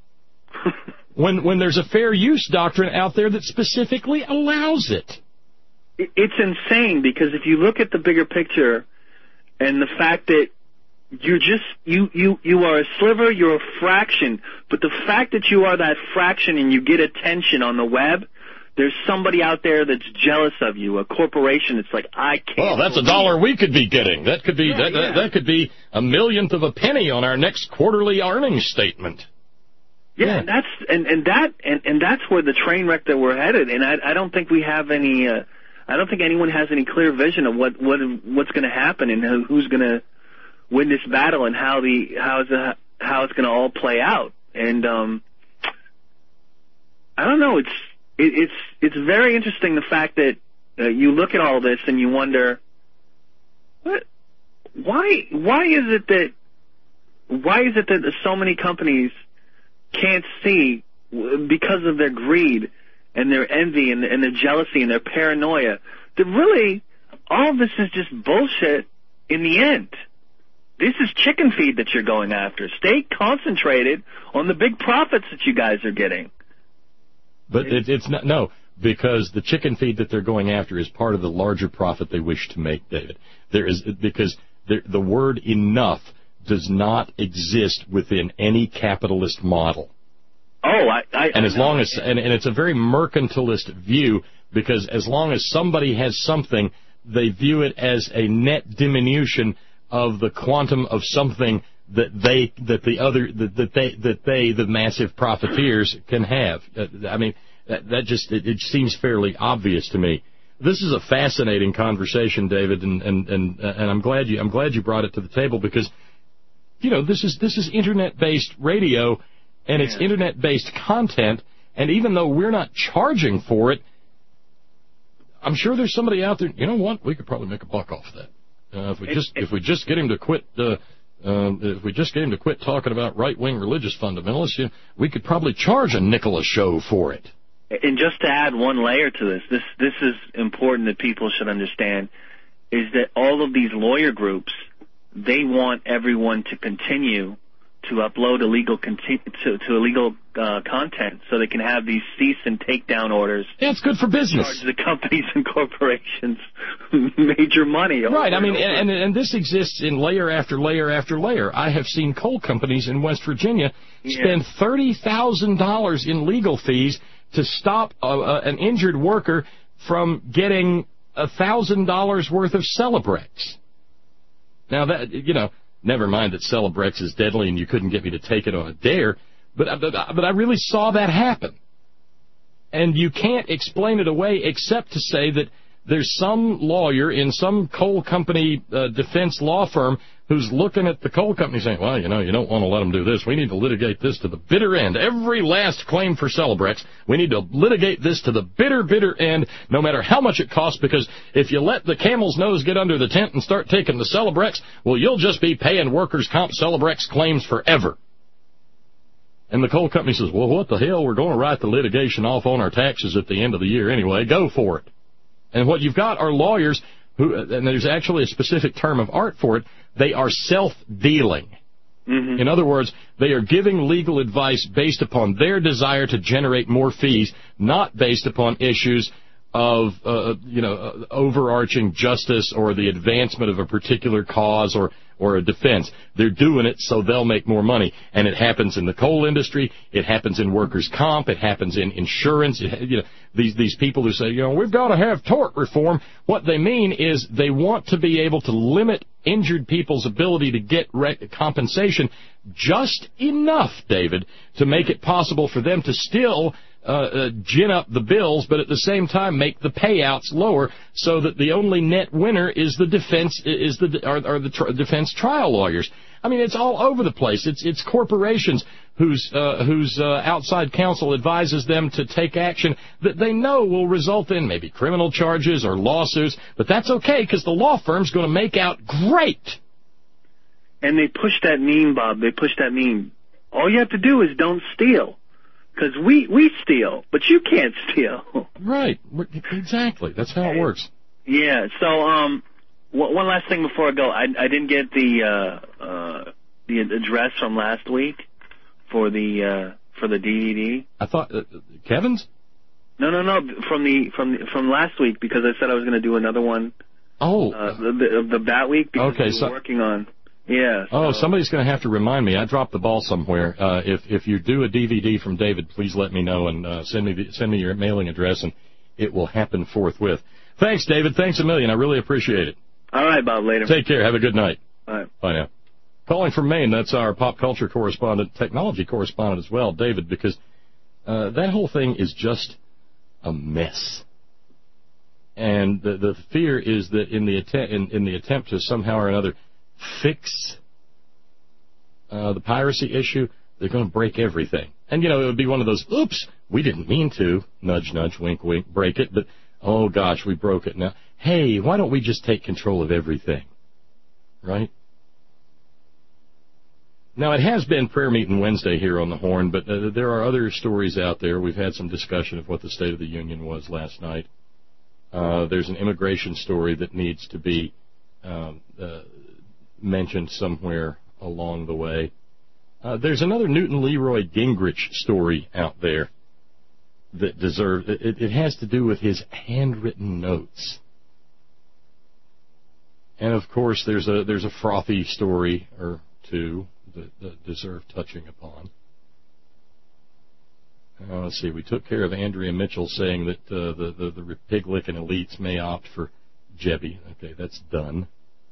when when there's a fair use doctrine out there that specifically allows it. It's insane, because if you look at the bigger picture and the fact that you just you you you are a sliver, you're a fraction, but the fact that you are that fraction and you get attention on the web, there's somebody out there that's jealous of you, a corporation that's like, I can't. Well, that's a dollar we could be getting. That could be yeah, that, yeah. that that could be a millionth of a penny on our next quarterly earnings statement. Yeah, Yeah, and that's and, and that and, and that's where the train wreck that we're headed. And I, I don't think we have any. Uh, I don't think anyone has any clear vision of what, what what's going to happen and who, who's going to win this battle and how the how is the, how it's going to all play out. And um, I don't know. It's it, it's it's very interesting, the fact that uh, you look at all this and you wonder, what why why is it that why is it that so many companies can't see, because of their greed and their envy and, and their jealousy and their paranoia, that really all of this is just bullshit in the end. This is chicken feed that you're going after. Stay concentrated on the big profits that you guys are getting. But it, it's not, no, because the chicken feed that they're going after is part of the larger profit they wish to make, David. There is, because there, the word enough does not exist within any capitalist model. Oh, I, I and as I know. long as and, and it's a very mercantilist view, because as long as somebody has something, they view it as a net diminution of the quantum of something that they that the other that, that they that they the massive profiteers can have. Uh, I mean, that, that just it, it seems fairly obvious to me. This is a fascinating conversation, David, and and and, uh, and I'm glad you I'm glad you brought it to the table, because, you know, this is this is internet-based radio, and it's yeah. internet-based content, and even though we're not charging for it, I'm sure there's somebody out there, you know what, we could probably make a buck off that. Uh, if we just if we just get him to quit, uh, um, if we just get him to quit talking about right-wing religious fundamentalists, you know, we could probably charge a nickel a show for it. And just to add one layer to this, this this is important that people should understand, is that all of these lawyer groups, they want everyone to continue to upload illegal conti- to, to illegal uh, content, so they can have these cease and take down orders. Yeah, it's good for business. Charge the companies and corporations major money. Right. I mean, and, and and this exists in layer after layer after layer. I have seen coal companies in West Virginia spend yeah. thirty thousand dollars in legal fees to stop a, a, an injured worker from getting a thousand dollars worth of Celebrex. Now that you know. Never mind that Celebrex is deadly and you couldn't get me to take it on a dare, but, but, but I really saw that happen. And you can't explain it away except to say that there's some lawyer in some coal company uh, defense law firm who's looking at the coal company saying, well, you know, you don't want to let them do this. We need to litigate this to the bitter end. Every last claim for Celebrex, we need to litigate this to the bitter, bitter end, no matter how much it costs, because if you let the camel's nose get under the tent and start taking the Celebrex, well, you'll just be paying workers' comp Celebrex claims forever. And the coal company says, well, what the hell? We're going to write the litigation off on our taxes at the end of the year anyway. Go for it. And what you've got are lawyers who, and there's actually a specific term of art for it, they are self-dealing. Mm-hmm. In other words, they are giving legal advice based upon their desire to generate more fees, not based upon issues of, uh, you know, uh, overarching justice or the advancement of a particular cause or, or a defense. They're doing it so they'll make more money. And it happens in the coal industry. It happens in workers' comp. It happens in insurance. It, you know, these, these people who say, you know, we've got to have tort reform. What they mean is they want to be able to limit injured people's ability to get re- compensation just enough, David, to make it possible for them to still uh, uh, gin up the bills, but at the same time make the payouts lower, so that the only net winner is the defense is the are, are the tr- defense trial lawyers. I mean, it's all over the place. It's it's corporations whose uh, whose uh, outside counsel advises them to take action that they know will result in maybe criminal charges or lawsuits, but that's okay because the law firm's going to make out great. And they push that meme, Bob. They push that meme. All you have to do is don't steal. Because we, we steal, but you can't steal. Right. Exactly. That's how it works. Yeah. So, um, one last thing before I go. I, I didn't get the, uh, uh, the address from last week for the, uh, for the D V D. I thought, uh, Kevin's? No, no, no, from the, from, the, from last week, because I said I was going to do another one. Oh. Uh, the, the, the that week, because okay, we were so, working on. Yeah. Oh, so. Somebody's going to have to remind me. I dropped the ball somewhere. Uh, if if you do a D V D from David, please let me know and uh, send me the, send me your mailing address, and it will happen forthwith. Thanks, David. Thanks a million. I really appreciate it. All right, Bob. Later. Take care. Have a good night. All right. Bye now. Calling from Maine, that's our pop culture correspondent, technology correspondent as well, David, because uh, that whole thing is just a mess. And the the fear is that in the attempt in, in the attempt to somehow or another fix uh, the piracy issue, they're going to break everything. And, you know, it would be one of those, oops, we didn't mean to, nudge, nudge, wink, wink, break it, but, oh, gosh, we broke it now. Hey, why don't we just take control of everything? Right? Now, it has been prayer meeting Wednesday here on the Horn, but uh, there are other stories out there. We've had some discussion of what the State of the Union was last night. Uh, there's an immigration story that needs to be um, uh, mentioned somewhere along the way. Uh, there's another Newton Leroy Gingrich story out there that deserves, it, it has to do with his handwritten notes. And of course there's a there's a frothy story or two that, that deserve touching upon. Uh, let's see, we took care of Andrea Mitchell saying that uh, the, the, the pig-licking elites may opt for Jebby. Okay, that's done.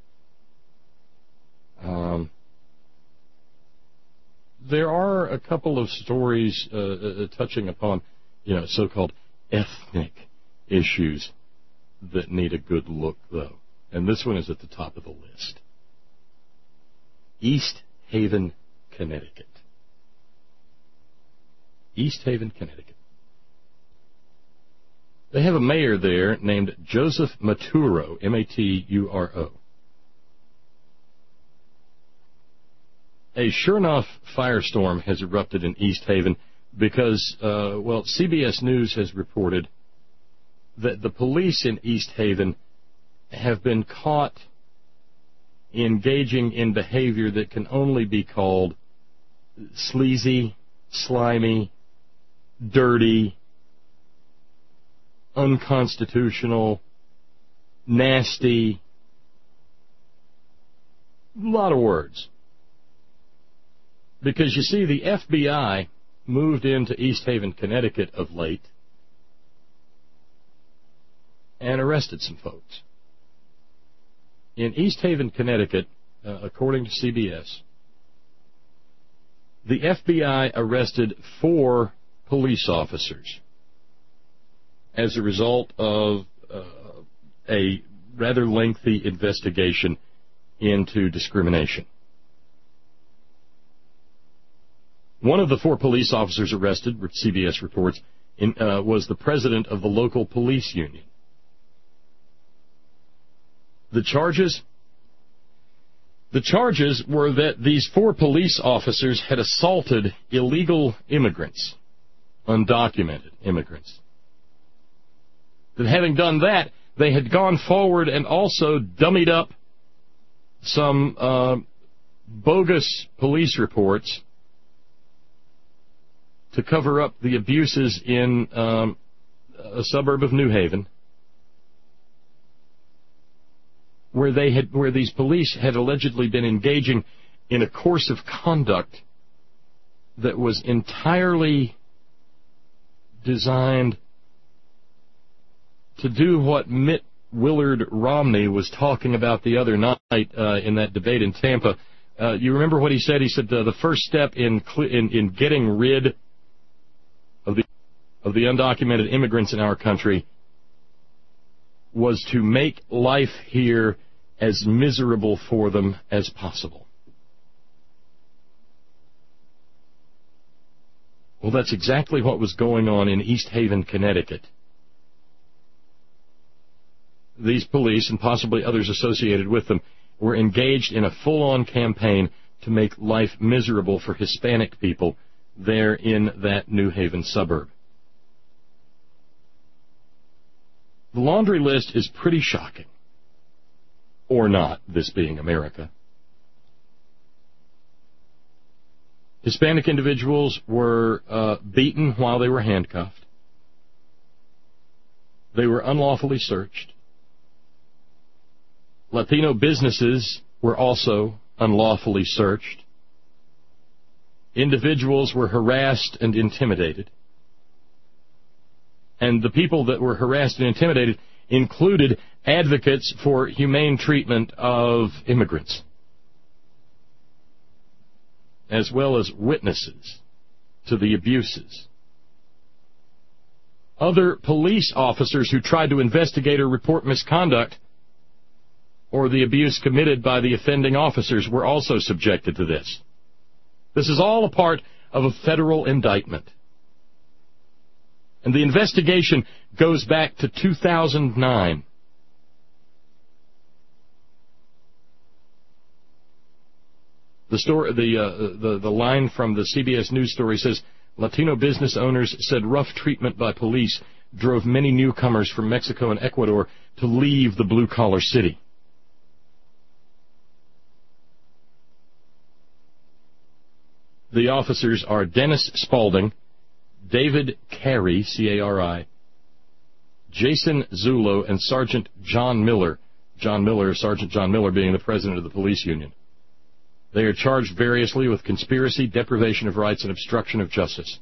Um, there are a couple of stories uh, uh, touching upon, you know, so-called ethnic issues that need a good look, though. And this one is at the top of the list. East Haven, Connecticut. East Haven, Connecticut. They have a mayor there named Joseph Maturo, M A T U R O. a sure enough firestorm has erupted in East Haven because, uh, well, C B S News has reported that the police in East Haven have been caught engaging in behavior that can only be called sleazy, slimy, dirty, unconstitutional, nasty, a lot of words. Because, you see, the F B I moved into East Haven, Connecticut of late and arrested some folks. In East Haven, Connecticut, uh, according to C B S, the F B I arrested four police officers as a result of uh, a rather lengthy investigation into discrimination. One of the four police officers arrested, C B S reports, in, uh, was the president of the local police union. The charges? The charges were that these four police officers had assaulted illegal immigrants, undocumented immigrants. That having done that, they had gone forward and also dummied up some uh, bogus police reports to cover up the abuses in um, a suburb of New Haven, where they had, where these police had allegedly been engaging in a course of conduct that was entirely designed to do what Mitt Willard Romney was talking about the other night uh, in that debate in Tampa. Uh, you remember what he said? He said uh, the first step in, cl- in in getting rid of the of the undocumented immigrants in our country was to make life here as miserable for them as possible. Well, that's exactly what was going on in East Haven, Connecticut. These police, and possibly others associated with them, were engaged in a full-on campaign to make life miserable for Hispanic people there in that New Haven suburb. The laundry list is pretty shocking. Or not, this being America. Hispanic individuals were uh, beaten while they were handcuffed. They were unlawfully searched. Latino businesses were also unlawfully searched. Individuals were harassed and intimidated. And the people that were harassed and intimidated included advocates for humane treatment of immigrants, as well as witnesses to the abuses. Other police officers who tried to investigate or report misconduct or the abuse committed by the offending officers were also subjected to this. This is all a part of a federal indictment. And the investigation goes back to two thousand nine. The story, the, uh, the the line from the C B S News story says, Latino business owners said rough treatment by police drove many newcomers from Mexico and Ecuador to leave the blue-collar city. The officers are Dennis Spalding, David Carey, C A R I, Jason Zulo, and Sergeant John Miller. John Miller, Sergeant John Miller being the president of the police union. They are charged variously with conspiracy, deprivation of rights, and obstruction of justice.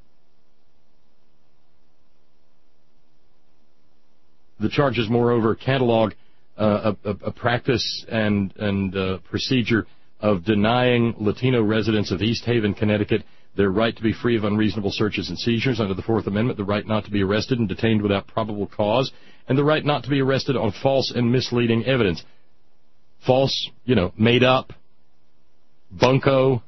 The charges, moreover, catalog uh, a, a practice and, and uh, procedure of denying Latino residents of East Haven, Connecticut, their right to be free of unreasonable searches and seizures under the Fourth Amendment, the right not to be arrested and detained without probable cause, and the right not to be arrested on false and misleading evidence. False, you know, made up, bunco.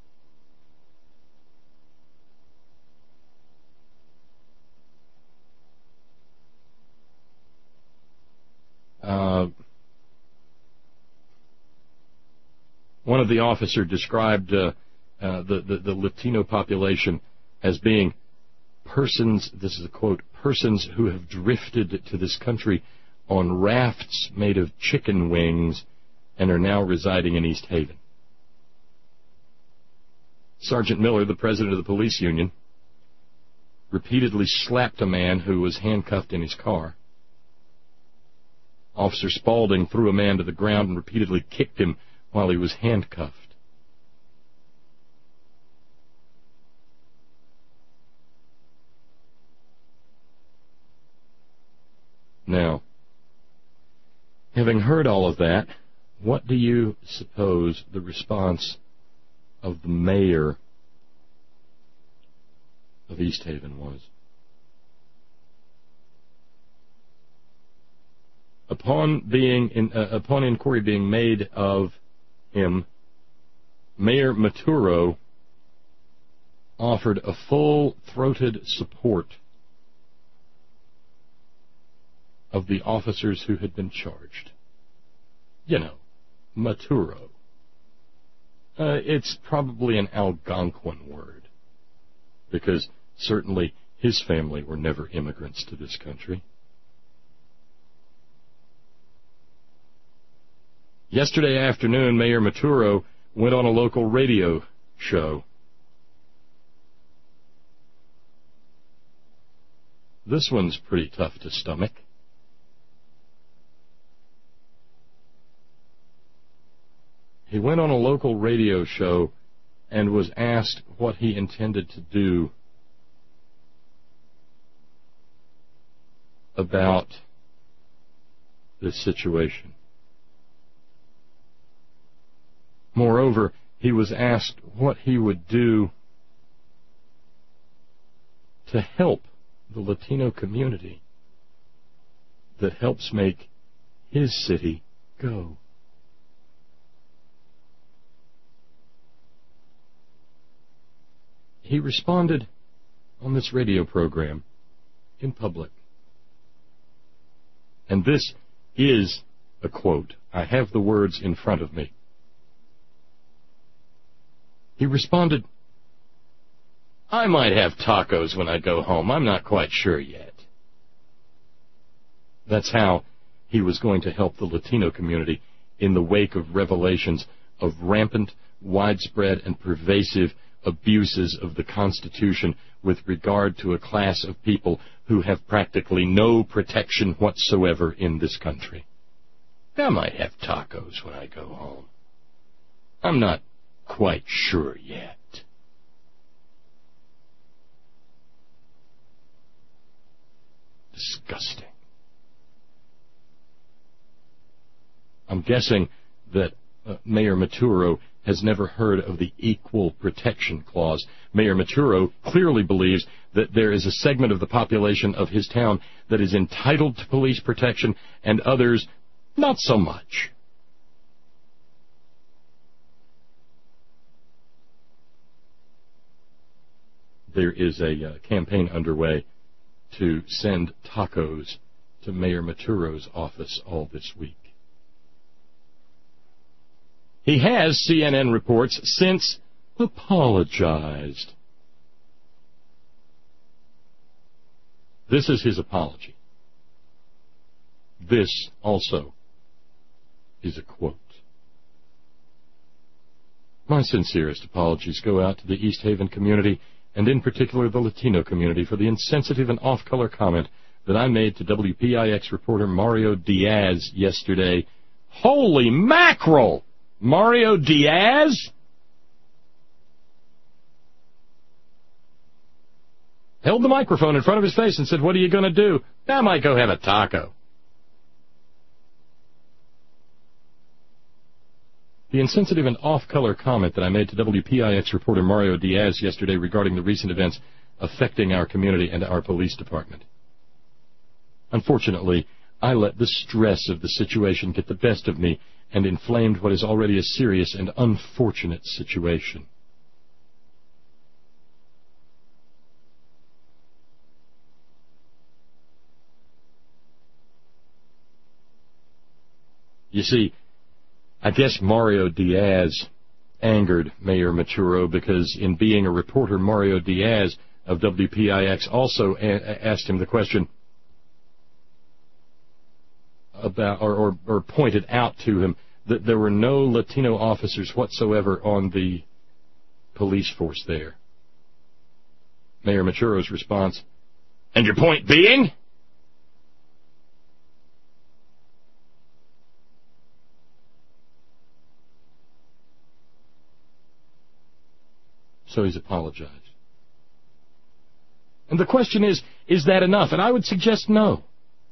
Uh, one of the officers described uh, uh, the, the, the Latino population as being persons, this is a quote, persons who have drifted to this country on rafts made of chicken wings and are now residing in East Haven. Sergeant Miller, the president of the police union, repeatedly slapped a man who was handcuffed in his car. Officer Spaulding threw a man to the ground and repeatedly kicked him while he was handcuffed. Now, having heard all of that, what do you suppose the response of the mayor of East Haven was? Upon being in, uh, upon inquiry being made of him, Mayor Maturo offered a full-throated support of the officers who had been charged. You know, Maturo. Uh, it's probably an Algonquin word, because certainly his family were never immigrants to this country. Yesterday afternoon, Mayor Maturo went on a local radio show. This one's pretty tough to stomach. He went on a local radio show and was asked what he intended to do about this situation. Moreover, he was asked what he would do to help the Latino community that helps make his city go. He responded on this radio program in public. And this is a quote. I have the words in front of me. He responded, "I might have tacos when I go home. I'm not quite sure yet." That's how he was going to help the Latino community in the wake of revelations of rampant, widespread, and pervasive abuses of the Constitution with regard to a class of people who have practically no protection whatsoever in this country. I might have tacos when I go home. I'm not quite sure yet. Disgusting. I'm guessing that uh, Mayor Maturo has never heard of the Equal Protection Clause. Mayor Maturo clearly believes that there is a segment of the population of his town that is entitled to police protection and others not so much. There is a uh, campaign underway to send tacos to Mayor Maturo's office all this week. He has, C N N reports, since apologized. This is his apology. This also is a quote. My sincerest apologies go out to the East Haven community, and in particular the Latino community, for the insensitive and off-color comment that I made to W P I X reporter Mario Diaz yesterday. Holy mackerel! Mario Diaz? Held the microphone in front of his face and said, "What are you going to do?" "I might go have a taco." The insensitive and off-color comment that I made to W P I X reporter Mario Diaz yesterday regarding the recent events affecting our community and our police department. Unfortunately, I let the stress of the situation get the best of me and inflamed what is already a serious and unfortunate situation. You see, I guess Mario Diaz angered Mayor Maturo because in being a reporter, Mario Diaz of W P I X also a- asked him the question about, or, or, or pointed out to him that there were no Latino officers whatsoever on the police force there. Mayor Maturo's response, and your point being? So he's apologized. And the question is, is that enough? And I would suggest no.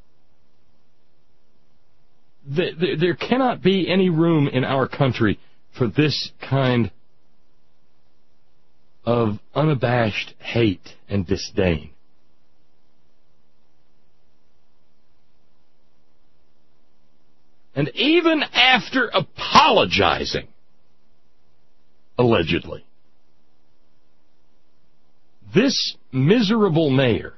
There cannot be any room in our country for this kind of unabashed hate and disdain. And even after apologizing, allegedly, this miserable mayor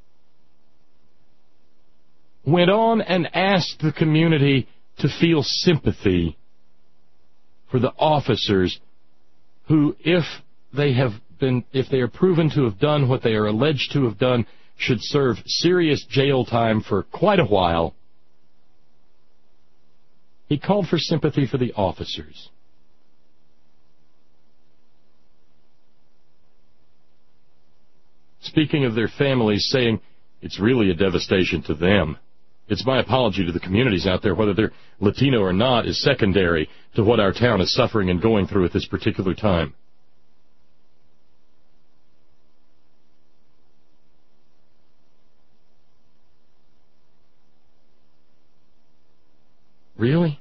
went on and asked the community to feel sympathy for the officers who, if they have been, if they are proven to have done what they are alleged to have done, should serve serious jail time for quite a while. He called for sympathy for the officers. Speaking of their families, saying it's really a devastation to them. It's my apology to the communities out there, whether they're Latino or not, is secondary to what our town is suffering and going through at this particular time. Really?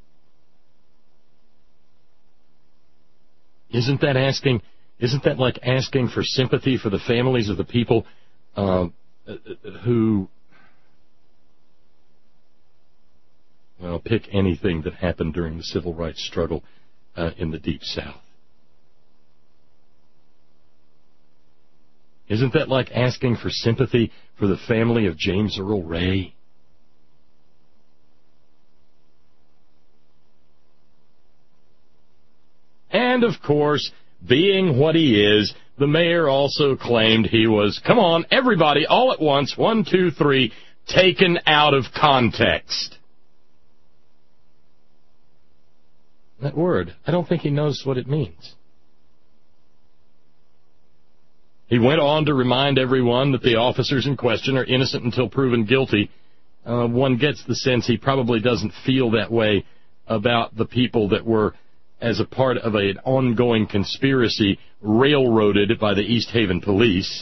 Isn't that asking, isn't that like asking for sympathy for the families of the people uh, who, well, pick anything that happened during the civil rights struggle uh, in the Deep South? Isn't that like asking for sympathy for the family of James Earl Ray? And, of course, being what he is, the mayor also claimed he was, come on, everybody, all at once, one, two, three, taken out of context. That word, I don't think he knows what it means. He went on to remind everyone that the officers in question are innocent until proven guilty. Uh, one gets the sense he probably doesn't feel that way about the people that were, as a part of an ongoing conspiracy, railroaded by the East Haven police.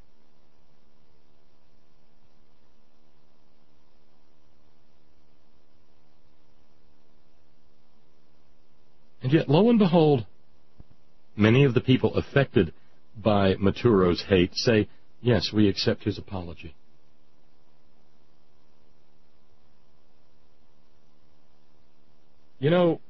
And yet, lo and behold, many of the people affected by Maturo's hate say, yes, we accept his apology. You know,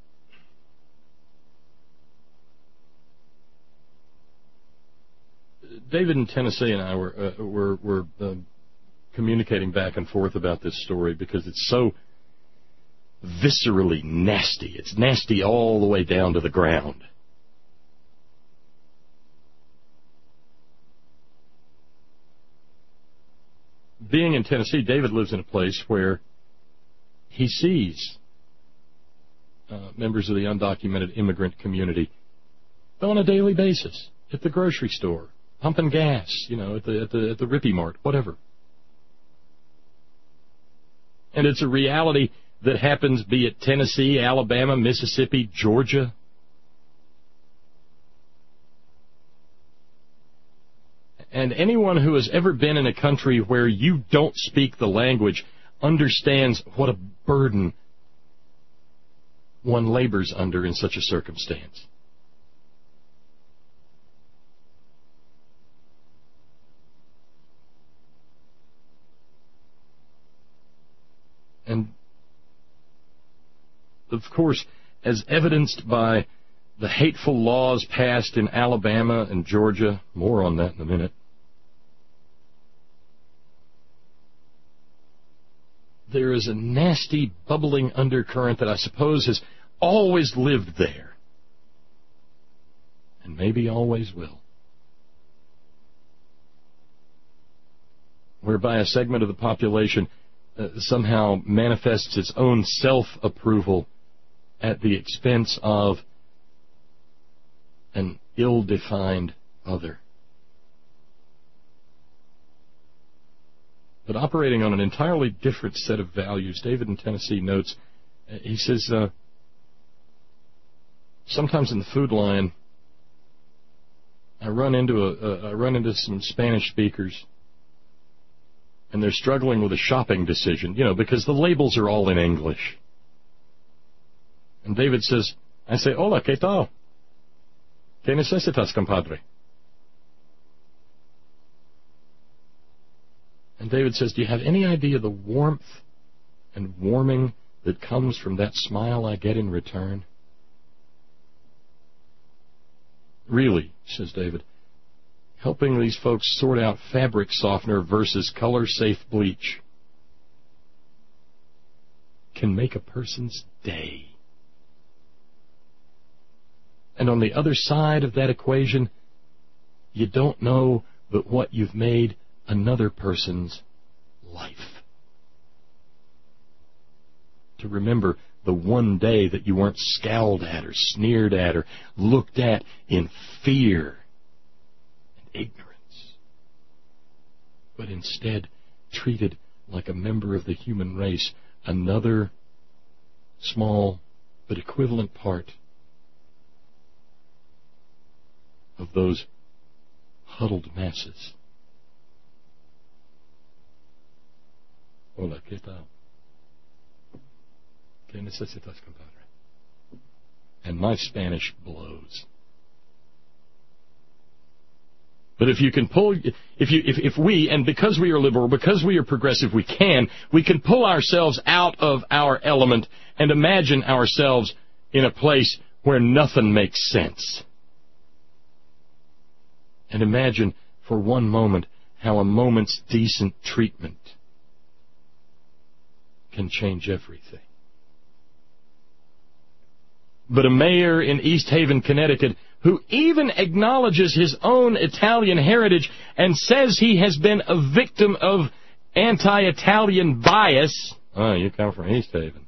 David in Tennessee and I were uh, were, were uh, communicating back and forth about this story because it's so viscerally nasty. It's nasty all the way down to the ground. Being in Tennessee, David lives in a place where he sees uh, members of the undocumented immigrant community on a daily basis at the grocery store, pumping gas, you know, at the at the at the Rippy Mart, whatever. And it's a reality that happens, be it Tennessee, Alabama, Mississippi, Georgia. And anyone who has ever been in a country where you don't speak the language understands what a burden one labors under in such a circumstance. And, of course, as evidenced by the hateful laws passed in Alabama and Georgia, more on that in a minute, there is a nasty, bubbling undercurrent that I suppose has always lived there and maybe always will. Whereby a segment of the population uh, somehow manifests its own self-approval at the expense of an ill-defined other. But operating on an entirely different set of values, David in Tennessee notes, uh, he says, uh, sometimes in the Food Lion, I run into a, uh, I run into some Spanish speakers, and they're struggling with a shopping decision, you know, because the labels are all in English. And David says, I say, hola, ¿qué tal? ¿Qué necesitas, compadre? And David says, do you have any idea the warmth and warming that comes from that smile I get in return? Really, says David, helping these folks sort out fabric softener versus color-safe bleach can make a person's day. And on the other side of that equation, you don't know but what you've made another person's life. To remember the one day that you weren't scowled at or sneered at or looked at in fear and ignorance, but instead treated like a member of the human race, another small but equivalent part of those huddled masses. Hola, ¿qué tal? ¿Qué necesitas, compadre? And my Spanish blows. But if you can pull, if you, if, if we, and because we are liberal, because we are progressive, we can, we can pull ourselves out of our element and imagine ourselves in a place where nothing makes sense. And imagine for one moment how a moment's decent treatment can change everything. But a mayor in East Haven, Connecticut, who even acknowledges his own Italian heritage and says he has been a victim of anti-Italian bias. Oh, you come from East Haven.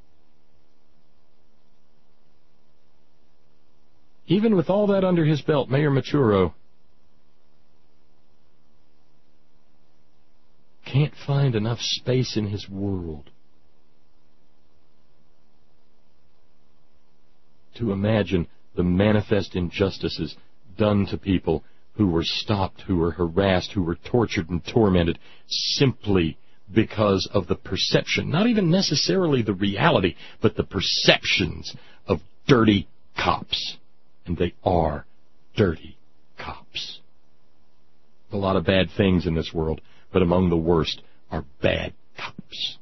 Even with all that under his belt, Mayor Maturo can't find enough space in his world to imagine the manifest injustices done to people who were stopped, who were harassed, who were tortured and tormented simply because of the perception, not even necessarily the reality, but the perceptions of dirty cops. And they are dirty cops. A lot of bad things in this world, but among the worst are bad cops.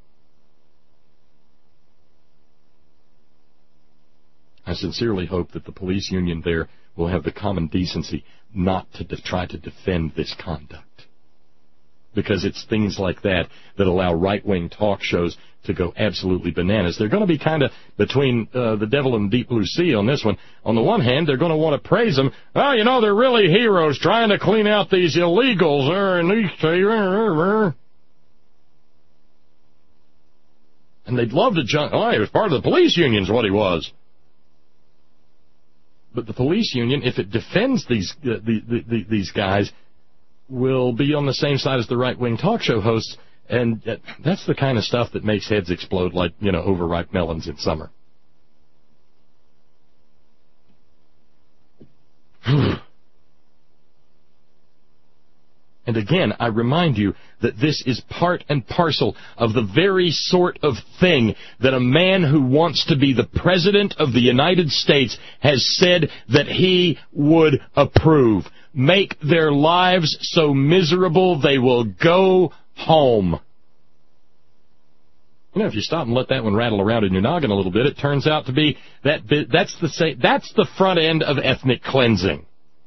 I sincerely hope that the police union there will have the common decency not to de- try to defend this conduct. Because it's things like that that allow right-wing talk shows to go absolutely bananas. They're going to be kind of between uh, the devil and deep blue sea on this one. On the one hand, they're going to want to praise them. Oh, you know, they're really heroes trying to clean out these illegals there in East Haven. And they'd love to jump. Oh, he was part of the police union is what he was. But the police union, if it defends these uh, the, the, the, these guys, will be on the same side as the right-wing talk show hosts, and uh, that's the kind of stuff that makes heads explode like, you know, overripe melons in summer. And again, I remind you that this is part and parcel of the very sort of thing that a man who wants to be the President of the United States has said that he would approve. Make their lives so miserable they will go home. You know, if you stop and let that one rattle around in your noggin a little bit, it turns out to be that bit, that's the say, that's the front end of ethnic cleansing.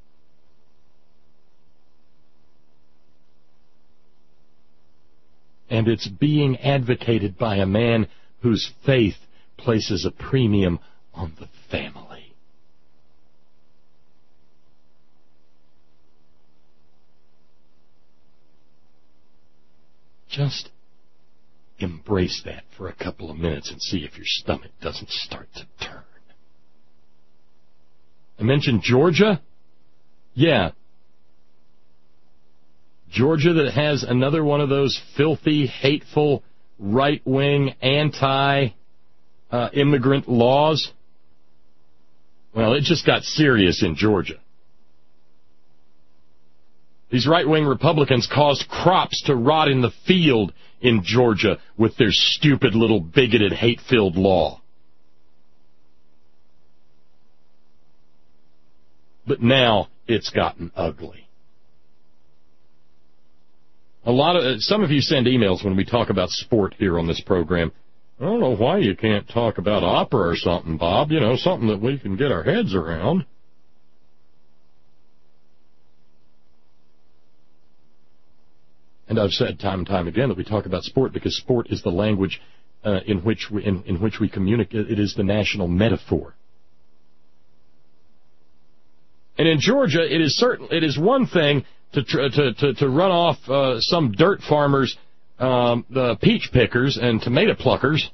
And it's being advocated by a man whose faith places a premium on the family. Just embrace that for a couple of minutes and see if your stomach doesn't start to turn. I mentioned Georgia. Yeah. Georgia that has another one of those filthy, hateful, right-wing, anti-immigrant uh, laws. Well, it just got serious in Georgia. These right-wing Republicans caused crops to rot in the field in Georgia with their stupid little bigoted, hate-filled law. But now it's gotten ugly. A lot of some of you send emails when we talk about sport here on this program. I don't know why you can't talk about opera or something, Bob. You know, something that we can get our heads around. And I've said time and time again that we talk about sport because sport is the language uh, in which we in, in which we communicate. It is the national metaphor. And in Georgia, it is certain it is one thing to tr- to, to to run off uh, some dirt farmers, um, the peach pickers and tomato pluckers.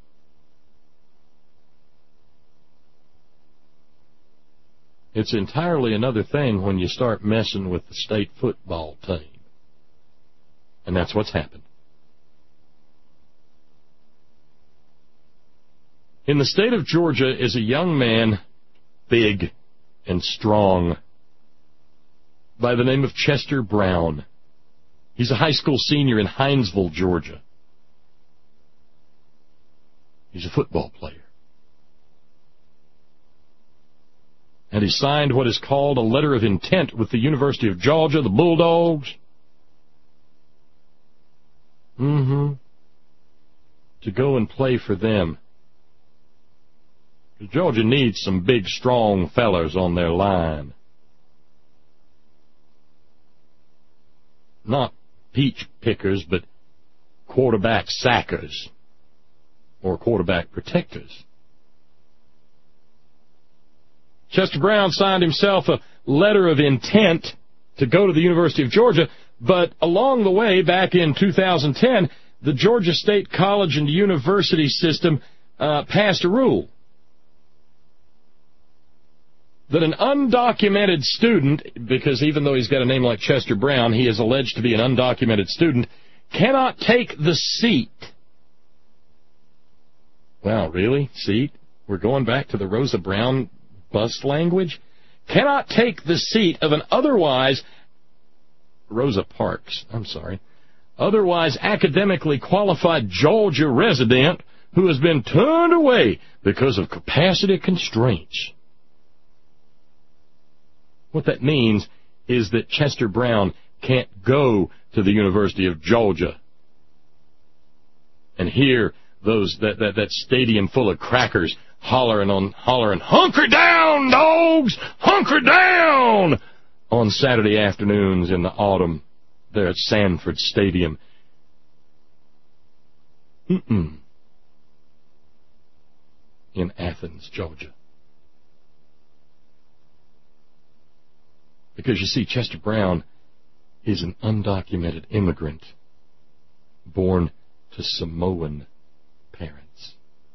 It's entirely another thing when you start messing with the state football team. And that's what's happened. In the state of Georgia is a young man, big and strong, by the name of Chester Brown. He's a high school senior in Hinesville, Georgia. He's a football player. And he signed what is called a letter of intent with the University of Georgia, the Bulldogs. Mm-hmm. To go and play for them. Georgia needs some big, strong fellers on their line. Not peach pickers, but quarterback sackers or quarterback protectors. Chester Brown signed himself a letter of intent to go to the University of Georgia, but along the way, back in two thousand ten, the Georgia State College and University system uh, passed a rule that an undocumented student, because even though he's got a name like Chester Brown, he is alleged to be an undocumented student, cannot take the seat. Wow, really? Seat? We're going back to the Rosa Brown bus language? Cannot take the seat of an otherwise, Rosa Parks, I'm sorry, otherwise academically qualified Georgia resident who has been turned away because of capacity constraints. What that means is that Chester Brown can't go to the University of Georgia and hear those that, that, that stadium full of crackers hollering on hollering, hunker down, dogs, hunker down, on Saturday afternoons in the autumn there at Sanford Stadium. Mm-mm. In Athens, Georgia. Because, you see, Chester Brown is an undocumented immigrant born to Samoan parents.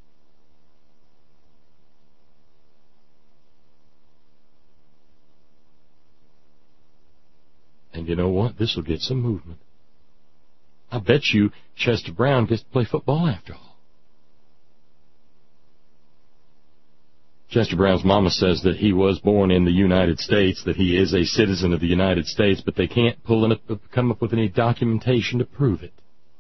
And you know what? This will get some movement. I bet you Chester Brown gets to play football after all. Chester Brown's mama says that he was born in the United States, that he is a citizen of the United States, but they can't pull in, come up with any documentation to prove it.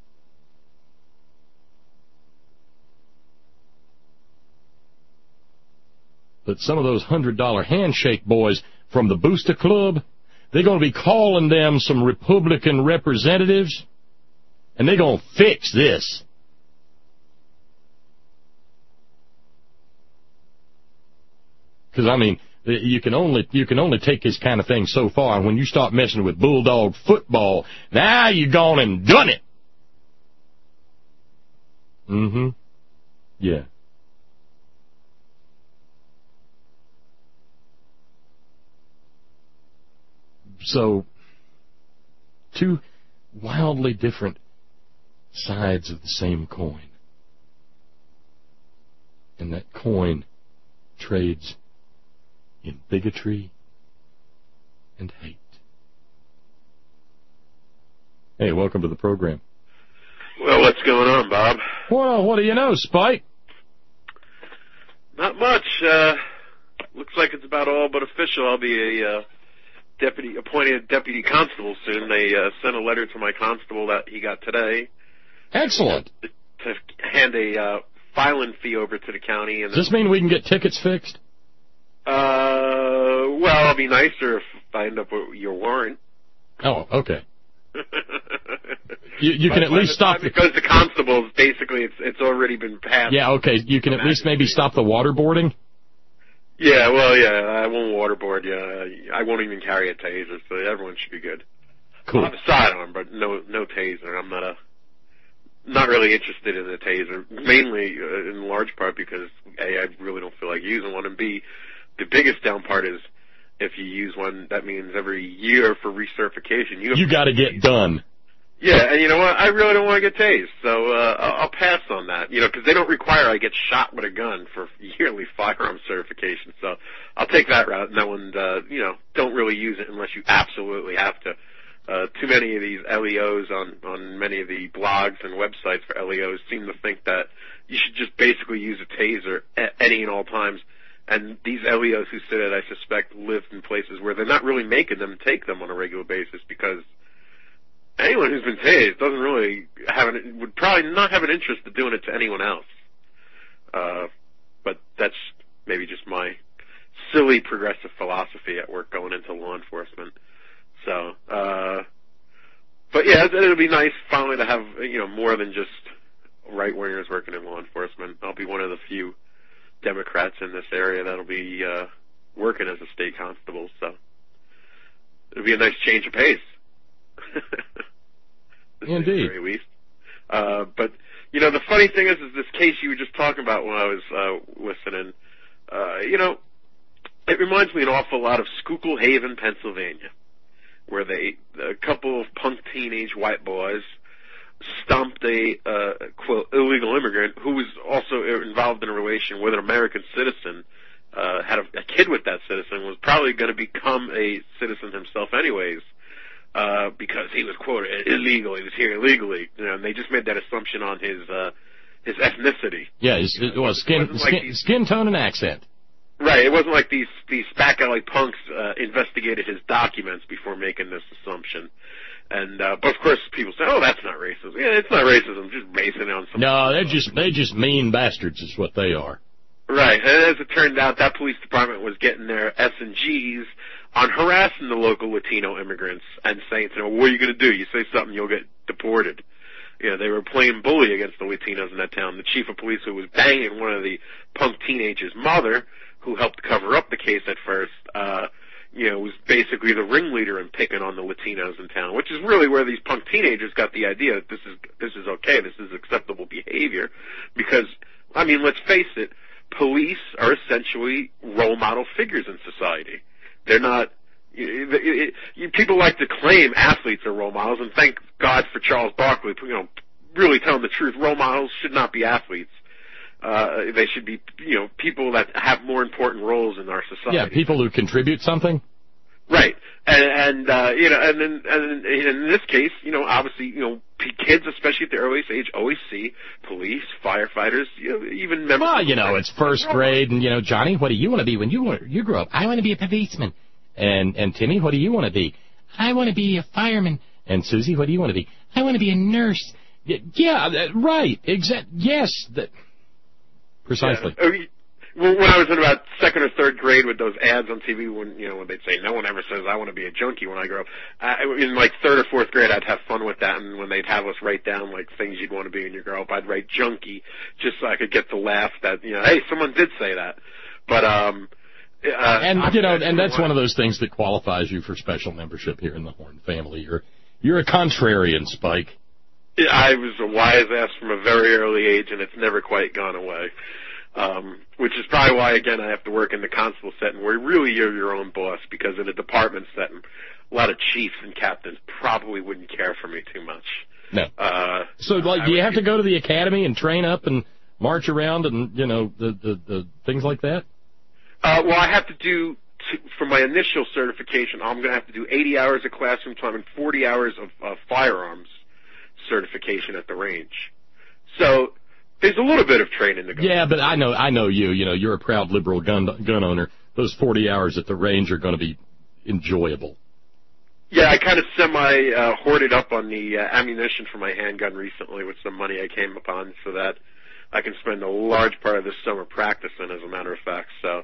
But some of those one hundred dollar handshake boys from the Booster Club, they're going to be calling them some Republican representatives, and they're going to fix this. Because, I mean, you can only you can only take this kind of thing so far. And when you start messing with Bulldog football, now you've gone and done it. Mm-hmm. Yeah. So, two wildly different sides of the same coin. And that coin trades in bigotry and hate. Hey, welcome to the program. Well, what's going on, Bob? Well, what do you know, Spike? Not much. Uh, looks like it's about all but official. I'll be a uh, deputy, appointed deputy constable soon. They uh, sent a letter to my constable that he got today. Excellent. To, to hand a uh, filing fee over to the county. And Does this mean we can get tickets fixed? Uh, well, it'll be nicer if I end up with your warrant. Oh, okay. you you can at least stop the... Because the constables, basically, it's it's already been passed. Yeah, okay. You can at least maybe stop the waterboarding? Yeah, well, yeah, I won't waterboard you. I won't even carry a taser, so everyone should be good. Cool. I'll have a sidearm, but no no taser. I'm not a not really interested in a taser, mainly uh, in large part because, A, I really don't feel like using one, and B, the biggest down part is if you use one, that means every year for recertification. You, you got to get done. Yeah, and you know what? I really don't want to get tased, so uh, I'll, I'll pass on that. You know, because they don't require I get shot with a gun for yearly firearm certification. So I'll take that route. No one, uh, you know, don't really use it unless you absolutely have to. Uh, too many of these L E Os on on many of the blogs and websites for L E Os seem to think that you should just basically use a taser at any and all times. And these L E Os who say that, I suspect, live in places where they're not really making them take them on a regular basis because anyone who's been tased doesn't really have an, would probably not have an interest in doing it to anyone else. Uh, but that's maybe just my silly progressive philosophy at work going into law enforcement. So, uh, but yeah, it'll be nice finally to have, you know, more than just right-wingers working in law enforcement. I'll be one of the few Democrats in this area that'll be, uh, working as a state constable, so it'll be a nice change of pace. Indeed. At the very least. Uh, but, you know, the funny thing is, is this case you were just talking about when I was, uh, listening, uh, you know, it reminds me an awful lot of Schuylkill Haven, Pennsylvania, where they, a couple of punk teenage white boys stomped a, uh, quote, illegal immigrant who was also involved in a relation with an American citizen, uh, had a, a kid with that citizen, was probably going to become a citizen himself anyways, uh, because he was, quote, illegal, he was here illegally, you know, and they just made that assumption on his, uh, his ethnicity. Yeah, his, it was skin, skin, like these, skin tone and accent. Right, it wasn't like these, these Spack Alley punks, uh, investigated his documents before making this assumption. And, uh, but of course people say, oh, that's not racism. Yeah, it's not racism, just basing it on something. No, they're just, they're just mean bastards is what they are. Right, and as it turned out, that police department was getting their S and Gs on harassing the local Latino immigrants and saying to them, what are you going to do? You say something, you'll get deported. You know, they were playing bully against the Latinos in that town. The chief of police, who was banging one of the punk teenagers' mother, who helped cover up the case at first, uh, you know, was basically the ringleader in picking on the Latinos in town, which is really where these punk teenagers got the idea that this is, this is okay, this is acceptable behavior, because, I mean, let's face it, police are essentially role model figures in society. They're not, you, it, it, people like to claim athletes are role models, and thank God for Charles Barkley, you know, really telling the truth, role models should not be athletes. Uh, they should be, you know, people that have more important roles in our society. Yeah, people who contribute something. Right, and, and uh, you know, and in, and in this case, you know, obviously, you know, kids, especially at the earliest age, always see police, firefighters, you know, even members. Well, you know, it's first grade, and you know, Johnny, what do you want to be when you you grow up? I want to be a policeman. And and Timmy, what do you want to be? I want to be a fireman. And Susie, what do you want to be? I want to be a nurse. Yeah, right. Exact. Yes. That. Precisely. Yeah. When I was in about second or third grade with those ads on T V, when you know when they'd say, "No one ever says I want to be a junkie when I grow up," I, in like third or fourth grade, I'd have fun with that. And when they'd have us write down like things you'd want to be when you grow up, I'd write junkie just so I could get the laugh that you know, hey, someone did say that. But um, uh, and you know, and that's one of those things that qualifies you for special membership here in the Horn family. You're you're a contrarian, Spike. I was a wise ass from a very early age, and it's never quite gone away. Um, which is probably why, again, I have to work in the constable setting where really you're your own boss, because in a department setting, a lot of chiefs and captains probably wouldn't care for me too much. No. Uh, so, like, I do you would have to go to the academy and train up and march around and, you know, the, the, the things like that? Uh, well, I have to do, t- for my initial certification, I'm going to have to do eighty hours of classroom time and forty hours of uh, firearms certification at the range. So there's a little bit of training to go. Yeah, but I know, I know you. You know, you're a proud liberal gun gun owner. Those forty hours at the range are going to be enjoyable. Yeah, I kind of semi uh, hoarded up on the uh, ammunition for my handgun recently with some money I came upon, so that I can spend a large part of this summer practicing, as a matter of fact. So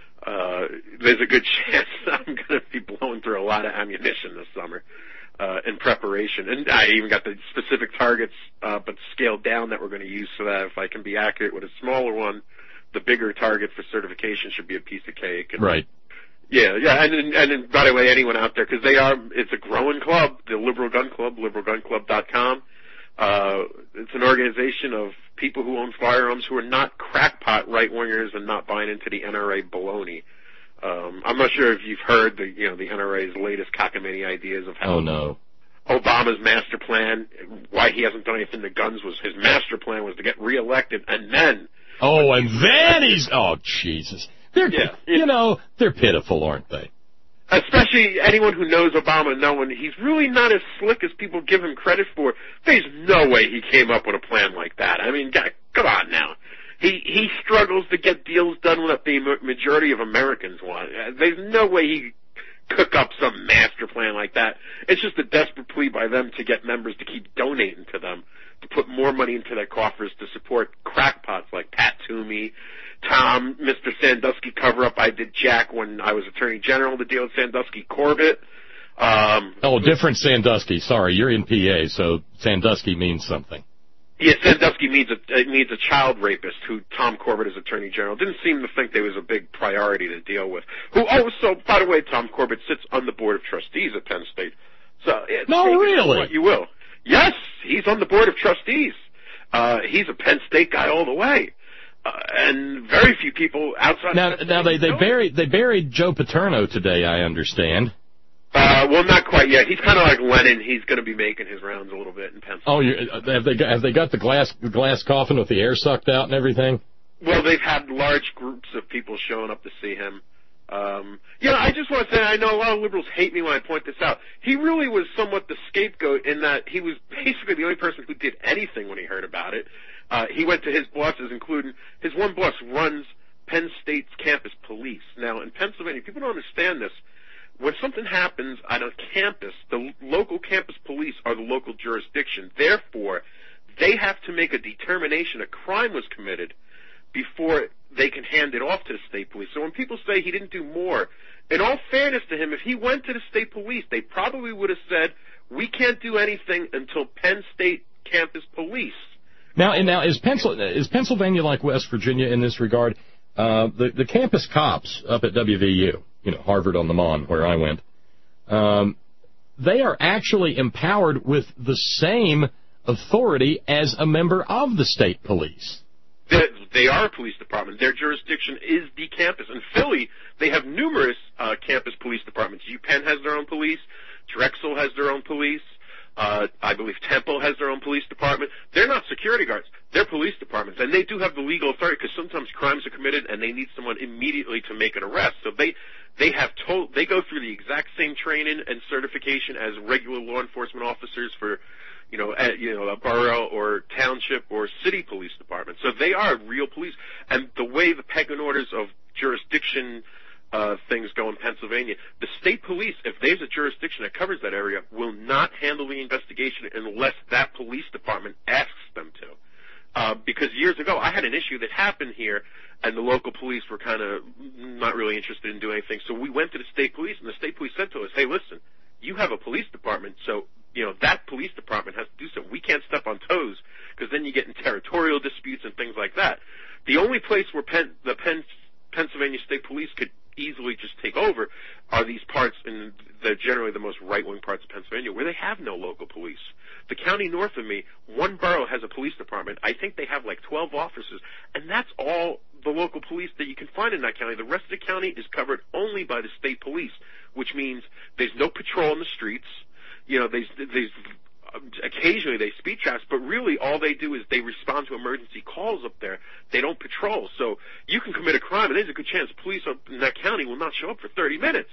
uh, there's a good chance I'm going to be blowing through a lot of ammunition this summer uh, in preparation. And I even got the specific targets, uh, but scaled down, that we're going to use, so that if I can be accurate with a smaller one, the bigger target for certification should be a piece of cake. And, right. Yeah, yeah, and, and and by the way, anyone out there, because they are, it's a growing club, the Liberal Gun Club, liberal gun club dot com. Uh, it's an organization of people who own firearms who are not crackpot right-wingers and not buying into the N R A baloney. Um, I'm not sure if you've heard the, you know, the N R A's latest cockamamie ideas of how oh, no. Obama's master plan, why he hasn't done anything to guns, was his master plan was to get reelected, and then... Oh, and then he's... Oh, Jesus. They're, yeah, you know, they're pitiful, aren't they? Especially anyone who knows Obama, knowing he's really not as slick as people give him credit for. There's no way he came up with a plan like that. I mean, God, come on now. He he struggles to get deals done that the majority of Americans want. There's no way he cook up some master plan like that. It's just a desperate plea by them to get members to keep donating to them, to put more money into their coffers to support crackpots like Pat Toomey, Tom, Mister Sandusky cover-up I did Jack when I was Attorney General, the deal with Sandusky Corbett. Um, oh, different Sandusky. Sorry, you're in P A, so Sandusky means something. Yeah, Sandusky means a, it means a child rapist who Tom Corbett is Attorney General. Didn't seem to think there was a big priority to deal with. Who also, by the way, Tom Corbett sits on the Board of Trustees at Penn State. So it's No, really? What you will. Yes, he's on the Board of Trustees. Uh, he's a Penn State guy all the way. Uh, and very few people outside. Now, now they they buried they buried Joe Paterno today, I understand. Uh, well, not quite yet. He's kind of like Lennon. He's going to be making his rounds a little bit in Pennsylvania. Oh, you, have they got, have they got the glass the glass coffin with the air sucked out and everything? Well, they've had large groups of people showing up to see him. Um, you know, I just want to say, I know a lot of liberals hate me when I point this out. He really was somewhat the scapegoat in that he was basically the only person who did anything when he heard about it. Uh, he went to his bosses, including his one boss runs Penn State's campus police. Now, in Pennsylvania, people don't understand this. When something happens on a campus, the local campus police are the local jurisdiction. Therefore, they have to make a determination a crime was committed before they can hand it off to the state police. So when people say he didn't do more, in all fairness to him, if he went to the state police, they probably would have said, we can't do anything until Penn State campus police. Now, and now is, Pencil, is Pennsylvania like West Virginia in this regard? Uh, the, the campus cops up at W V U, you know, Harvard on the Mon, where I went, um, they are actually empowered with the same authority as a member of the state police. They, they are a police department. Their jurisdiction is the campus. In Philly, they have numerous uh, campus police departments. UPenn has their own police. Drexel has their own police. Uh, I believe Temple has their own police department. They're not security guards. They're police departments. And they do have the legal authority because sometimes crimes are committed and they need someone immediately to make an arrest. So they, they have told, they go through the exact same training and certification as regular law enforcement officers for, you know, at, you know, a borough or township or city police department. So they are real police. And the way the pecking orders of jurisdiction Uh, things go in Pennsylvania, the state police, if there's a jurisdiction that covers that area, will not handle the investigation unless that police department asks them to. Uh, because years ago, I had an issue that happened here, and the local police were kind of not really interested in doing anything. So we went to the state police, and the state police said to us, hey, listen, you have a police department, so, you know, that police department has to do something. We can't step on toes, because then you get in territorial disputes and things like that. The only place where Penn, the Penn, Pennsylvania State Police could easily just take over are these parts, and they're generally the most right-wing parts of Pennsylvania, where they have no local police. The county north of me, one borough has a police department. I think they have like twelve officers, and that's all the local police that you can find in that county. The rest of the county is covered only by the state police, which means there's no patrol in the streets. You know, there's, there's occasionally they speed traps, but really all they do is they respond to emergency calls up there. They don't patrol. So you can commit a crime, and there's a good chance police up in that county will not show up for thirty minutes,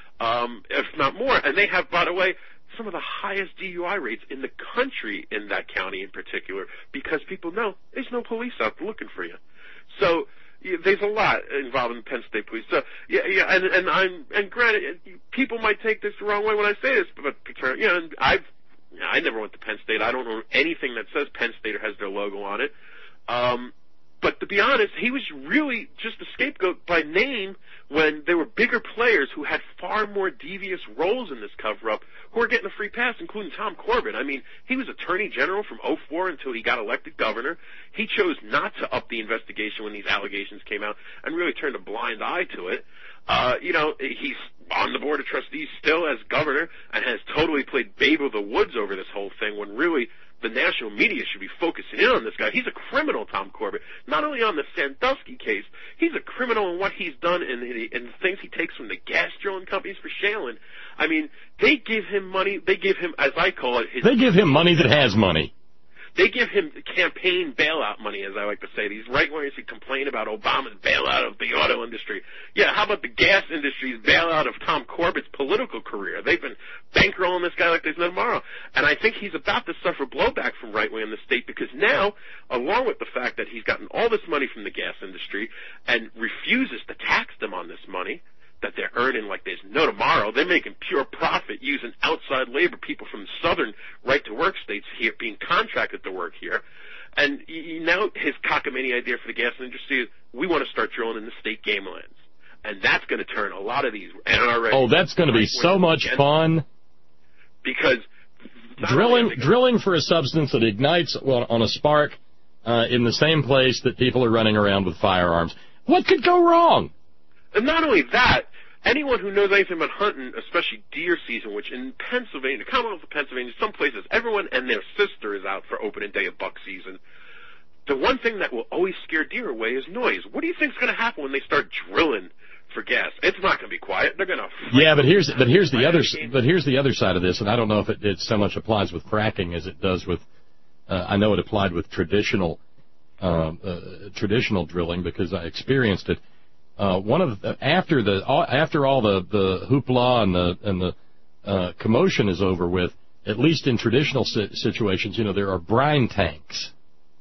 um, if not more. And they have, by the way, some of the highest D U I rates in the country in that county in particular, because people know there's no police out there looking for you. So yeah, there's a lot involved in the Penn State Police. So yeah, yeah, and and I'm and granted, people might take this the wrong way when I say this, but you know, I've I never went to Penn State. I don't know anything that says Penn State or has their logo on it. Um, but to be honest, he was really just a scapegoat by name when there were bigger players who had far more devious roles in this cover-up who were getting a free pass, including Tom Corbett. I mean, he was Attorney General from oh four until he got elected governor. He chose not to up the investigation when these allegations came out and really turned a blind eye to it. Uh, you know, he's on the Board of Trustees still as governor and has totally played Babe of the Woods over this whole thing when really the national media should be focusing in on this guy. He's a criminal, Tom Corbett. Not only on the Sandusky case, he's a criminal in what he's done and the, and the things he takes from the gas drilling companies for shailing. I mean, they give him money. They give him, as I call it, his... They give him money that has money. They give him campaign bailout money, as I like to say. These right-wingers who complain about Obama's bailout of the auto industry. Yeah, how about the gas industry's bailout of Tom Corbett's political career? They've been bankrolling this guy like there's no tomorrow. And I think he's about to suffer blowback from right-wing in the state because now, along with the fact that he's gotten all this money from the gas industry and refuses to tax them on this money that they're earning like there's no tomorrow. They're making pure profit using outside labor, people from southern right-to-work states here being contracted to work here. And you know, his cockamamie idea for the gas industry is we want to start drilling in the state game lands. And that's going to turn a lot of these N R A... Oh, that's going to be so much fun. Because... Drilling drilling for a substance that ignites well, on a spark uh, in the same place that people are running around with firearms. What could go wrong? And not only that, anyone who knows anything about hunting, especially deer season, which in Pennsylvania, the Commonwealth of Pennsylvania, some places, everyone and their sister is out for opening day of buck season. The one thing that will always scare deer away is noise. What do you think is going to happen when they start drilling for gas? It's not going to be quiet. They're going to. Yeah, but here's but here's the other but here's the other side of this, and I don't know if it, it so much applies with fracking as it does with. Uh, I know it applied with traditional uh, uh, traditional drilling because I experienced it. Uh, one of the, after the after all the, the hoopla and the and the uh, commotion is over with, at least in traditional si- situations, you know, there are brine tanks,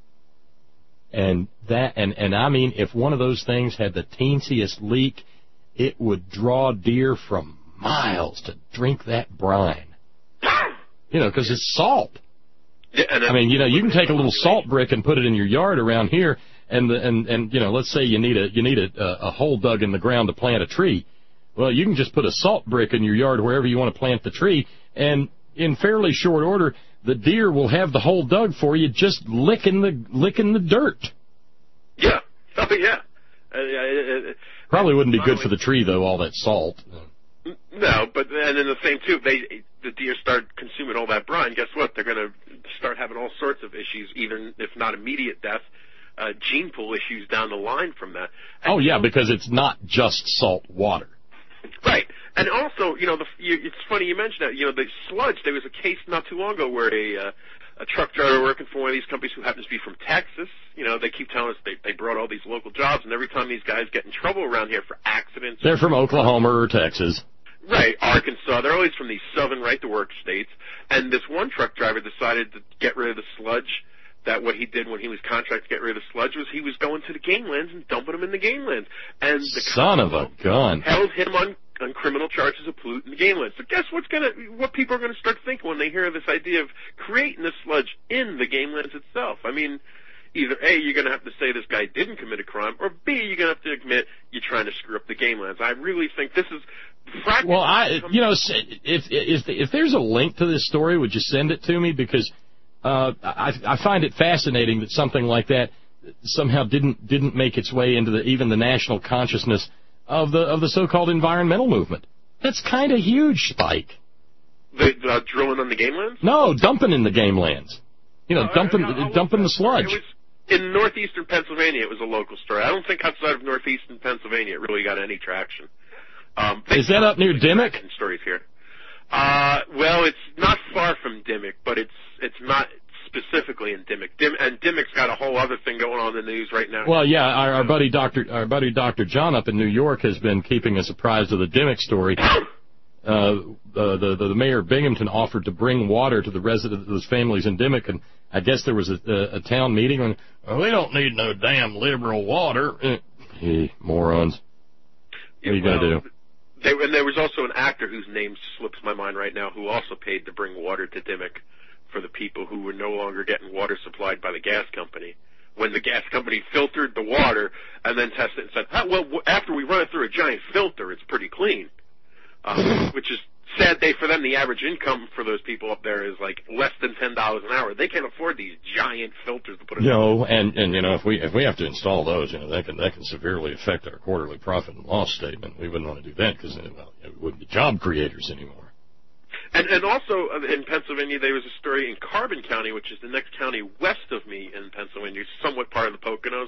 and that and and I mean, if one of those things had the teensiest leak, it would draw deer from miles to drink that brine. You know, because it's salt. Yeah, and I mean, you know, you can take a little salt brick and put it in your yard around here. And, the, and and you know, let's say you need a you need a, a hole dug in the ground to plant a tree. Well, you can just put a salt brick in your yard wherever you want to plant the tree, and in fairly short order, the deer will have the hole dug for you, just licking the licking the dirt. Yeah, oh yeah. Uh, uh, uh, Probably wouldn't be good for the tree though, all that salt. No, but and then the same too. They the deer start consuming all that brine. Guess what? They're going to start having all sorts of issues, even if not immediate death. Uh, gene pool issues down the line from that. And oh, yeah, because it's not just salt water. Right. And also, you know, the, you, it's funny you mentioned that. You know, the sludge, there was a case not too long ago where a, uh, a truck driver working for one of these companies who happens to be from Texas, you know, they keep telling us they, they brought all these local jobs, and every time these guys get in trouble around here for accidents. They're from Oklahoma or Texas. Right, Arkansas. They're always from these southern right-to-work states. And this one truck driver decided to get rid of the sludge. That what he did when he was contracted to get rid of the sludge was he was going to the game lands and dumping them in the game lands. And the son of a gun held him on, on criminal charges of polluting the game lands. So guess what's gonna what people are gonna start thinking when they hear this idea of creating the sludge in the game lands itself? I mean, either A, you're gonna have to say this guy didn't commit a crime, or B, you're gonna have to admit you're trying to screw up the game lands. I really think this is. Well, I you know if if if there's a link to this story, would you send it to me? Because Uh, I, I find it fascinating that something like that somehow didn't didn't make its way into the, even the national consciousness of the of the so-called environmental movement. That's kind of huge, Spike. The, the drilling on the game lands? No, dumping in the game lands. You know, uh, dumping I, I, dumping the sludge. It was, in northeastern Pennsylvania, it was a local story. I don't think outside of northeastern Pennsylvania it really got any traction. Um, Is that up near Dimmock? Stories here. Uh, well, it's not far from Dimmock, but it's it's not specifically in Dimmock. Dim- and Dimmock's got a whole other thing going on in the news right now. Well, yeah, our, our buddy Doctor our buddy Doctor John up in New York has been keeping us apprised of the Dimmock story. Uh, the, the the mayor of Binghamton offered to bring water to the residents, those families in Dimmock, and I guess there was a, a, a town meeting when, well, we don't need no damn liberal water. Hey, morons. What are you well, going to do? They, and there was also an actor whose name slips my mind right now who also paid to bring water to Dimmock for the people who were no longer getting water supplied by the gas company. When the gas company filtered the water and then tested it and said, oh, well, w- after we run it through a giant filter, it's pretty clean. Um, which is sad day for them. The average income for those people up there is like less than ten dollars an hour. They can't afford these giant filters to put in. No, and and you know if we if we have to install those, you know that can that can severely affect our quarterly profit and loss statement. We wouldn't want to do that because well, we wouldn't be job creators anymore. And and also uh, in Pennsylvania, there was a story in Carbon County, which is the next county west of me in Pennsylvania, somewhat part of the Poconos.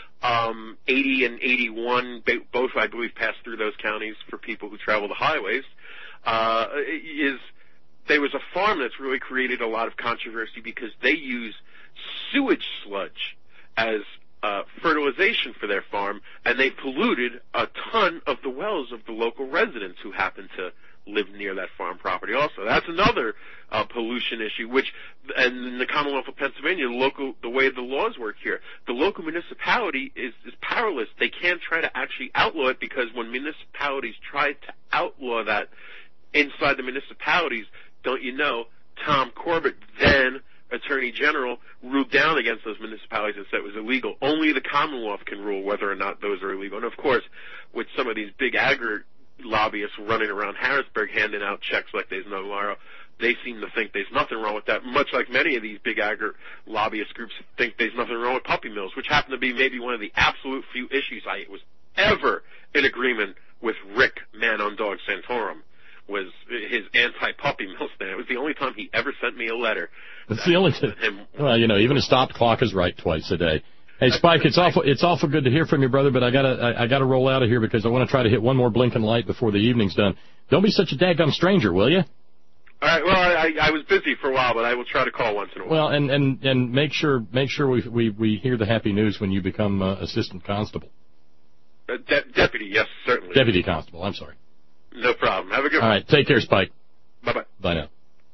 Um, eighty and eighty-one, both I believe pass through those counties for people who travel the highways. Uh, is there was a farm that's really created a lot of controversy because they use sewage sludge as uh, fertilization for their farm, and they polluted a ton of the wells of the local residents who happen to live near that farm property also. That's another uh, pollution issue, which, and in the Commonwealth of Pennsylvania, the local, the way the laws work here, the local municipality is, is powerless. They can't try to actually outlaw it because when municipalities tried to outlaw that inside the municipalities, don't you know, Tom Corbett, then Attorney General, ruled down against those municipalities and said it was illegal. Only the Commonwealth can rule whether or not those are illegal. And of course, with some of these big agri lobbyists running around Harrisburg handing out checks like there's no tomorrow, they seem to think there's nothing wrong with that, much like many of these big agri lobbyist groups think there's nothing wrong with puppy mills, which happen to be maybe one of the absolute few issues I was ever in agreement with Rick Man on Dog Santorum, was his anti-puppy mill stand. It was the only time he ever sent me a letter. That's the only time. Well, you know, even a stopped clock is right twice a day. Hey, Spike, it's awful, it's awful good to hear from you, brother, but I gotta, I, I gotta roll out of here because I want to try to hit one more blinking light before the evening's done. Don't be such a daggum stranger, will you? All right, well, I, I was busy for a while, but I will try to call once in a while. Well, and, and, and make sure, make sure we, we, we hear the happy news when you become uh, assistant constable. Uh, de- deputy, yes, certainly. Deputy constable, I'm sorry. No problem. Have a good one. All right, take care, Spike. Bye-bye. Bye now.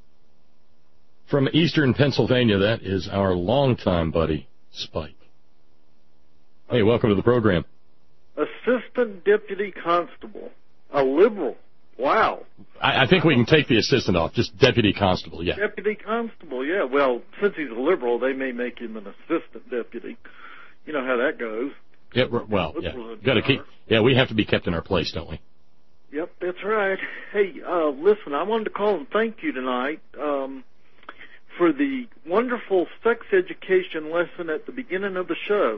From eastern Pennsylvania, that is our longtime buddy, Spike. Hey, welcome to the program. Assistant Deputy Constable. A liberal. Wow. I, I think we can take the assistant off. Just Deputy Constable, yeah. Deputy Constable, yeah. Well, since he's a liberal, they may make him an assistant deputy. You know how that goes. Yeah, well, yeah. Got to keep. Yeah, we have to be kept in our place, don't we? Yep, that's right. Hey, uh, listen, I wanted to call and thank you tonight um, for the wonderful sex education lesson at the beginning of the show.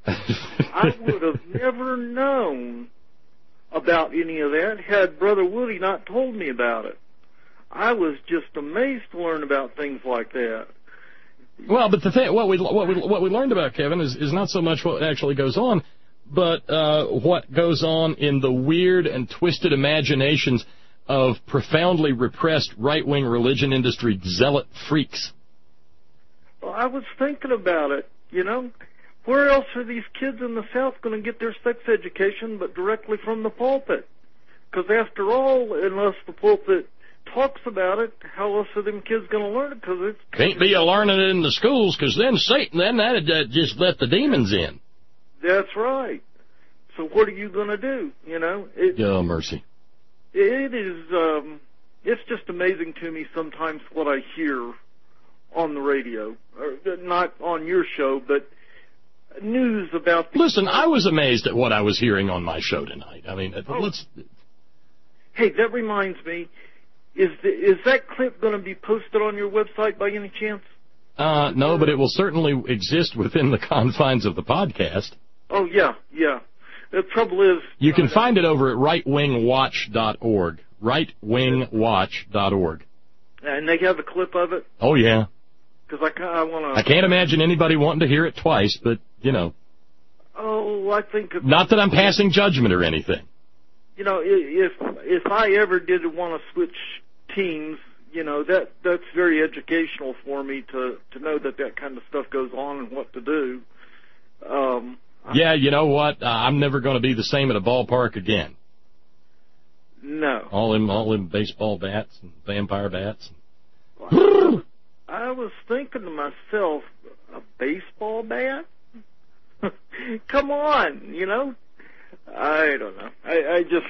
I would have never known about any of that had Brother Woody not told me about it. I was just amazed to learn about things like that. Well, but the thing, what we what we what we learned about, Kevin, is is not so much what actually goes on, but uh, what goes on in the weird and twisted imaginations of profoundly repressed right-wing religion industry zealot freaks. Well, I was thinking about it, you know. Where else are these kids in the South going to get their sex education but directly from the pulpit? Because after all, unless the pulpit talks about it, how else are them kids going to learn it? Because it's can't be a learning it in the schools, because then Satan, then that'd uh, just let the demons in. That's right. So what are you going to do? You know? It, oh, mercy. It is, um, it's just amazing to me sometimes what I hear on the radio. Or not on your show, but news about the... Listen, I was amazed at what I was hearing on my show tonight. I mean, oh. let's... Hey, that reminds me, is the, is that clip going to be posted on your website by any chance? Uh, no, but it will certainly exist within the confines of the podcast. Oh, yeah, yeah. The trouble is... You can uh, find it over at right wing watch dot org. right wing watch dot org. And they have a clip of it? Oh, yeah. Because I, I want to... I can't imagine anybody wanting to hear it twice, but, you know. Oh, I think... Not that I'm passing judgment or anything. You know, if if I ever did want to switch teams, you know, that that's very educational for me to to know that that kind of stuff goes on and what to do. Um, yeah, you know what? Uh, I'm never going to be the same at a ballpark again. No. All them, all them baseball bats and vampire bats. Well, I was thinking to myself, a baseball bat? Come on, you know? I don't know. I, I just,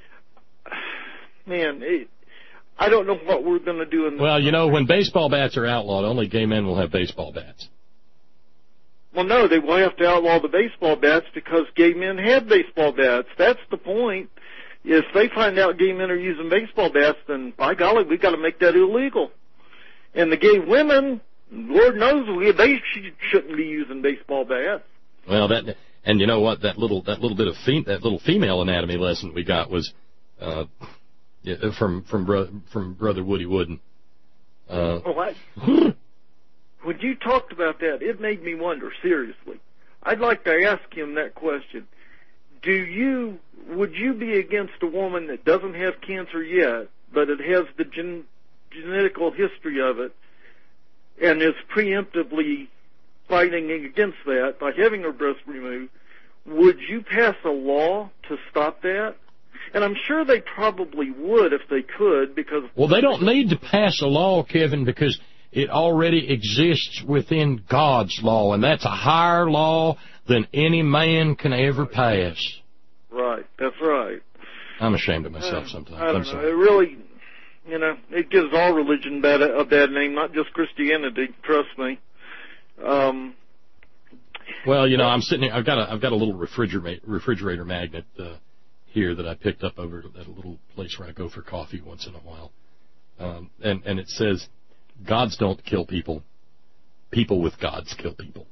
man, it, I don't know what we're going to do in the Well, you know, when baseball bats are outlawed, only gay men will have baseball bats. Well, no, they will have to outlaw the baseball bats because gay men have baseball bats. That's the point. If they find out gay men are using baseball bats, then by golly, we've got to make that illegal. And the gay women, Lord knows, they shouldn't be using baseball bats. Well, that and you know what? That little that little bit of fem, that little female anatomy lesson we got was uh, yeah, from from bro, from Brother Woody Wooden. Uh, oh, I, when you talked about that, it made me wonder seriously. I'd like to ask him that question. Do you would you be against a woman that doesn't have cancer yet, but it has the gen, genetical history of it, and is preemptively fighting against that by having her breast removed? Would you pass a law to stop that? And I'm sure they probably would if they could, because... Well, they don't need to pass a law, Kevin, because it already exists within God's law, and that's a higher law than any man can ever pass. Right, that's right. I'm ashamed of myself sometimes. I don't I'm know. sorry. It really, you know, it gives all religion bad, a bad name, not just Christianity, trust me. Um, well, you know, I'm sitting here. I've got a I've got a little refrigerator refrigerator magnet uh, here that I picked up over at a little place where I go for coffee once in a while, um, and and it says, "Gods don't kill people. People with gods kill people,"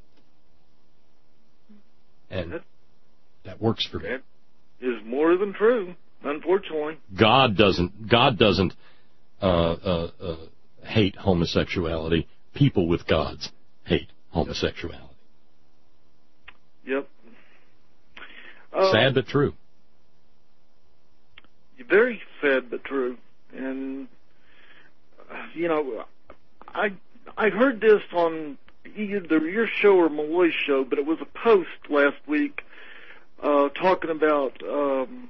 and that, that works for me. That is more than true, unfortunately. God doesn't God doesn't uh, uh, uh, hate homosexuality. People with gods hate homosexuality. Yep. Uh, sad but true. Very sad but true. And, you know, I I heard this on either your show or Malloy's show, but it was a post last week uh, talking about um,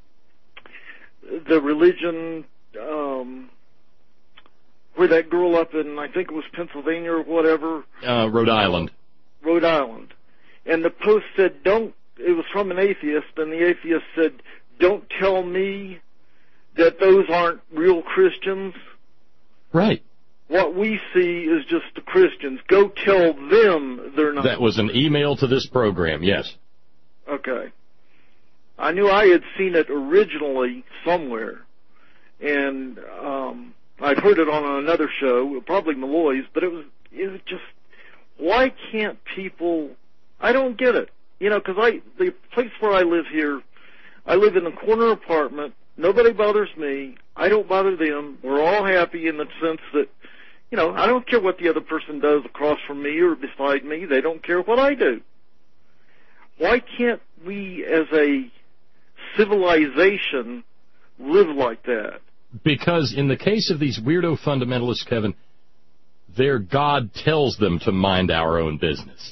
the religion... Um, where that girl up in, I think it was Pennsylvania or whatever. Uh, Rhode Island. Rhode Island. And the post said, don't, it was from an atheist, and the atheist said, don't tell me that those aren't real Christians. Right. What we see is just the Christians. Go tell them they're not. That was an email to this program, yes. Okay. I knew I had seen it originally somewhere, and, um, I've heard it on another show, probably Malloy's, but it was it was just, why can't people, I don't get it. You know, because I, the place where I live here, I live in a corner apartment, nobody bothers me, I don't bother them, we're all happy in the sense that, you know, I don't care what the other person does across from me or beside me, they don't care what I do. Why can't we as a civilization live like that? Because in the case of these weirdo fundamentalists, Kevin, their God tells them to mind our own business.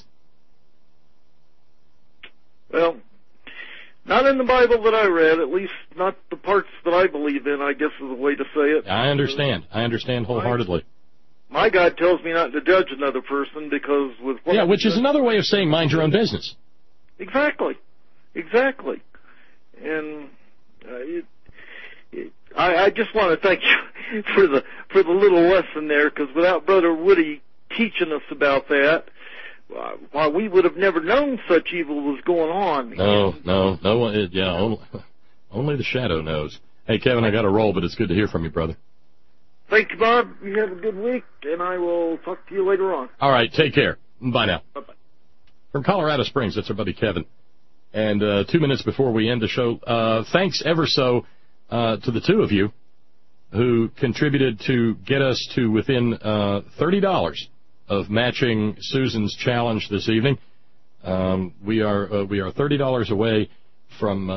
Well, not in the Bible that I read, at least not the parts that I believe in, I guess is the way to say it. I understand. I understand wholeheartedly. My, my God tells me not to judge another person because with what Yeah, which is another way of saying mind your own business. Exactly. Exactly. And uh, it, it, I, I just want to thank you for the for the little lesson there, because without Brother Woody teaching us about that, uh, why we would have never known such evil was going on. No, no, no one. It, yeah, only, only the shadow knows. Hey, Kevin, I got to roll, but it's good to hear from you, brother. Thank you, Bob. You have a good week, and I will talk to you later on. All right, take care. Bye now. Bye-bye. From Colorado Springs, that's our buddy Kevin. And uh, two minutes before we end the show, uh, thanks ever so uh, to the two of you who contributed to get us to within uh, thirty dollars of matching Susan's challenge this evening. Um, we are uh, we are thirty dollars away from uh,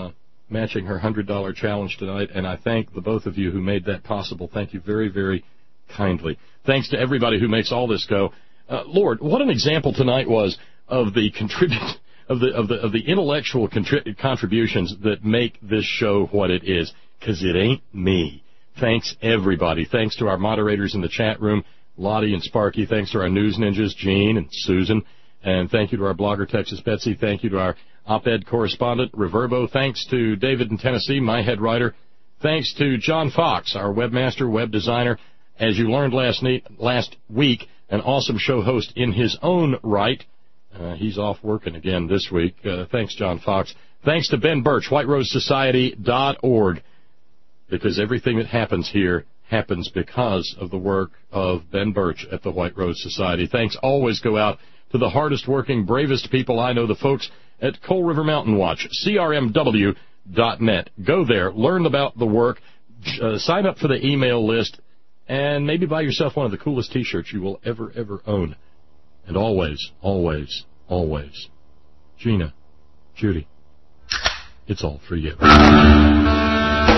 matching her one hundred dollar challenge tonight, and I thank the both of you who made that possible. Thank you very, very kindly. Thanks to everybody who makes all this go. Uh, Lord, what an example tonight was of the contribute of the of the of the intellectual contri- contributions that make this show what it is, because it ain't me. Thanks, everybody. Thanks to our moderators in the chat room, Lottie and Sparky. Thanks to our news ninjas, Gene and Susan. And thank you to our blogger, Texas Betsy. Thank you to our op-ed correspondent, Reverbo. Thanks to David in Tennessee, my head writer. Thanks to John Fox, our webmaster, web designer. As you learned last, ne- last week, an awesome show host in his own right. Uh, he's off working again this week. Uh, thanks, John Fox. Thanks to Ben Birch, white rose society dot org. Because everything that happens here happens because of the work of Ben Birch at the White Rose Society. Thanks always go out to the hardest working, bravest people I know, the folks at Coal River Mountain Watch, C R M W dot net. Go there, learn about the work, uh, sign up for the email list, and maybe buy yourself one of the coolest T-shirts you will ever, ever own. And always, always, always, Gina, Judy, it's all for you.